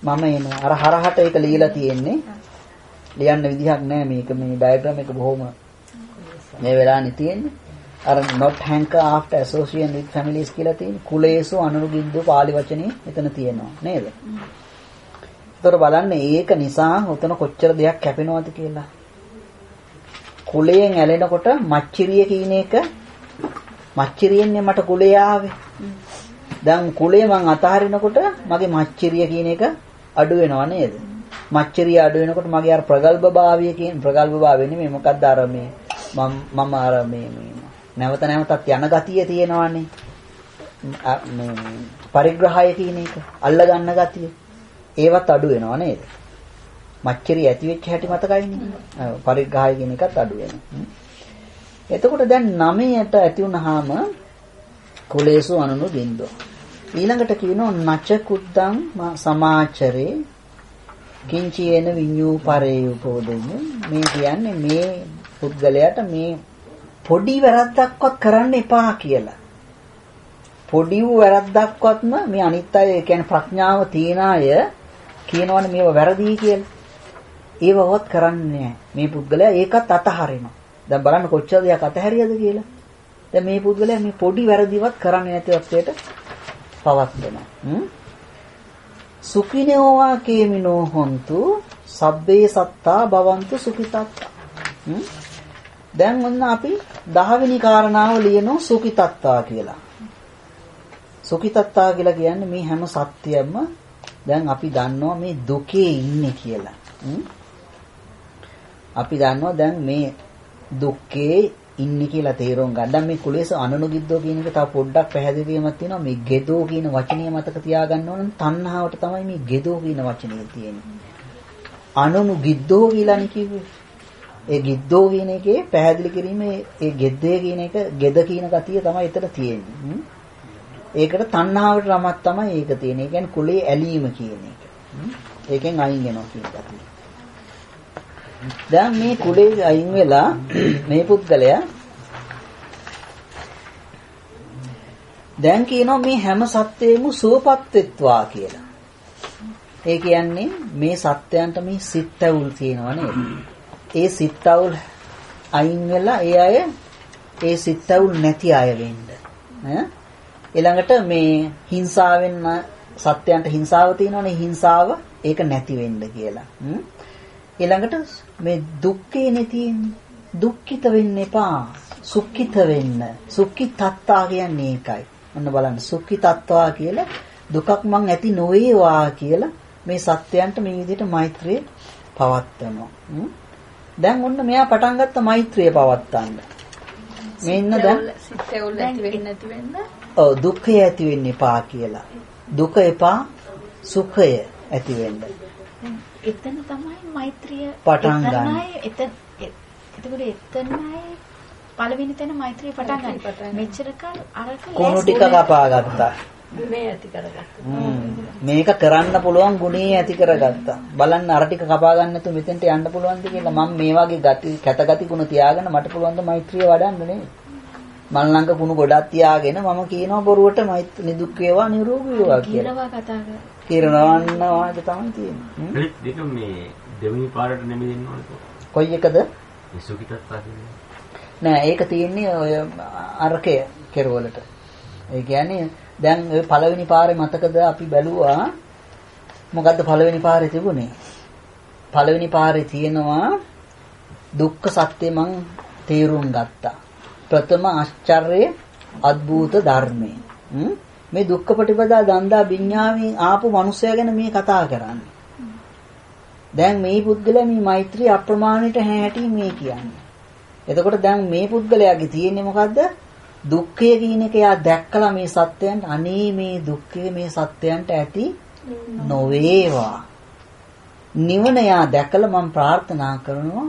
මම එනවා. අර හරහට ඒක ලියලා තියෙන්නේ. ලියන්න විදිහක් නැහැ මේක. මේ ඩයග්‍රෑම් එක බොහොම මේ වෙලාවේ තියෙන්නේ. අර not hanker after association with families කියලා තියෙන කුලේසු අනුරුගිද්දෝ පාලි වචනේ එතන තියෙනවා නේද? ඒතර බලන්න ඒක නිසා උතන කොච්චර දෙයක් කැපෙනවද කියලා. කුලයෙන් ඇලෙනකොට මච්චිරිය කියන එක මච්චිරියෙන්නේ මට කුලේ ආවේ. දැන් කුලේ මං අතහරිනකොට මගේ මච්චිරිය කියන එක අඩු වෙනවා නේද? මච්චිරිය අඩු වෙනකොට මගේ අර ප්‍රගල්භභාවය කියන ප්‍රගල්භභාවය නෙමෙයි මොකක්ද අර මේ මම අර මේ නැවත නැවතත් යන ගතිය තියෙනවානේ. මේ පරිග්‍රහය කියන එක අල්ල ගන්න ගතිය ඒවත් අඩු වෙනවා නේද? මච්චරිය ඇති වෙච්ච හැටි මතකයිනේ. පරිග්‍රහය කියන එකත් අඩු වෙනවා. එතකොට දැන් 9ට ඇති වුනහම කුලේසු අනුනු බින්දෝ. ඊළඟට කියනවා නච කුද්දං සමාචරේ කිංචේන විඤ්ඤූ පරේ උපෝදෙන්නේ. මේ කියන්නේ මේ පුද්ගලයාට මේ පොඩි වැරද්දක්වත් කරන්න එපා කියලා. පොඩි වැරද්දක්වත්ම මේ අනිත් අය කියන්නේ ප්‍රඥාව තියන අය කියනවනේ මේව වැරදි කියලා. ඒවවත් කරන්නේ නැහැ. මේ පුද්ගලයා ඒකත් අතහරිනවා. දැන් බලන්න කොච්චර දෙයක් අතහැරියද කියලා. දැන් මේ පුද්ගලයා මේ පොඩි වැරදිවත් කරන්නේ නැති වත්තේට පවත්වනවා. සුඛිනෝවා කේමිනෝ හොන්තු සබ්බේ සත්තා භවන්තු සුඛිතත්තා. දැන් ඔන්න අපි 10 වෙනි කාරණාව ලියනවා සුඛිතත්තා කියලා. සුඛිතත්තා කියලා කියන්නේ මේ හැම සත්‍යයක්ම දැන් අපි දන්නවා මේ දුකේ ඉන්නේ කියලා. අපි දන්නවා දැන් මේ දුක්ඛේ ඉන්නේ කියලා තේරුම් ගන්න. දැන් මේ කුලේස අනුනුගිද්දෝ කියන එක තව පොඩ්ඩක් පැහැදිලිවීමක් තියෙනවා. මේ ගෙදෝ කියන වචනය මතක තියාගන්න ඕන නම් තණ්හාවට තමයි මේ ගෙදෝ කියන වචනේ තියෙන්නේ. අනුනුගිද්දෝ කියලානේ කිව්වේ. ඒ ගිද්දෝ කියන එකේ පැහැදිලි කිරීමේ ඒ ගෙද්දේ කියන එක ගෙද කියන ගතිය තමයි එතන තියෙන්නේ. ඒකට තණ්හාවට රමක් තමයි ඒක තියෙන්නේ. ඒ කියන්නේ කුලේ ඇලීම කියන එක. ඒකෙන් අයින් වෙනවා කියන ගතිය. දැන් මේ කුලේ අයින් වෙලා මේ පුද්ගලයා දැන් කියනවා මේ හැම සත්වෙම සුවපත් වෙත්වා කියලා. ඒ කියන්නේ මේ සත්‍යයන්ට මේ සිත් ඇවුල් තියෙනවා නේද? ඒ සිත් ඇවුල් අයින් වෙලා ඒ අය ඒ සිත් ඇවුල් නැති අය වෙන්න. ඊළඟට මේ හිංසාවෙන් සත්‍යයන්ට හිංසාව තියෙනවනේ හිංසාව ඒක නැති වෙන්න කියලා. ඊළඟට මේ දුක්ඛේ නැති දුක්ඛිත වෙන්න එපා. සුඛිත වෙන්න. සුඛිතත්තා කියන්නේ ඒකයි. ඔන්න බලන්න සුඛිතත්වා කියලා දුකක් මං ඇති නොවේවා කියලා මේ සත්‍යයන්ට මේ විදිහට මෛත්‍රිය පවත්වනවා. දැන් ඔන්න මෙයා පටන් ගත්ත මෛත්‍රිය පවත්වන්න. මේ ඉන්න දැන් සිතේවල ඇති වෙන්නේ නැති වෙන්න. ඔව් දුක්ඛය ඇති වෙන්න එපා කියලා. දුක එපා සුඛය ඇති වෙන්න. එතන තමයි මෛත්‍රිය පටන් ගන්න. එතකොට එතනයි පළවෙනි තැන මෛත්‍රිය පටන් ගන්න. මෙච්චර කල් අරක කුණු ටික කපා ගත්තා. ගුණේ ඇති කරගත්තා. මේක කරන්න පුළුවන් ගුණේ ඇති කරගත්තා. බලන්න අර ටික කපා ගන්න නැතුව මෙතෙන්ට යන්න පුළුවන්ද කියලා මම මේ වගේ ගති කැතගති ගුණ තියාගෙන මට පුළුවන් ද මෛත්‍රිය වඩන්න නෙමෙයි. මල් ළඟ කුණු ගොඩක් තියාගෙන මම කියනවා බොරුවට මෛත්‍රී නිදුක් වේවා නිරෝගී වේවා කියලා. කියනවා කතා කරා. කිරණවන්න වාද තමයි තියෙන්නේ. දෙක මේ දෙවෙනි පාරට නෙමෙයි දෙන්න ඕනේ. කොයි එකද? සුඛිතත්වා කියන්නේ. නෑ ඒක තියෙන්නේ ඔය අරකේ කෙරවලට. ඒ කියන්නේ දැන් ඔය පළවෙනි පාරේ මතකද අපි බැලුවා මොකද්ද පළවෙනි පාරේ තිබුණේ? පළවෙනි පාරේ තියෙනවා දුක්ඛ සත්‍ය මං තේරුම් ගත්තා. ප්‍රථම ආශ්චර්ය අද්භූත ධර්මයේ. මේ දුක්ඛ ප්‍රතිපදා දන්දා විඤ්ඤාණයෙන් ආපු මිනිසයා ගැන මේ කතා කරන්නේ. දැන් මේ පුද්ගලයා මේ මෛත්‍රී අප්‍රමාණයට හැටි මේ කියන්නේ. එතකොට දැන් මේ පුද්ගලයාගේ තියෙන්නේ මොකද්ද? දුක්ඛය කියන එක යා දැක්කලා මේ සත්‍යයන්ට අනේ මේ දුක්ඛය මේ සත්‍යයන්ට ඇති නොවේවා. නිවන යා දැකලා මම ප්‍රාර්ථනා කරනවා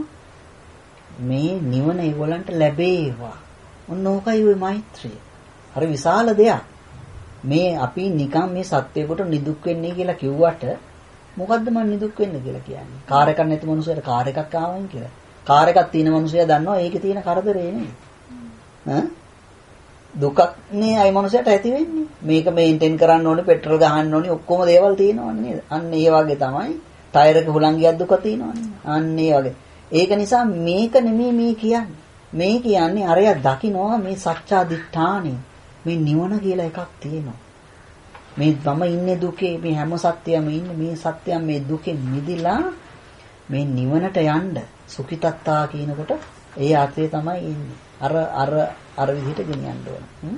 මේ නිවන ඒගොල්ලන්ට ලැබේවා. ඔන්න ඕකයි ওই මෛත්‍රිය. හරි විශාල දෙයක්. මේ අපි නිකන් මේ සත්‍යයකට නිදුක් වෙන්නේ කියලා කිව්වට මොකද්ද මම නිදුක් වෙන්න කියලා කියන්නේ? කාර් එකක් නැති මිනිහට කාර් එකක් ආවයින් කියලා. කාර් එකක් තියෙන මිනිහයා දන්නවා ඒකේ තියෙන කරදරේ නේ. දුකක්නේ අය මනුස්සයට ඇති වෙන්නේ. මේක මේන්ටේන් කරන්න ඕනේ, පෙට්‍රල් ගහන්න ඕනේ, ඔක්කොම දේවල් තියෙනවනේ නේද? අන්න ඒ වගේ තමයි ටයර් එක හුලං ගියක් දුක තියෙනවනේ. අන්න ඒ වගේ. ඒක නිසා මේක නෙමෙයි මේ කියන්නේ. මේ කියන්නේ අරය දකින්නවා මේ සත්‍යාදිඨානෙ. මේ නිවන කියලා එකක් තියෙනවා. මේ මම ඉන්නේ දුකේ, මේ හැම සත්‍යයම ඉන්නේ මේ සත්‍යයන් මේ දුකෙන් මිදිලා මේ නිවනට යන්න සුඛිතත්තා කියනකොට ඒ අර්ථය තමයි ඉන්නේ. අර විදිහට ගෙනියන්න ඕන.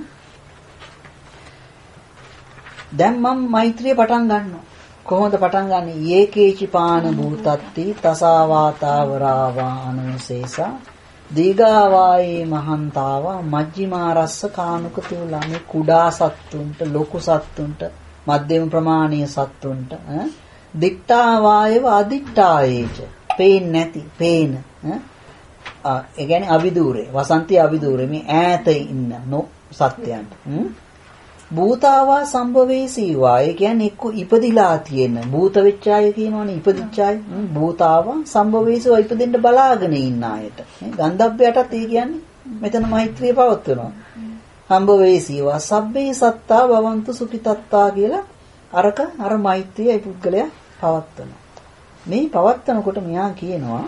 දැන් මම මෛත්‍රිය පටන් ගන්නවා. කොහොමද පටන් ගන්නෙ? යේකේචි පාන භූතත්ති තසාවාතාවරාවා අනුසේසා දීගාවායේ මහන්තාවා මජ්ක්‍ධිමා රස්ස කානුක තුලා. මේ කුඩා සත්තුන්ට, ලොකු සත්තුන්ට, මධ්‍යම ප්‍රමාණීය සත්තුන්ට දික්ඨාවායව අදික්ඨායේච පේන්නේ නැති, පේන ඒ කියන්නේ අවිදූරේ, වසන්ති අවිදූරේ, මේ ඈත ඉන්න සත්‍යයන්ට භූතාවා සම්භවේසීවා. ඒ කියන්නේ එක්ක ඉපදිලා තියෙන භූත වෙච්ච අය කියනවනේ, ඉපදිච්ච අය. භූතාවා සම්භවේසීවා ඉපදෙන්න බලාගෙන ඉන්න අයට. ගන්ධබ්බයටත් ඒ කියන්නේ මෙතන මෛත්‍රිය පවත්වනවා. සම්භවේසීවා සබ්බේ සත්තා භවන්තු සුඛිතත්තා කියලා අර මෛත්‍රියයි පුද්ගලයා පවත්වනවා. මේ පවත්වනකොට මෙයා කියනවා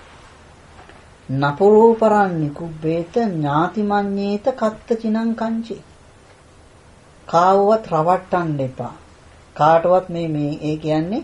නපරෝ පරන්නි කුබ්බේත ඥාතිමඤ්ඤේත කත්ත චිනං කංචි. කාවවත් රවට්ටන්න එපා. කාටවත් මේ ඒ කියන්නේ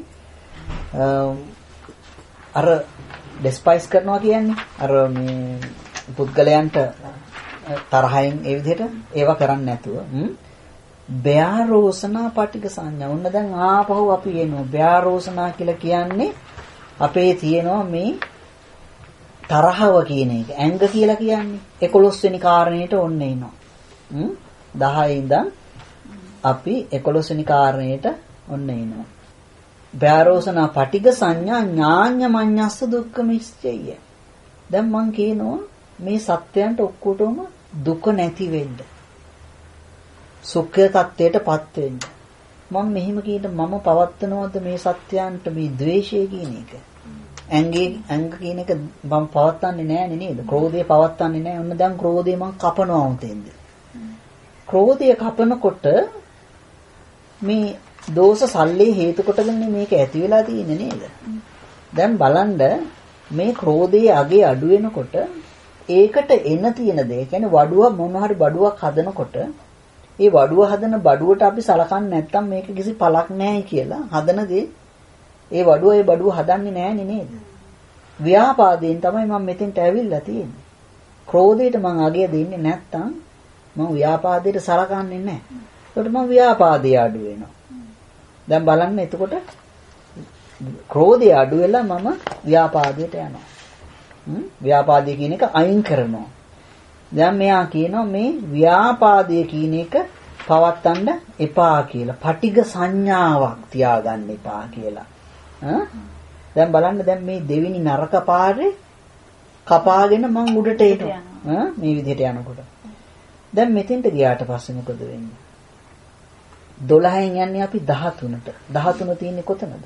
අර ඩෙස්පයිස් කරනවා කියන්නේ අර මේ පුද්ගලයන්ට තරහින් ඒ විදිහට ඒවා කරන්නේ නැතුව බ්‍යාරෝසනා පටික සංඥා. ඔන්න දැන් ආපහු අපි එනවා. බ්‍යාරෝසනා කියලා කියන්නේ අපේ තියෙනවා මේ තරහව කියන එක. ඇංග කියලා කියන්නේ 11 වෙනි කාරණේට ඔන්න එනවා. 10 ඉඳන් අපි 11 වෙනි කාරණේට ඔන්න එනවා. බ්‍යාරෝසනා පටික සංඥා ඥාඤ්ඤ මඤ්ඤස්ස දුක්ඛ මිච්ඡය. දැන් මං කියනවා මේ සත්‍යයන්ට ඔක්කොටම දුක නැති වෙන්න. සුඛ tattweටපත් වෙන්න. මම මෙහෙම කියන මම පවත්නවද මේ සත්‍යයන්ට මේ ද්වේෂය කියන එක? ඇඟ කියන එක මම පවත්න්නේ නැහැ නේද? ක්‍රෝධය පවත්න්නේ නැහැ. ඔන්න දැන් ක්‍රෝධය මං කපනවා උතෙන්ද. ක්‍රෝධය කපනකොට මේ දෝෂ සල්ලේ හේතු කොටගෙන මේක ඇති වෙලා තියෙන්නේ නේද? දැන් බලන්න මේ ක්‍රෝධයේ අගේ අඩු වෙනකොට ඒකට එන තියෙන දේ කියන්නේ වඩුව මොන හරි බඩුවක් හදනකොට ඒ වඩුව හදන බඩුවට අපි සලකන්නේ නැත්තම් මේක කිසි පළක් නැහැ කියලා හදන දේ ඒ බඩුව හදන්නේ නැහනේ නේද? ව්‍යාපාදයෙන් තමයි මම මෙතෙන්ට ඇවිල්ලා තියෙන්නේ. ක්‍රෝධයට මම අගය දෙන්නේ නැත්තම් මම ව්‍යාපාදයට සලකන්නේ නැහැ. ඒකට මම ව්‍යාපාදය අඩු වෙනවා. දැන් බලන්න එතකොට ක්‍රෝධය අඩු වෙලා මම ව්‍යාපාදයට යනවා. ව්‍යාපාදය කියන එක අයින් කරනවා. දැන් මෙයා කියනවා මේ ව්‍යාපාදය කියන එක පවත්තන්න එපා කියලා. පටිඝ සංඥාවක් තියාගන්න එපා කියලා. දැන් බලන්න දැන් මේ දෙවෙනි නරක පාරේ කපාගෙන මං උඩට එනවා. මේ විදිහට යනකොට. දැන් මෙතෙන්ට ගියාට පස්සේ මොකද වෙන්නේ? 12න් යන්නේ අපි 13ට. 13 තියෙන්නේ කොතනද?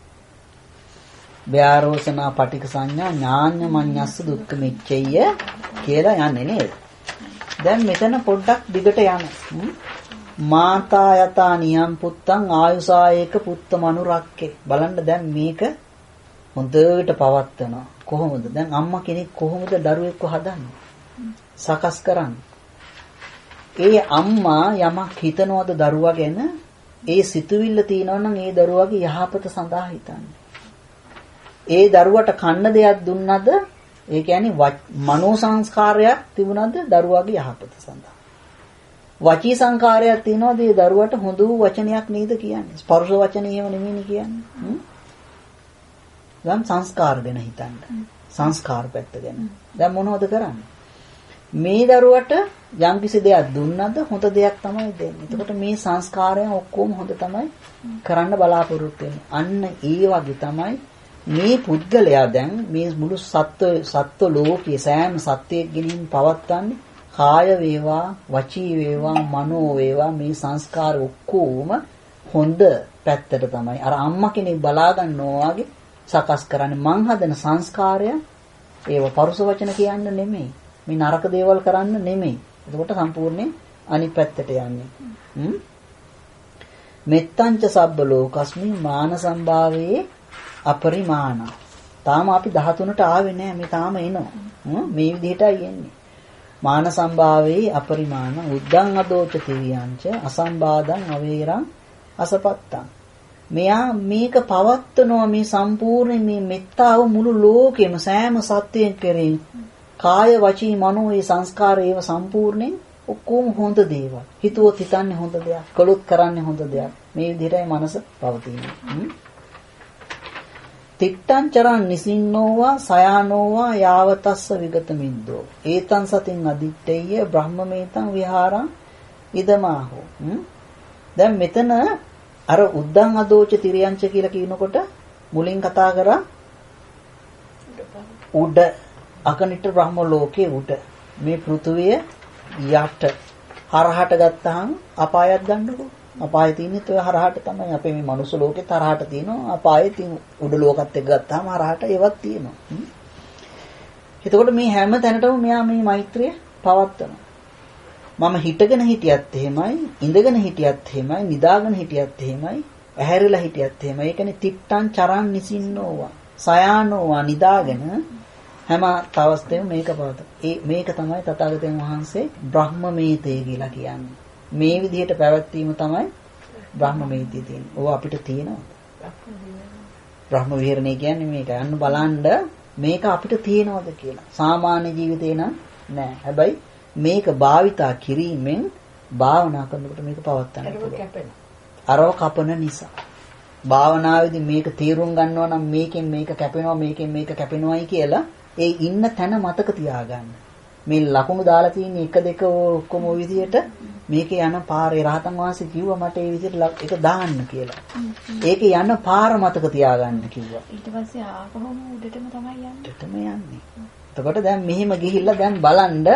ව්‍යාරෝසනා පටික සංඥා ඥාඤ්ඤ මඤ්ඤස්ස දුක්ඛ මිච්ඡය කියලා යන්නේ නේද? දැන් මෙතන පොඩ්ඩක් දිගට යන්න. මාතා යතා නියම් පුත්තං ආයුසායේක පුත්ත මනුරක්කේ. බලන්න දැන් මේක හොඳට පවත්නවා. කොහොමද? දැන් අම්මා කෙනෙක් කොහොමද දරුවෙක්ව හදන්නේ? සකස් කරන්නේ. ඒ අම්මා යමක් හිතනවද දරුවා ගැන? ඒ සිතුවිල්ල තියෙනවා නම් ඒ දරුවාගේ යහපත සඳහා හිතන්නේ. ඒ දරුවට කන්න දෙයක් දුන්නද? ඒ කියන්නේ මනෝ සංස්කාරයක් තිබුණද දරුවාගේ යහපත සඳහා? වචී සංකාරයක් තියෙනවද? ඒ දරුවට හොඳ වූ වචනයක් නේද කියන්නේ? ස්පර්ශ වචන එහෙම නෙමෙයි කියන්නේ. දැන් සංස්කාර ගැන හිතන්න. සංස්කාර පැත්ත ගැන. දැන් මොනවද කරන්නේ? මේ දරුවට යම්කිසි දෙයක් දුන්නද හොඳ දෙයක් තමයි දෙන්නේ. එතකොට මේ සංස්කාරයන් ඔක්කොම හොඳ තමයි කරන්න බලාපොරොත්තු වෙන්නේ. අන්න ඒ වගේ තමයි මේ පුද්ගලයා දැන් මේ මුළු සත්ව ලෝකයේ සෑම සත්‍යයක් ගෙනින් පවත්න්නේ කාය වේවා, වචී වේවා, මනෝ වේවා මේ සංස්කාර ඔක්කොම හොඳ පැත්තට තමයි. අර අම්මා කෙනෙක් බලා ගන්නවා වගේ සකස් කරන්නේ. මං හදන සංස්කාරය ඒව පරුස වචන කියන්න නෙමෙයි. මේ නරක දේවල් කරන්න නෙමෙයි. එතකොට සම්පූර්ණයෙන් අනිත් පැත්තට යන්නේ. මෙත්තංච සබ්බ ලෝකස්මි මාන සම්භාවයේ අපරිමාණ. තාම අපි 13ට ආවේ නෑ. මේ තාම එනවා. මේ විදිහටයි එන්නේ. මාන සම්භාවයේ අපරිමාණ උද්දං අදෝච තිවියංච අසම්බාධං අවේරං අසපත්තං. මෙයා මේක පවත්වනවා මේ සම්පූර්ණ මේ මෙත්තාව මුළු ලෝකෙම සෑම සත්‍යයෙන් කෙරෙහි කාය වචී මනෝ මේ සංස්කාර ඒව සම්පූර්ණයෙන් ඔක්කොම හොඳ දේවල්. හිතුවොත් හිතන්නේ හොඳ දෙයක්, කළොත් කරන්නේ හොඳ දෙයක්. මේ විදිහටයි මනස පවතින්නේ. තිට්ඨං චරං නිසින්නෝවා සයානෝවා යාවතස්ස විගත මිද්දෝ. ඒතං සතින් අදිත්තේය බ්‍රහ්මමේතං විහාරං ඉදමාහෝ. දැන් මෙතන අර උද්දං අදෝච තිරියංච කියලා කියනකොට මුලින් කතා කරා උඩ අකනිට බ්‍රහ්ම ලෝකයේ උඩ මේ පෘථුවිය යට හරහට ගත්තාම අපායක් ගන්නකො. අපායේ තියෙනෙත් ඔය හරහට තමයි. අපේ මේ මනුස්ස ලෝකෙත් හරහට තියෙනවා. අපායේ තියෙන උඩ ලෝකත් එක්ක ගත්තාම හරහට ඒවත් තියෙනවා. එතකොට මේ හැම තැනටම මෙයා මේ මෛත්‍රිය පවත්වනවා. මම හිටගෙන හිටියත් එහෙමයි, ඉඳගෙන හිටියත් එහෙමයි, නිදාගෙන හිටියත් එහෙමයි, ඇහැරිලා හිටියත් එහෙමයි. ඒ කියන්නේ තිට්ඨං චරං නිසින්නෝවා, සයානෝවා නිදාගෙන හැම තවස්තෙම මේක පවත. මේක තමයි තථාගතයන් වහන්සේ බ්‍රහ්මමේතය කියලා කියන්නේ. මේ විදිහට පැවැත්වීම තමයි බ්‍රහ්මමේතය තියෙන්නේ. ඕව අපිට තියෙනවා. බ්‍රහ්ම විහරණය කියන්නේ මේක. යන්න බලන්න මේක අපිට තියෙනවද කියලා. සාමාන්‍ය ජීවිතේ නම් නෑ. හැබැයි මේක භාවිතා කිරීමෙන් භාවනා කරනකොට මේක පවත්වන්න පුළුවන්. අරව කපන නිසා. භාවනාවේදී මේක තීරුම් ගන්නවා නම් මේකෙන් මේක කැපෙනවා, මේකෙන් මේක කැපෙනවායි කියලා ඒ ඉන්න තැන මතක තියාගන්න. මේ ලකුණු දාලා තියෙන 1 2 ඔක්කොම ওই විදිහට මේකේ යන පාරේ රහතන් වහන්සේ කිව්වා මට ඒ විදිහට ඒක දාන්න කියලා. ඒකේ යන පාර මතක තියාගන්න කිව්වා. ඊට පස්සේ ආපහුම උඩටම තමයි යන්නේ. උඩටම යන්නේ. එතකොට දැන් මෙහෙම ගිහිල්ලා දැන් බලන්න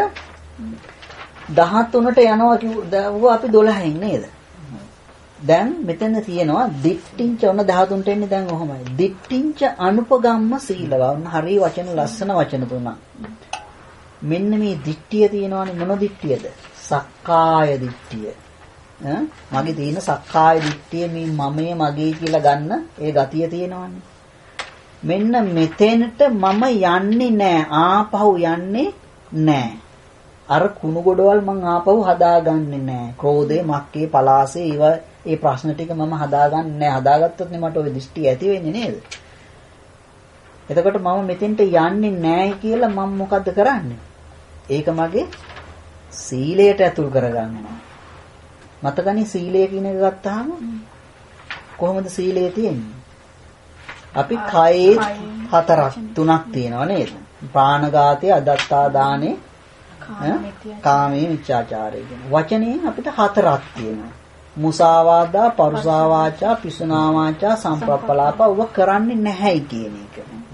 13ට යනවා කිව්වා අපි 12න් නේද? දැන් මෙතන තියෙනවා දිට්ඨිංච ඔන්න 13ට එන්නේ දැන් ඔහොමයි. දිට්ඨිංච අනුපගම්ම සීලවා. ඔන්න හරිය වචන ලස්සන වචන තුනක්. මෙන්න මේ දිට්ඨිය තියෙනවානේ මොන දිට්ඨියද? සක්කාය දිට්ඨිය. මගේ තියෙන සක්කාය දිට්ඨිය මේ මමයේ මගේ කියලා ගන්න ඒ ගතිය තියෙනවානේ. මෙන්න මෙතෙන්ට මම යන්නේ නැහැ. ආපහු යන්නේ නැහැ. අර කුණු ගොඩවල් මං ආපහු හදාගන්නේ නැහැ. ක්‍රෝධේ, මක්කේ, පලාසේ ඒවා ඒ ප්‍රශ්න ටික මම හදාගන්නේ නැහැ. හදාගත්තොත් නේ මට ওই දිෂ්ටි ඇති වෙන්නේ නේද? එතකොට මම මෙතෙන්ට යන්නේ නැහැ කියලා මම මොකද්ද කරන්නේ? ඒක මගේ සීලයට ඇතුල් කරගන්නවා. මතකනේ සීලය කියන එක ගත්තාම කොහොමද සීලය තියෙන්නේ? අපි කයේ 3ක් තියෙනවා නේද? ප්‍රාණඝාතය, අදත්තා දානේ, කාමයේ මිච්ඡාචාරය කියන. වචනේ අපිට 4ක් තියෙනවා. මුසාවාදා, පරුසා වාචා, පිසුනා වාචා, සම්ප්‍රප්පලාප ඔව කරන්නේ නැහැයි කියන එක.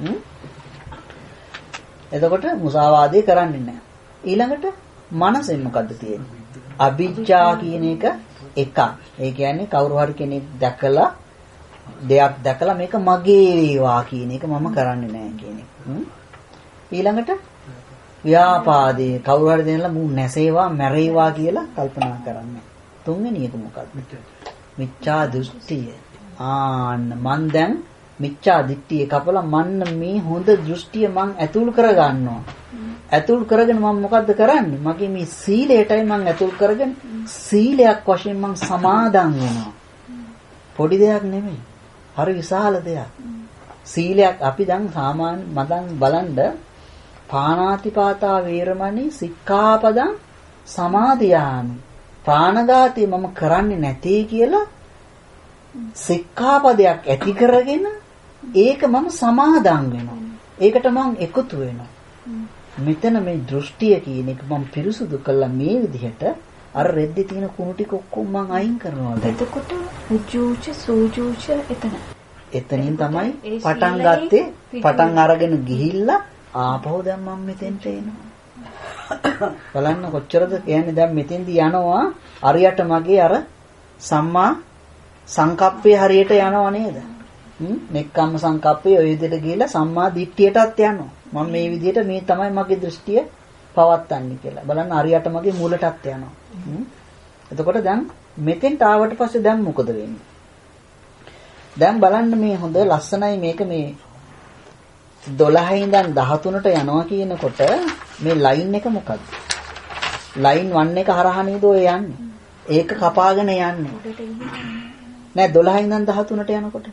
එතකොට මුසාවාදේ කරන්නේ නැහැ. ඊළඟට මනසෙන් මොකද්ද තියෙන්නේ? අවිජ්ජා කියන එක එකක්. ඒ කියන්නේ කවුරු හරි කෙනෙක් දැකලා දෙයක් දැකලා මේක මගේ වේවා කියන එක මම කරන්නේ නැහැ කියන එක. ඊළඟට ව්‍යාපාදේ කවුරු හරි දෙනලා මු නැසේවා මැරේවා කියලා කල්පනා කරන්නේ. තුන්වෙනි එක මොකක්ද? මිච්ඡා දෘෂ්ටිය. මන් දැන් මිච්ඡා දිට්ඨිය කපලා මන්න මේ හොඳ දෘෂ්ටිය මං ඇතුල් කරගන්නවා. ඇතුල් කරගෙන මම මොකද්ද කරන්නේ? මගේ මේ සීලයටයි මං ඇතුල් කරගෙන සීලයක් වශයෙන් මං සමාදන් වෙනවා. පොඩි දෙයක් නෙමෙයි. හරි විශාල දෙයක්. සීලයක් අපි දැන් සාමාන්‍ය මදන් බලන්න පාණාතිපාතා වේරමණී සික්ඛාපදං සමාදියාමි. ප්‍රාණඝාතය මම කරන්නේ නැtei කියලා සික්ඛාපදයක් ඇති කරගෙන ඒක මම සමාදන් වෙනවා. ඒකට මම එකතු වෙනවා. මෙතන මේ දෘෂ්ටිය කියන එක මම පිරිසුදු කළා මේ විදිහට අර රෙද්දේ තියෙන කුණු ටික ඔක්කොම මම අයින් කරනවා. එතකොට උජූච සූජූච එතනින් තමයි පටන් ගත්තේ. පටන් අරගෙන ගිහිල්ලා ආපහු දැන් මම මෙතෙන්ට එනවා. බලන්න කොච්චරද කියන්නේ දැන් මෙතෙන්දී යනවා හරියට මගේ අර සම්මා සංකප්පේ හරියට යනවා නේද? නෙක්ඛම්ම සංකප්පේ ඔය විදිහට ගිහිල්ලා සම්මා දිට්ඨියටත් යනවා. මම මේ විදිහට මේ තමයි මගේ දෘෂ්ටිය පවත්තන්නේ කියලා. බලන්න හරියට මගේ මූලටත් යනවා. එතකොට දැන් මෙතෙන්ට ආවට පස්සේ දැන් මොකද වෙන්නේ? දැන් බලන්න මේ හොඳ ලස්සනයි මේක මේ 12 ඉඳන් 13ට යනවා කියනකොට මේ ලයින් එක මොකද්ද? ලයින් 1 එක හරහා නේද ඔය යන්නේ. ඒක කපාගෙන යන්නේ. නෑ 12 ඉඳන් 13ට යනකොට.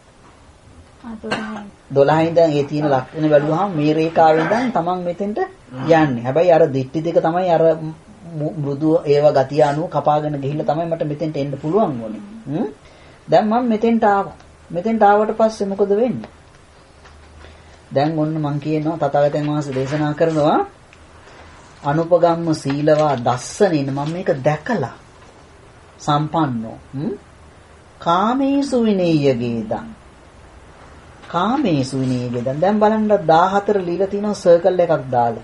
12 ඉඳන් ඒ තියෙන ලක්ෂණ බැලුවාම මේ රේඛාවෙන් ඉඳන් තමන් මෙතෙන්ට යන්නේ. හැබැයි අර දික්ටි දෙක තමයි අර මෘදු ඒව ගතිය අනුව කපාගෙන ගිහිල්ලා තමයි මට මෙතෙන්ට එන්න පුළුවන් වුනේ. දැන් මම මෙතෙන්ට ආවා. මෙතෙන්ට ආවට පස්සේ මොකද වෙන්නේ? දැන් ඔන්න මම කියනවා තථාගතයන් වහන්සේ දේශනා කරනවා අනුපගම්ම සීලවා දස්සනේන මම මේක දැකලා සම්පන්නෝ කාමේසු විනේයගේදං කාමේසු විනේයගේදං දැන් බලන්න 14 লীලා තියෙනවා සර්කල් එකක් දාලා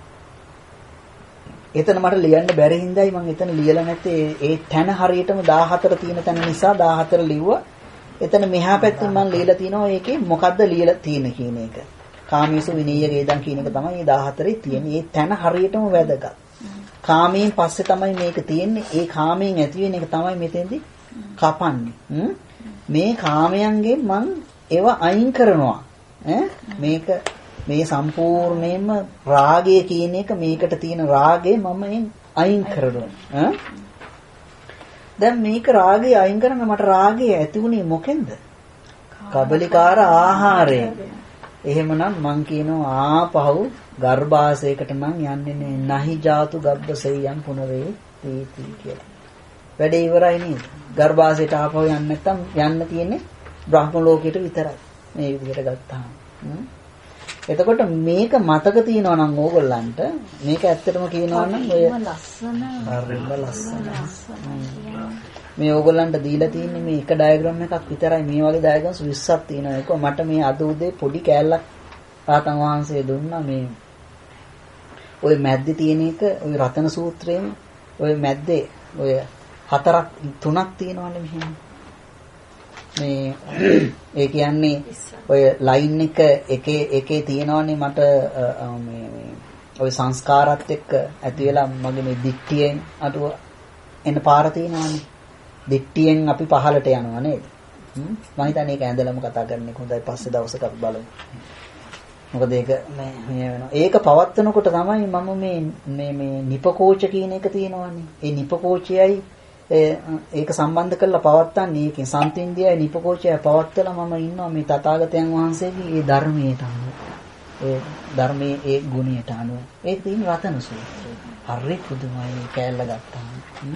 එතන මට ලියන්න බැරි හින්දායි මම එතන ලියලා නැත්තේ ඒ තැන හරියටම 14 තියෙන තැන නිසා 14 ලිව්වා එතන මෙහා පැත්තෙන් මම ලියලා තිනවා ඒකේ මොකද්ද ලියලා තියෙන කියන එක කාමේසු විනේයගේදං කියන එක තමයි මේ 14 තියෙන්නේ ඒ තැන හරියටම වැදගත් කාමයෙන් පස්සේ තමයි මේක තියෙන්නේ ඒ කාමයෙන් ඇති වෙන එක තමයි මෙතෙන්දී කපන්නේ මේ කාමයන්ගෙන් මං ඒව අයින් කරනවා මේක මේ සම්පූර්ණයෙන්ම රාගය කියන එක මේකට තියෙන රාගය මම අයින් කරනවා දැන් මේක රාගය අයින් කරන මට රාගය ඇති වුණේ මොකෙන්ද කබලිකාර ආහාරයෙන් එහෙමනම් මං කියනවා ආපහු ගර්භාෂයකට නම් යන්නේ නැහැ ජාතු ගබ්බසෙයම් පුනරේ තීති කියලා. වැඩේ ඉවරයි නේද? ගර්භාෂයට ආපහු යන්න නැත්තම් යන්න තියෙන්නේ බ්‍රහ්ම ලෝකයට විතරයි. මේ විදිහට ගත්තාම. එතකොට මේක මතක තියනවා නම් ඕගොල්ලන්ට මේක ඇත්තටම කියනවා නම් ඔය ලස්සන හරිම ලස්සන මේ ඕගොල්ලන්ට දීලා තියෙන්නේ මේ එක ඩයග්‍රෑම් එකක් විතරයි මේ වගේ ඩයග්‍රෑම්ස් 20ක් තියෙනවා ඒක මට මේ අද උදේ පොඩි කෑල්ලක් රාතන් වහන්සේ දුන්නා මේ ඔය මැද්දේ තියෙන එක ඔය රතන සූත්‍රයෙන් ඔය මැද්දේ ඔය 3ක් තියෙනවනේ මෙහෙම මේ ඒ කියන්නේ ඔය ලයින් එක එකේ තියෙනවනේ මට මේ ඔය සංස්කාරات එක්ක ඇති වෙලා මගේ මේ දික්තියෙන් අටුව එන පාර තියෙනවනේ දික්තියෙන් අපි පහලට යනවා නේද මම හිතන්නේ ඒක ඇඳලම කතා කරන්නේ හොඳයි පස්සේ දවසක අපි බලමු මොකද ඒක මේ වෙනවා ඒක පවත්වනකොට තමයි මම මේ නිපකෝච කියන එක තියෙනවනේ ඒ නිපකෝචයයි ඒක සම්බන්ධ කරලා පවත්තන්නේ ඒකෙන් සම්තින්දියයි නිපකෝචය පවත්තලා මම ඉන්නවා මේ තථාගතයන් වහන්සේගේ ඒ ධර්මයට අනුව ඒ ධර්මයේ ඒ ගුණයට අනුව ඒක තියෙන රතන සූත්‍රය හරි පුදුමයි කැලල ගත්තාම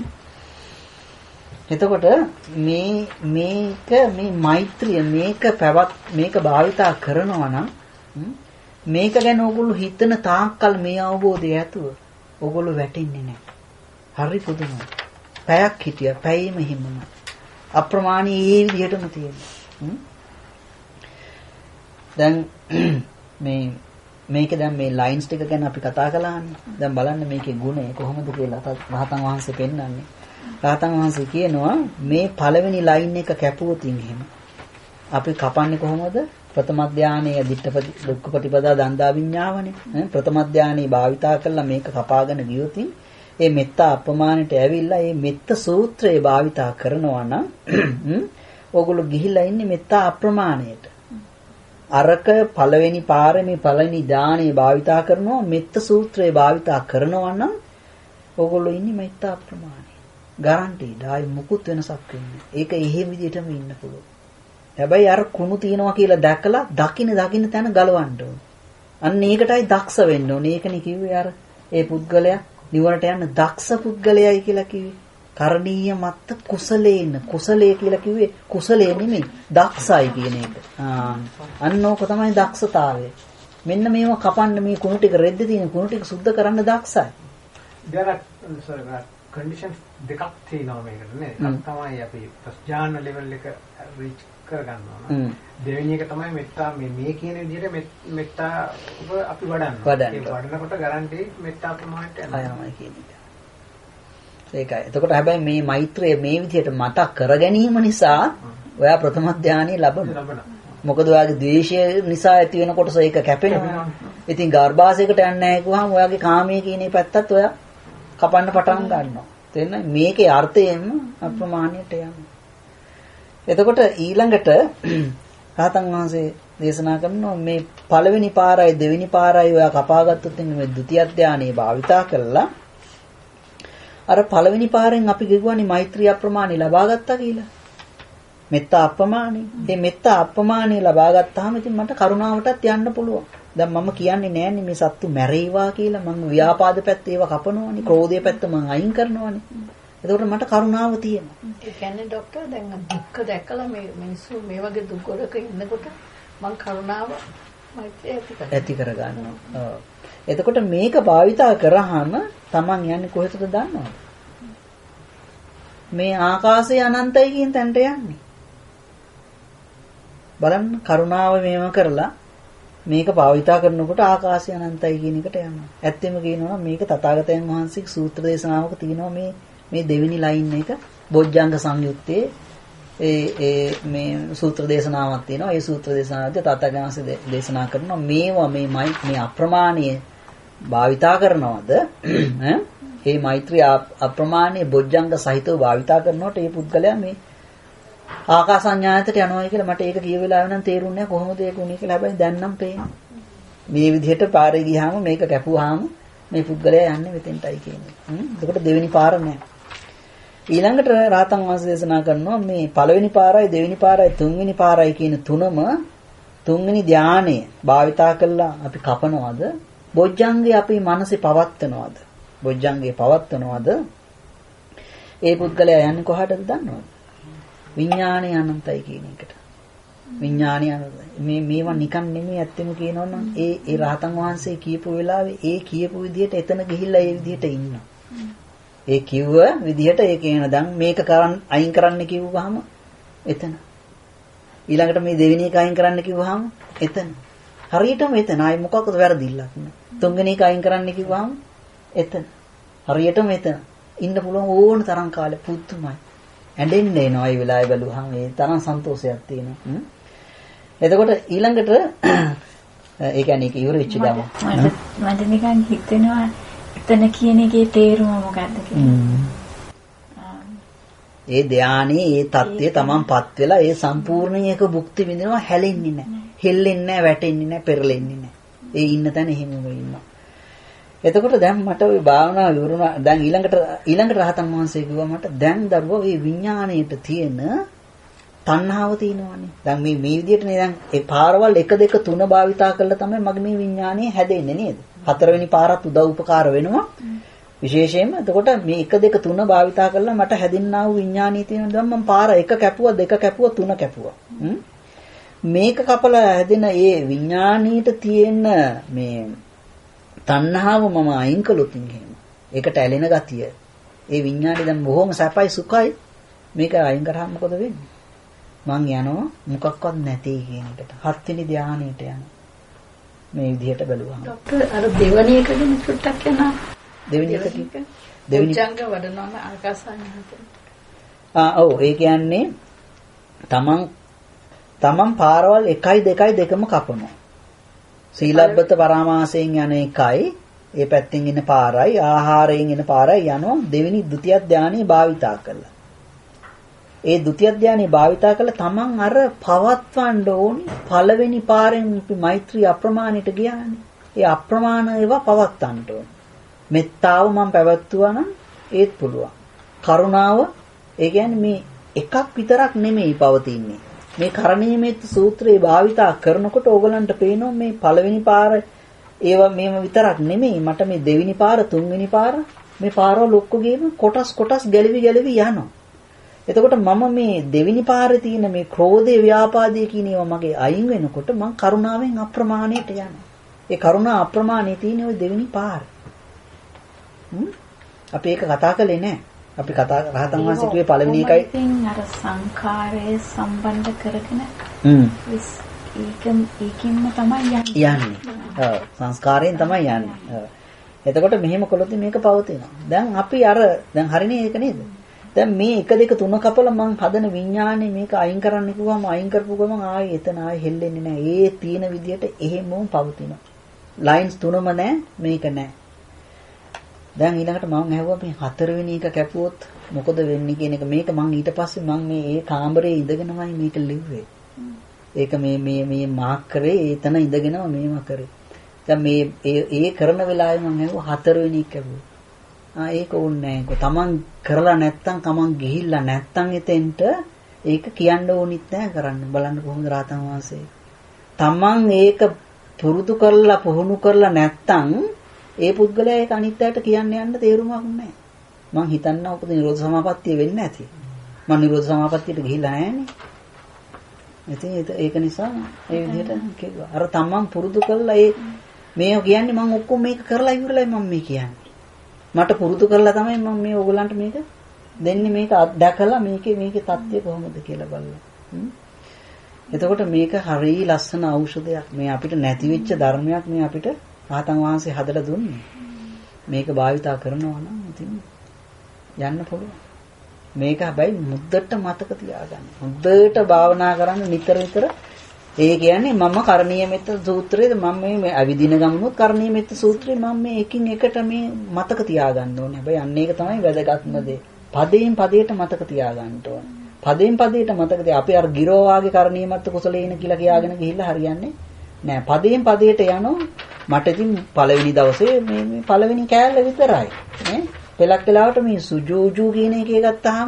එතකොට මේක මේ මෛත්‍රිය මේක භාවිතා කරනවා නම් මේක ගැන ඕගොල්ලෝ හිතන තාක්කල් මේ අවබෝධය ඇතුව ඕගොල්ලෝ වැටෙන්නේ නැහැ හරි පුදුමයි පැයක් හිටියා පැයෙම හිමුණ අප්‍රමාණී ඒ විදිහටම තියෙනවා දැන් මේක දැන් මේ ලයින්ස් ටික ගැන අපි කතා කළානේ දැන් බලන්න මේකේ ගුණය කොහොමද කියලා රහතන් වහන්සේ පෙන්නන්නේ රහතන් වහන්සේ කියනවා මේ පළවෙනි ලයින් එක කැපුවොතින් එහෙම අපි කපන්නේ කොහොමද ප්‍රථම ධානයේ දිට්ඨපති දුක්ඛ ප්‍රතිපදා දන්දා විඤ්ඤාවනේ ප්‍රථම ධානයේ භාවිතා කළා මේක කපාගෙන ගියොතින් ඒ මෙත්තා අපමානට ඇවිල්ලා මේ මෙත්ත සූත්‍රය භාවිතා කරනවා නම් ඕගොල්ලෝ ගිහිල්ලා ඉන්නේ මෙත්තා අප්‍රමාණයට. අරක පළවෙනි පාරමේ පළවෙනි දාණය භාවිතා කරනවා මෙත්ත සූත්‍රය භාවිතා කරනවා නම් ඕගොල්ලෝ ඉන්නේ මෙත්තා අප්‍රමාණය. ගැරන්ටීඩ් ආයි මුකුත් වෙනසක් වෙන්නේ. ඒක එහෙම විදිහටම ඉන්න පුළුවන්. හැබැයි අර කුණු තියනවා කියලා දැකලා දකින්න තැන ගලවන්න ඕන. අන්න ඒකටයි දක්ෂ වෙන්න ඕනේ. ඒකනේ කිව්වේ අර ඒ පුද්ගලයා නිවනට යන දක්ෂ පුද්ගලයයි කියලා කිව්වේ. කරණීය මත්ත කුසලේන කුසලයේ කියලා කිව්වේ කුසලේ නෙමෙයි දක්ෂයි කියන එක. අන්න ඕක තමයි දක්ෂතාවය. මෙන්න මේව කපන්න මේ කුණු ටික රෙද්ද තියෙන කුණු ටික සුද්ධ කරන්න දක්ෂයි. conditions දෙකක් තියෙනවා මේකට නේද? එකක් තමයි අපි ප්‍රඥාන ලෙවල් එක රීච් කරගන්නවා. දෙවෙනි එක තමයි මෙත්තා මේ කියන විදිහට මෙත්තා අපි වඩනවා. ඒ වඩනකොට ගැරන්ටි මෙත්තා ප්‍රමාණයට යනවා කියන එක. ඒකයි. එතකොට හැබැයි මේ මෛත්‍රිය මේ විදිහට මතක් කර ගැනීම නිසා ඔයා ප්‍රථම ධානය ලබනවා. මොකද ඔයාගේ ද්වේෂය නිසා ඇති වෙන කොටස ඒක කැපෙනවා. ඉතින් ගර්භාෂයකට යන්නේ නැහැ කිව්වහම ඔයාගේ කාමයේ කියන පැත්තත් ඔයා කපන්න පටන් ගන්නවා. තේරෙනවද? මේකේ අර්ථයෙන්ම අප්‍රමාණයට යනවා. එතකොට ඊළඟට රහතන් වහන්සේ දේශනා කරනවා මේ පළවෙනි පාරයි දෙවෙනි පාරයි ඔයා කපාගත්තොත් මේ ဒုတိ ය ධානයේ භාවිතා කරලා අර පළවෙනි පාරෙන් අපි කියවන්නේ මෛත්‍රී අප්‍රමාණි ලබා ගත්තා කියලා. මෙත්තා අප්‍රමාණි. මේ මෙත්තා අප්‍රමාණි ලබා ගත්තාම ඉතින් මට කරුණාවටත් යන්න පුළුවන්. දැන් මම කියන්නේ නෑනේ මේ සත්තු මැරේවා කියලා. මම ව්‍යාපාද පැත්ත ඒවා කපනවානේ. ක්‍රෝධයේ පැත්ත මම අයින් කරනවානේ. එතකොට මට කරුණාව තියෙනවා. ඒ කියන්නේ ડોක්ටර් දැන් දුක්ඛ දැකලා මේ මිනිස්සු මේ වගේ දුක් වලක ඉන්නකොට මං කරුණාව මෛත්‍රිය ඇති කරගන්නවා. එතකොට මේක භාවිතා කරාම Taman යන්නේ කොහෙටද දන්නවද? මේ ආකාශය අනන්තයි කියන තැනට යන්නේ. බලන්න කරුණාව මේව කරලා මේක භාවිතා කරනකොට ආකාශය අනන්තයි කියන එකට යනවා. ඇත්තෙම කියනවා මේක තථාගතයන් වහන්සේගේ සූත්‍ර දේශනාවක තියෙනවා මේ දෙවෙනි ලයින් එක බොජ්ජංග සංයුත්තේ මේ සූත්‍ර දේශනාවක් තියෙනවා. ඒ සූත්‍ර දේශනාවේදී තථාගතයන් වහන්සේ දේශනා කරනවා මේවා මේ අප්‍රමාණීය භාවිතා කරනවද මේ මෛත්‍රී අප්‍රමාණීය බොජ්ජංග සහිතව භාවිතා කරනකොට මේ පුද්ගලයා මේ ආකාසඤ්ඤායතට යනවා කියලා මට ඒක කිය වෙලාව නම් තේරුන්නේ නැහැ කොහොමද ඒක උනේ කියලා. හැබැයි දැන් නම් පේනවා. මේ විදිහට පාරේ ගියාම මේක කැපුවාම මේ පුද්ගලයා යන්නේ මෙතෙන්ටයි කියන්නේ. එතකොට දෙවෙනි පාර නැහැ. ඊළඟට රාතන් වහන්සේ දේශනා කරනවා මේ පළවෙනි පාරයි දෙවෙනි පාරයි තුන්වෙනි පාරයි කියන තුනම තුන්වෙනි ධානය භාවිතා කළා අපි කපනවද? බොජ්ජංගේ අපි මනසේ පවත්නවද? බොජ්ජංගේ පවත්නවද? ඒ පුද්ගලයා යන්නේ කොහටද දන්නවද? විඥාණය අනන්තයි කියන එකට. විඥාණය මේවා නිකන් නෙමෙයි ඇත්තම කියනවනම් ඒ රහතන් වහන්සේ කියපු වෙලාවේ ඒ කියපු විදිහට එතන ගිහිල්ලා ඒ විදිහට ඉන්නවා. ඒ කිව්ව විදිහට ඒ කියන දැන් මේක අයින් කරන්න කිව්වහම එතන. ඊළඟට මේ දෙවෙනි එක අයින් කරන්න කිව්වහම එතන. හරියටම එතන. ආයි මොකක්ද වැරදිල්ලක් නෑ. තුන්වෙනි එක අයින් කරන්න කිව්වහම එතන. හරියටම එතන. ඉන්න පුළුවන් ඕන තරම් කාලෙ පුදුමයි. ඇඬෙන්න එනවා ඒ වෙලාවේ බැලුවාම ඒ තරම් සන්තෝෂයක් තියෙනවා. එතකොට ඊළඟට ඒ කියන්නේ ඒක ඉවර වෙච්ච ගමන් මට නිකන් හිතෙනවා එතන කියන එකේ තේරුම මොකක්ද කියලා. ඒ ධානයේ ඒ தත්ත්වය තමන්පත් වෙලා ඒ සම්පූර්ණ එක භුක්ති විඳිනවා හැලෙන්නේ නැහැ. හෙල්ලෙන්නේ නැහැ, වැටෙන්නේ නැහැ, පෙරලෙන්නේ නැහැ. ඒ ඉන්න තැන එහෙමම ඉන්නවා. එතකොට දැන් මට ওই භාවනාව ඉවරුණා. දැන් ඊළඟට රහතන් වහන්සේ කිව්වා මට දැන් දරුවා මේ විඥාණයට තියෙන තණ්හාව තියෙනවානේ. දැන් මේ විදිහටනේ දැන් ඒ පාරවල් 1 2 3 භාවිතා කළා තමයි මගේ මේ විඥාණය හැදෙන්නේ නේද? හතරවෙනි පාරත් උදව් උපකාර වෙනවා. විශේෂයෙන්ම එතකොට මේ 1 2 3 භාවිතා කළා මට හැදින්නා වූ විඥාණය තියෙනවා. දැන් මම පාර 1 කැපුවා 2 කැපුවා 3 කැපුවා. මේක කපලා හැදෙන ඒ විඥාණයට තියෙන මේ තණ්හාව මම අයින් කළොත් එහෙම ඒකට ඇලෙන ගතිය ඒ විඤ්ඤාණය දැන් බොහොම සැපයි සුඛයි මේක අයින් කරාම මොකද වෙන්නේ මං යනවා මොකක්වත් නැtei කියන එකට හත්වෙනි ධානයට යනවා මේ විදිහට බැලුවාම ડોක්ටර් අර දෙවෙනි එක ගැන චුට්ටක් කියනවා දෙවෙනි එක දෙවිචංග වඩනම ආකාසඤ්ඤාත ඔව් ඒ කියන්නේ තමන් පාරවල් 1 2 දෙකම කපනවා සීලබ්බත පරාමාසයෙන් යන එකයි ඒ පැත්තෙන් එන පාරයි ආහාරයෙන් එන පාරයි යනවා දෙවෙනි ဒုတိ ය ධානයේ භාවිතා කළා. ඒ ဒုတိ ය ධානයේ භාවිතා කළා තමන් අර පවත්වන්න ඕනි පළවෙනි පාරෙන් අපි මෛත්‍රී අප්‍රමාණයට ගියානේ. ඒ අප්‍රමාණ ඒවා පවත්වන්න ඕනි. මෙත්තාව මම පැවැත්තුවා නම් ඒත් පුළුවන්. කරුණාව ඒ කියන්නේ මේ එකක් විතරක් නෙමෙයි පවතින්නේ. මේ කරණීයමෙත් සූත්‍රේ භාවිතා කරනකොට ඕගලන්ට පේනවා මේ පළවෙනි පාර ඒවා මේව විතරක් නෙමෙයි මට මේ දෙවෙනි පාර තුන්වෙනි පාර මේ පාරවල ඔක්කොගේම කොටස් ගැලවි යනවා. එතකොට මම මේ දෙවෙනි පාරේ තියෙන මේ ක්‍රෝධේ ව්‍යාපාදයේ කියන ඒවා මගේ අයින් වෙනකොට මං කරුණාවෙන් අප්‍රමාණයට යනවා. ඒ කරුණා අප්‍රමාණයේ තියෙන ওই දෙවෙනි පාර. අපි ඒක කතා කළේ නෑ. අපි කතා රහතන් වහන්සේ කිව්වේ පළවෙනි එකයි අර සංඛාරයේ සම්බන්ධ කරගෙන ඒකෙන්ම තමයි යන්නේ. ඔව් සංස්කාරයෙන් තමයි යන්නේ. ඔව්. එතකොට මෙහෙම කළොත් මේක පවතිනවා. දැන් අපි දැන් හරිනේ ඒක නේද? දැන් මේ 1 2 3 කපලා මං හදන විඥානේ මේක අයින් කරන්න කිව්වම අයින් කරපු ගමන් ආයේ එතන ආයේ හෙල්ලෙන්නේ නැහැ. ඒ තියෙන විදිහට එහෙමම පවතිනවා. ලයින්ස් තුනම නැහැ මේක නැහැ. දැන් ඊළඟට මම ඇහුවා මේ හතරවෙනි එක කැපුවොත් මොකද වෙන්නේ කියන එක. මේක මම ඊට පස්සේ මම මේ කාමරේ ඉඳගෙනමයි මේක ලිව්වේ. ඒක මේ මාක් කරේ එතන ඉඳගෙනම මේව කරේ. දැන් මේ ඒ කරන වෙලාවේ මම ඇහුවා හතරවෙනි එක කැපුවා. ඒක ඕනේ නැහැ. තමන් කරලා නැත්තම් තමන් ගිහිල්ලා නැත්තම් එතෙන්ට ඒක කියන්න ඕනිත් නැහැ කරන්න. බලන්න කොහොමද රාතන් වහන්සේ. තමන් ඒක පුරුදු කරලා පුහුණු කරලා නැත්තම් ඒ පුද්ගලයා ඒක අනිත් අයට කියන්න යන්න තේරුමක් නැහැ. මං හිතන්න ඔකද නිරෝධ සමාපත්තිය වෙන්නේ නැති. මං නිරෝධ සමාපත්තියට ගිහිල්ලා නැහැනේ. ඉතින් ඒක නිසා ඒ විදිහට කිව්වා. අර තමන් පුරුදු කරලා මේ කියන්නේ මං ඔක්කොම මේක කරලා ඉවරලයි මම මේ කියන්නේ. මට පුරුදු කරලා තමයි මම මේ ඕගලන්ට මේක දෙන්නේ මේක අත්දැකලා මේකේ தත්ත්වය කොහොමද කියලා බලලා. එතකොට මේක හරිය ලස්සන ඖෂධයක්. මේ අපිට නැති වෙච්ච ධර්මයක් මේ අපිට රහතන් වහන්සේ හදලා දුන්නේ. මේක භාවිතා කරනවා නම් ඉතින් යන්න පුළුවන්. මේක හැබැයි මුද්දට මතක තියාගන්න. මුද්දට භාවනා කරන්න නිතර නිතර. ඒ කියන්නේ මම කරණීය මෙත්ත සූත්‍රයේ මම මේ අවිදින ගමනොත් කරණීය මෙත්ත සූත්‍රයේ මම මේ එකින් එකට මේ මතක තියාගන්න ඕනේ. හැබැයි අන්න ඒක තමයි වැදගත්ම දේ. පදයෙන් පදයට මතක තියාගන්න ඕනේ. පදයෙන් පදයට මතක තියා අපි අර ගිරෝ වාගේ කරණීය මෙත්ත කුසලේන කියලා කියාගෙන ගිහිල්ලා හරියන්නේ නෑ. පදයෙන් පදයට යනවා. මට ඉතින් පළවෙනි දවසේ මේ පළවෙනි කෑල්ල විතරයි නේ. පෙලක් වෙලාවට මේ සුජූජු කියන එකේ ගත්තාම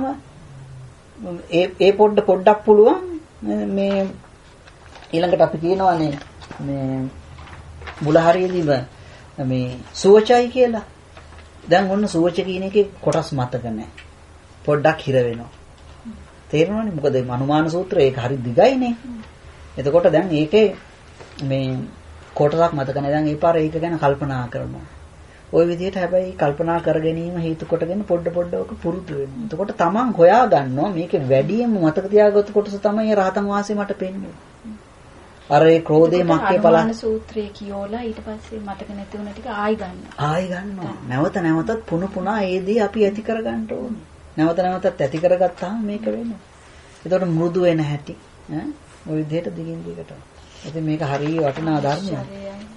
ඒ පොඩ්ඩක් පුළුවන් මේ ඊළඟට අපි කියනවානේ මේ මුලහරියේදීම මේ සුවචයි කියලා. දැන් ඔන්න සුවච කියන එකේ කොටස් මතක නැහැ. පොඩ්ඩක් හිර වෙනවා. තේරෙනවනේ මොකද මේ අනුමාන සූත්‍රය ඒක හරි දිගයිනේ. එතකොට දැන් ඒකේ මේ කොටසක් මතක නැහැ. දැන් ඒ පාර ඒක ගැන කල්පනා කරනවා. ওই විදිහට හැබැයි කල්පනා කර ගැනීම හේතු කොටගෙන පොඩ ඔක පුරුදු වෙනවා. එතකොට තමන් හොයා ගන්නවා මේකේ වැඩියෙන්ම මතක තියාගත්තු කොටස තමයි රහතන් වහන්සේ මට පෙන්වන්නේ. අර ඒ ක්‍රෝධේ මක්කේ බලන්න සූත්‍රයේ කියෝලා ඊට පස්සේ මතක නැති වුණ ටික ආයි ගන්නවා. නැවත නැවතත් පුන ඒදී අපි ඇති කර ගන්න ඕනේ. නැවත නැවතත් ඇති කරගත්තාම මේක වෙනවා. එතකොට මෘදු වෙන හැටි ඈ ওই විදිහට දිගින් දිගට. ඉතින් මේක හරිය වටිනා ධර්මයක්.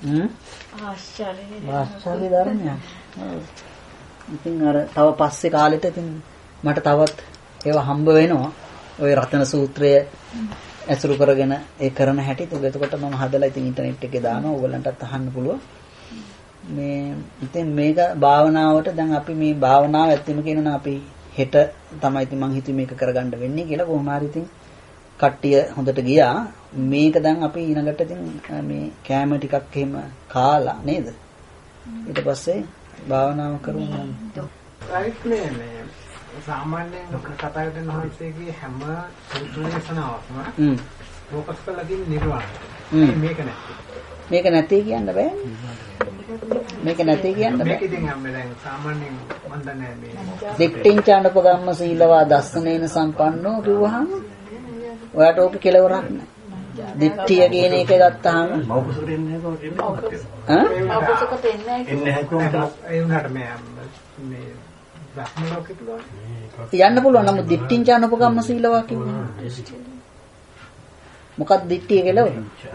ආශ්චර්ය ධර්මයක්. ඉතින් අර තව පස්සේ කාලෙට ඉතින් මට තවත් ඒවා හම්බ වෙනවා. ওই රතන සූත්‍රය ඇසුරු කරගෙන ඒ කරන හැටි. එතකොට මම හදලා ඉතින් ඉන්ටර්නෙට් එකේ දානවා. ඕගලන්ටත් අහන්න පුළුවන්. මේ ඉතින් මේක භාවනාවට දැන් අපි මේ භාවනාව ඇත්තම කියනවා අපි හෙට තමයි ඉතින් මං හිතුවේ මේක කරගන්න වෙන්නේ කියලා. කොහොම හරි ඉතින් කට්ටිය හොඳට ගියා. මේක දැන් අපි ඊළඟට ඉතින් මේ කෑම ටිකක් එහෙම කාලා නේද? ඊට පස්සේ භාවනාව කරමු. මේ සාමාන්‍යයෙන් කතා කරන හොන්සේගේ හැම සූත්‍රයකම ફોකස් කරලා තියෙන නිර්වාණය. මේක නැති. මේක නැති කියන්න බෑ. මේක නැති කියන්න බෑ. මේක ඉතින් අපි දැන් සාමාන්‍යයෙන් මන් දන්නේ මේ දික්ටිං චානපගම්ම සීලවා දස්සනේන සම්පන්නෝ කිව්වහම ඔයාට ඕක කෙලවරක් නෑ. දික්ටිය කියන එක ගත්තාම මෞකසකට එන්නේ නැහැ කොහොමද? මෞකසකට එන්නේ නැහැ කොහොමද? ඒ උනාට මේ බ්‍රහ්ම ලෝකෙට යන්න පුළුවන්. නමුත් දික්ටිං චානපගම්ම සීලවා කිව්වහම මොකක්ද දික්ටිය කෙලවර?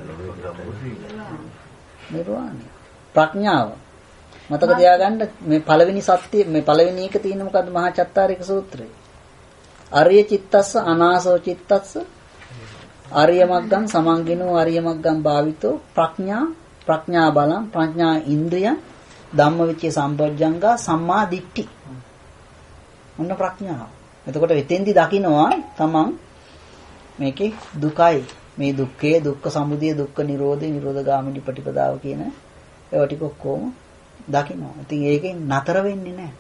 නිර්වාණය. ප්‍රඥාව. මතක තියාගන්න මේ පළවෙනි සත්‍ය මේ පළවෙනි එක තියෙන මොකද්ද මහා චත්තාරික සූත්‍රය. අරිය චිත්තස්ස අනාසෝ චිත්තස්ස ආර්ය මග්ගං සමංගිනෝ ආර්ය මග්ගං භාවිතෝ ප්‍රඥා බලං ප්‍රඥා ඉන්ද්‍රියං ධම්මවිචේ සම්පජ්ජංගා සම්මා දිට්ඨි. මොන ප්‍රඥාව. එතකොට එතෙන්දි දකින්නවා තමන් මේකේ දුකයි. මේ දුක්ඛය දුක්ඛ සමුදය දුක්ඛ නිරෝධය නිරෝධගාමිනී ප්‍රතිපදාව කියන ඒවා ටික ඔක්කොම දකින්නවා. ඉතින් ඒකෙන් නතර වෙන්නේ නැහැ.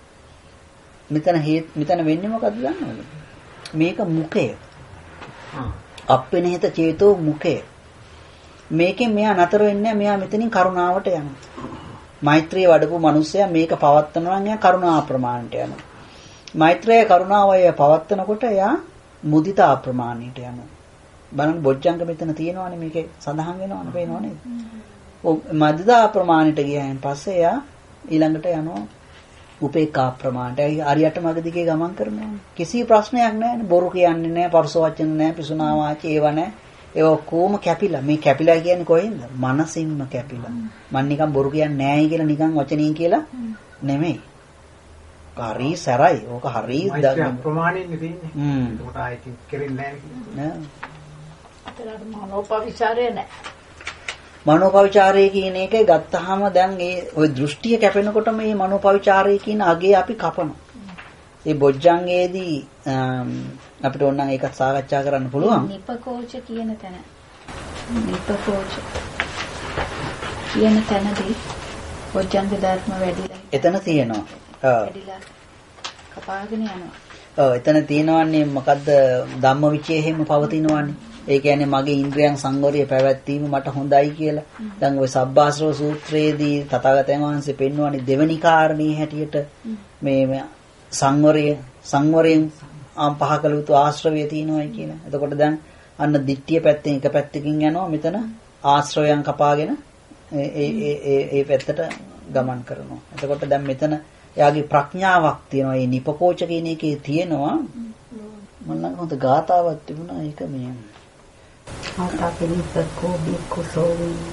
මෙතන වෙන්නේ මොකද්ද දන්නවද? මේක මුඛය. අප්පෙනහිත චේතෝ මුඛය. මේකෙන් මෙයා නතර වෙන්නේ නැහැ. මෙයා මෙතනින් කරුණාවට යනවා. මෛත්‍රිය වඩපු මිනිස්සයා මේක පවත්නවා නම් එයා කරුණා ප්‍රමාණයට යනවා. මෛත්‍රිය කරුණාවය පවත්නකොට එයා මුදිතා ප්‍රමාණයට යනවා. බලන්න බොජ්ජංග මෙතන තියෙනවානේ මේකේ සඳහන් වෙනවනේ පේනව නේද? ඔව් මදිතා ප්‍රමාණයට ගියයන් පස්සේ එයා ඊළඟට යනවා උපේක්ඛා ප්‍රමාණයට. අරියට මග දිගේ ගමන් කරනවා. කිසි ප්‍රශ්නයක් නැහැ. බොරු කියන්නේ නැහැ, පරුස වචන නැහැ, පිසුනා වාචේ ඒව නැහැ. ඒ ඔක්කොම කැපිලා. මේ කැපිලා කියන්නේ කොහෙන්ද? මනසින්ම කැපිලා. මම නිකන් බොරු කියන්නේ නැහැයි කියලා නිකන් වචනින් කියලා නෙමෙයි. හරි සරයි. ඕක හරි ප්‍රමාණයෙන් තියෙන්නේ. ඒකට ආයෙත් කෙරෙන්නේ නැහැ නේද? අතලට මනෝපවිචාරය නැහැ. මනෝපවිචාරය කියන එකේ ගත්තාම දැන් ওই දෘෂ්ටිය කැපෙනකොට මේ මනෝපවිචාරය කියන අගේ අපි කපනවා. ඒ බොජ්ජංගයේදී අපිට ඕනනම් ඒකත් සාකච්ඡා කරන්න පුළුවන්. නිපකෝච කියන තැන. නිපකෝච කියන තැනදී බොජ්ජංග ධර්ම වැඩිලා. එතන තියෙනවා. වැඩිලා කපාගෙන යනවා. එතන තියෙනවන්නේ මොකද්ද ධම්මවිචේහෙම පවතිනවන්නේ. ඒ කියන්නේ මගේ ඉන්ද්‍රියන් සංවරය පැවැත්වීම මට හොඳයි කියලා. දැන් ওই සබ්බාශ්‍රව සූත්‍රයේදී තථාගතයන් වහන්සේ පෙන්වන්නේ දෙවෙනි කාරණේ හැටියට මේ සංවරයෙන් පහ කළ යුතු ආශ්‍රවය තියෙනවායි කියලා. එතකොට දැන් අන්න දිට්ඨිය පැත්තෙන් එක පැත්තකින් යනවා මෙතන ආශ්‍රවයන් කපාගෙන ඒ පැත්තට ගමන් කරනවා. එතකොට දැන් මෙතන එයාගේ ප්‍රඥාවක් තියෙනවා. මේ නිපකෝච කියන එකේ තියෙනවා මම නම් හොඳ ගාතාවක් තිබුණා ඒක මේ ආතාපිනිපකෝ බික්කුසෝ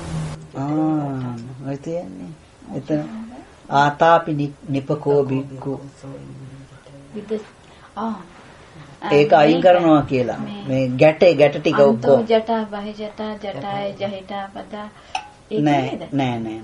ඔය තියන්නේ එතන ආතාපි නිපකෝ බික්කු ඒක අයින් කරනවා කියලා මේ ගැට ටික ඔක්කොම ජටා බහි ජටා ජටාය ජහිතා පදා නෑ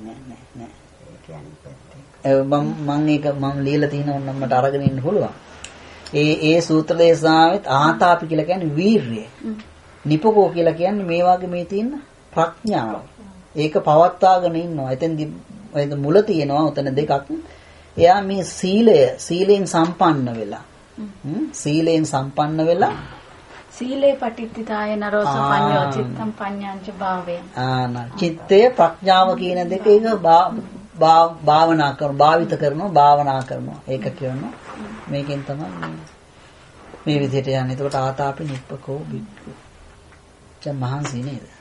මම ලියලා තියෙනවා නම් මට අරගෙන ඉන්න පුළුවන්. ඒ සූත්‍ර දේශනාවෙත් ආතාපි කියලා කියන්නේ වීරිය. නිපකෝ කියලා කියන්නේ මේ වගේ මේ තියෙන ප්‍රඥාව. ඒක පවත්වාගෙන ඉන්නවා. එතෙන් මුල තියෙනවා උතන දෙකක්. එයා මේ සීලයෙන් සම්පන්න වෙලා. සීලයෙන් සම්පන්න වෙලා සීලේ පටිච්චිතාය නරෝ සම්පඤ්ඤෝ චිත්තම් පඤ්ඤාංච භාවය. චිත්තය ප්‍රඥාව කියන දෙක ඒක භාවනා කරනවා. ඒක කියනවා. මේකෙන් තමයි මේ විදිහට යන්නේ. එතකොට ආතාපි නිප්පකෝ බික්කු. දැන් මහන්සි නේද?